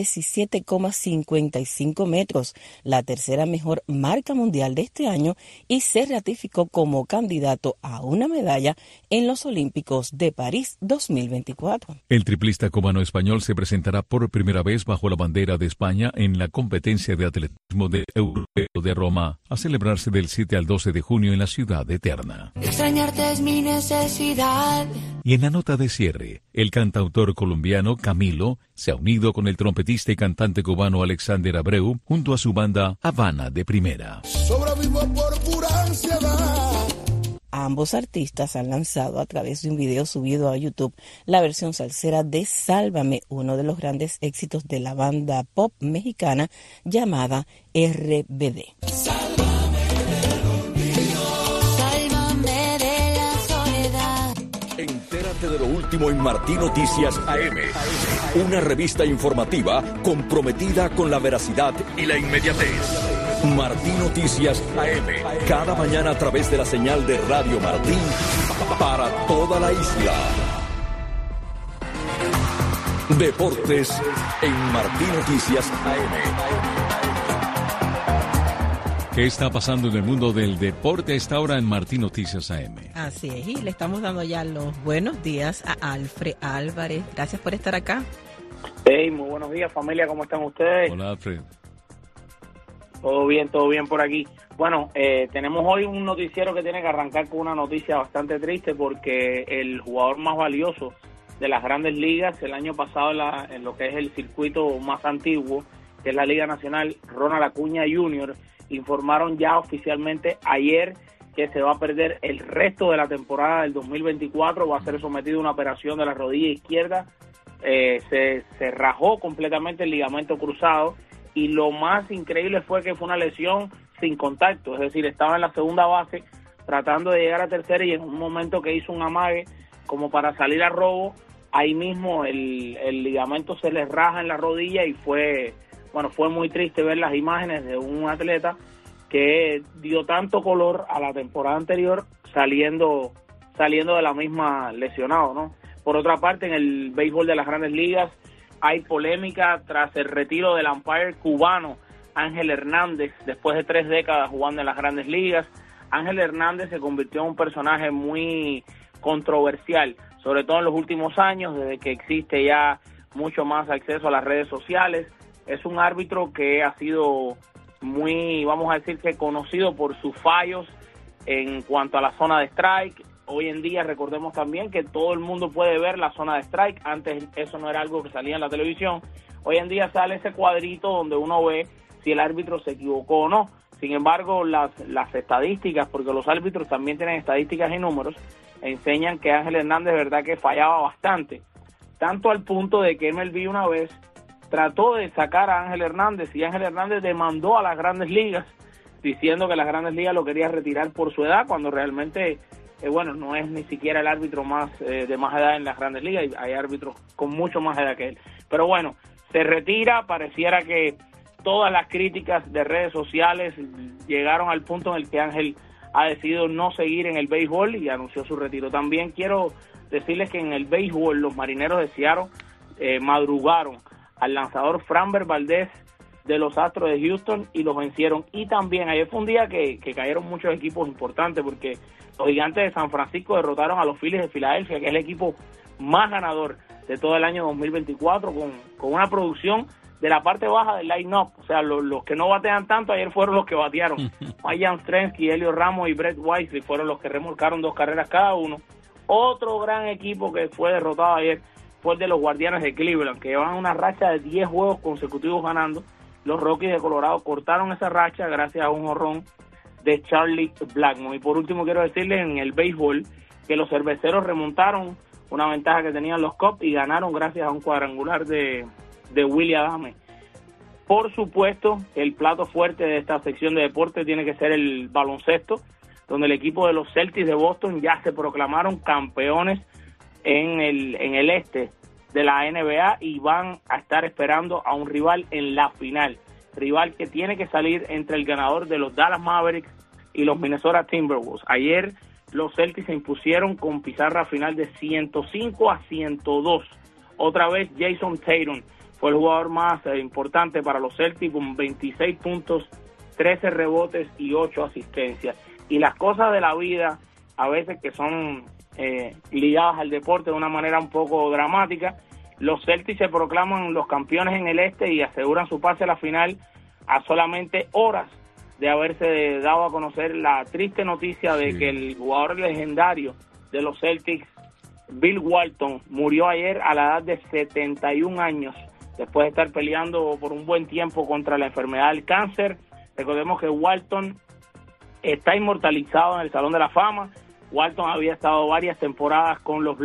17,55 metros, la tercera mejor marca mundial de este año, y se ratificó como candidato a una medalla en los Olímpicos de París 2024. El triplista cubano-español se presentará por primera vez bajo la bandera de España en la competencia de atletismo de Europeo de Roma, a celebrarse del 7 al 12 de junio en la ciudad eterna. Extrañarte es mi necesidad. Y en la nota de cierre, el cantautor colombiano Camilo se ha unido con el trompetista y cantante cubano Alexander Abreu junto a su banda Habana de Primera. Sobrevivo por pura ansiedad. Ambos artistas han lanzado a través de un video subido a YouTube la versión salsera de Sálvame, uno de los grandes éxitos de la banda pop mexicana llamada RBD. Entérate de lo último en Martín Noticias AM. Una revista informativa comprometida con la veracidad y la inmediatez. Martín Noticias AM. Cada mañana a través de la señal de Radio Martín para toda la isla. Deportes en Martín Noticias AM. ¿Qué está pasando en el mundo del deporte a esta hora en Martín Noticias AM? Así es, y le estamos dando ya los buenos días a Alfred Álvarez. Gracias por estar acá. Hey, muy buenos días, familia, ¿cómo están ustedes? Hola, Alfred. Todo bien por aquí. Bueno, tenemos hoy un noticiero que tiene que arrancar con una noticia bastante triste porque el jugador más valioso de las Grandes Ligas el año pasado en lo que es el circuito más antiguo, que es la Liga Nacional, Ronald Acuña Jr., informaron ya oficialmente ayer que se va a perder el resto de la temporada del 2024, va a ser sometido a una operación de la rodilla izquierda, se rajó completamente el ligamento cruzado y lo más increíble fue que fue una lesión sin contacto, es decir, estaba en la segunda base tratando de llegar a tercera y en un momento que hizo un amague como para salir a robo, ahí mismo el ligamento se le raja en la rodilla y fue muy triste ver las imágenes de un atleta que dio tanto color a la temporada anterior saliendo de la misma lesionado, ¿no? Por otra parte, en el béisbol de las Grandes Ligas hay polémica tras el retiro del umpire cubano Ángel Hernández después de 3 décadas jugando en las Grandes Ligas. Ángel Hernández se convirtió en un personaje muy controversial, sobre todo en los últimos años, desde que existe ya mucho más acceso a las redes sociales. Es un árbitro que ha sido muy, vamos a decir que conocido por sus fallos en cuanto a la zona de strike Hoy en día recordemos también que todo el mundo puede ver la zona de strike. Antes eso no era algo que salía en la televisión. Hoy en día sale ese cuadrito donde uno ve si el árbitro se equivocó o no. Sin embargo, las estadísticas, porque los árbitros también tienen estadísticas y números, enseñan que Ángel Hernández, verdad que fallaba bastante. Tanto al punto de que MLB una vez trató de sacar a Ángel Hernández y Ángel Hernández demandó a las Grandes Ligas diciendo que las Grandes Ligas lo quería retirar por su edad, cuando realmente, no es ni siquiera el árbitro de más edad en las Grandes Ligas, hay árbitros con mucho más edad que él. Pero bueno, se retira, pareciera que todas las críticas de redes sociales llegaron al punto en el que Ángel ha decidido no seguir en el béisbol y anunció su retiro. También quiero decirles que en el béisbol los Marineros de Seattle madrugaron al lanzador Framber Valdez de los Astros de Houston y los vencieron. Y también ayer fue un día que cayeron muchos equipos importantes, porque los Gigantes de San Francisco derrotaron a los Phillies de Filadelfia, que es el equipo más ganador de todo el año 2024, con una producción de la parte baja del line-up. O sea, los que no batean tanto ayer fueron los que batearon. Ryan Strensky, Elio Ramos y Brett Wisely fueron los que remolcaron 2 carreras cada uno. Otro gran equipo que fue derrotado ayer fue el de los Guardianes de Cleveland, que llevan una racha de 10 juegos consecutivos ganando. Los Rockies de Colorado cortaron esa racha gracias a un jonrón de Charlie Blackmon. Y por último quiero decirles en el béisbol que los Cerveceros remontaron una ventaja que tenían los Cubs y ganaron gracias a un cuadrangular de Willy Adames. Por supuesto, el plato fuerte de esta sección de deportes tiene que ser el baloncesto, donde el equipo de los Celtics de Boston ya se proclamaron campeones en el este de la NBA y van a estar esperando a un rival en la final, rival que tiene que salir entre el ganador de los Dallas Mavericks y los Minnesota Timberwolves. Ayer los Celtics se impusieron con pizarra final de 105-102. Otra vez Jason Tatum fue el jugador más importante para los Celtics con 26 puntos, 13 rebotes y 8 asistencias. Y las cosas de la vida, a veces que son ligadas al deporte de una manera un poco dramática, los Celtics se proclaman los campeones en el este y aseguran su pase a la final a solamente horas de haberse dado a conocer la triste noticia de que el jugador legendario de los Celtics, Bill Walton, murió ayer a la edad de 71 años, después de estar peleando por un buen tiempo contra la enfermedad del cáncer. Recordemos que Walton está inmortalizado en el Salón de la Fama. Walton había estado varias temporadas con los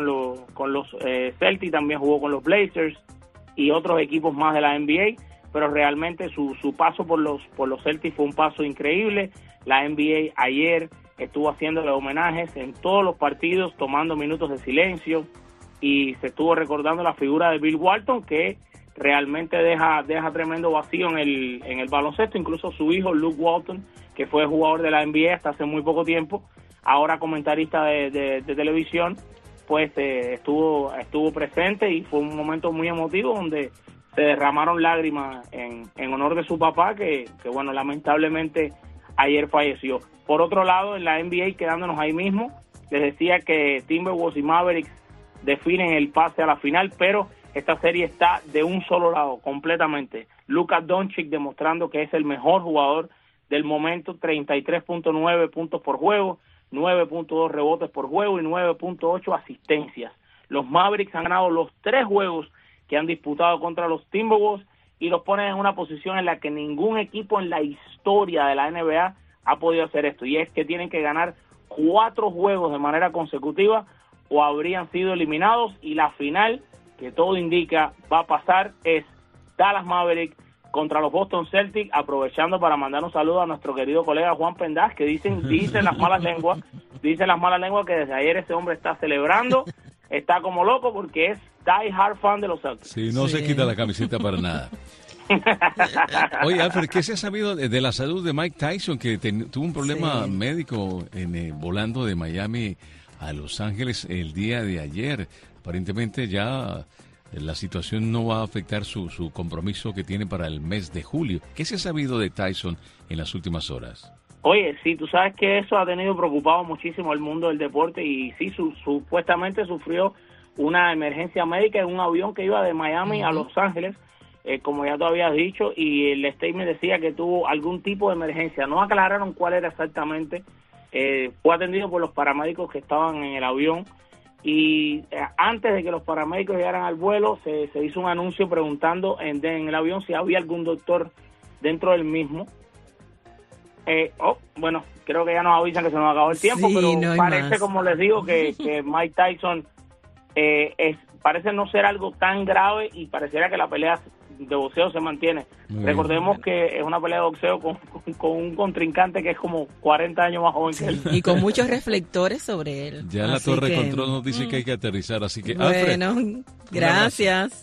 Celtics, también jugó con los Blazers y otros equipos más de la NBA, pero realmente su paso por los Celtics fue un paso increíble. La NBA ayer estuvo haciéndole homenajes en todos los partidos, tomando minutos de silencio, y se estuvo recordando la figura de Bill Walton, que realmente deja tremendo vacío en el baloncesto. Incluso su hijo Luke Walton, que fue jugador de la NBA hasta hace muy poco tiempo, ahora comentarista de televisión, pues estuvo presente y fue un momento muy emotivo donde se derramaron lágrimas en honor de su papá, que bueno, lamentablemente ayer falleció. Por otro lado, en la NBA, quedándonos ahí mismo, les decía que Timberwolves y Mavericks definen el pase a la final, pero esta serie está de un solo lado, completamente. Luka Doncic demostrando que es el mejor jugador del momento, 33.9 puntos por juego, 9.2 rebotes por juego y 9.8 asistencias. Los Mavericks han ganado los 3 juegos que han disputado contra los Timberwolves y los ponen en una posición en la que ningún equipo en la historia de la NBA ha podido hacer esto, y es que tienen que ganar 4 juegos de manera consecutiva o habrían sido eliminados, y la final, que todo indica va a pasar, es Dallas Mavericks contra los Boston Celtics, aprovechando para mandar un saludo a nuestro querido colega Juan Pendaz, que dicen las malas lenguas que desde ayer ese hombre está celebrando, está como loco porque es die hard fan de los Celtics. Sí, no se quita la camiseta para nada. Oye, Alfred, ¿qué se ha sabido de la salud de Mike Tyson, que tuvo un problema médico volando de Miami a Los Ángeles el día de ayer? Aparentemente ya la situación no va a afectar su compromiso que tiene para el mes de julio. ¿Qué se ha sabido de Tyson en las últimas horas? Oye, sí, tú sabes que eso ha tenido preocupado muchísimo al mundo del deporte, y sí, supuestamente sufrió una emergencia médica en un avión que iba de Miami a Los Ángeles, como ya tú habías dicho, y el statement decía que tuvo algún tipo de emergencia. No aclararon cuál era exactamente, fue atendido por los paramédicos que estaban en el avión y antes de que los paramédicos llegaran al vuelo se hizo un anuncio preguntando en el avión si había algún doctor dentro del mismo. Bueno, creo que ya nos avisan que se nos acabó el tiempo, pero no parece más. Como les digo, que Mike Tyson parece no ser algo tan grave y pareciera que la pelea de boxeo se mantiene. Recordemos que es una pelea de boxeo con un contrincante que es como 40 años más joven que él. Y con muchos reflectores sobre él. Ya la torre de control nos dice que hay que aterrizar, así que... Bueno, Alfred, gracias.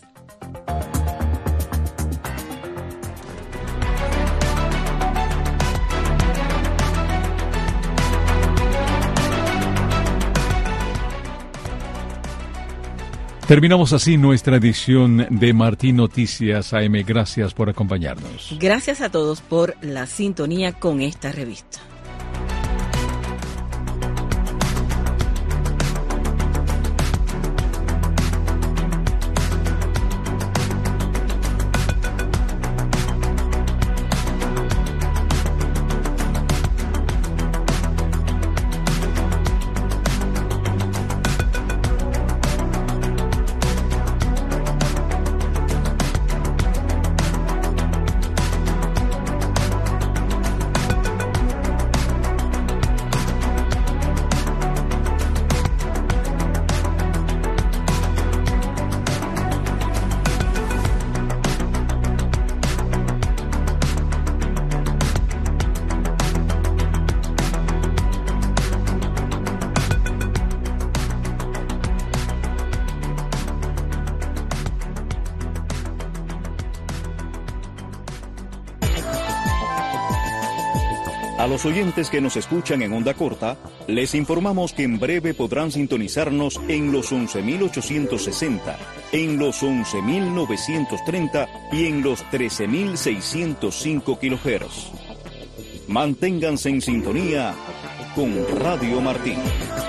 Terminamos así nuestra edición de Martín Noticias AM. Gracias por acompañarnos. Gracias a todos por la sintonía con esta revista. A los oyentes que nos escuchan en onda corta, les informamos que en breve podrán sintonizarnos en los 11.860, en los 11.930 y en los 13.605 kHz. Manténganse en sintonía con Radio Martín.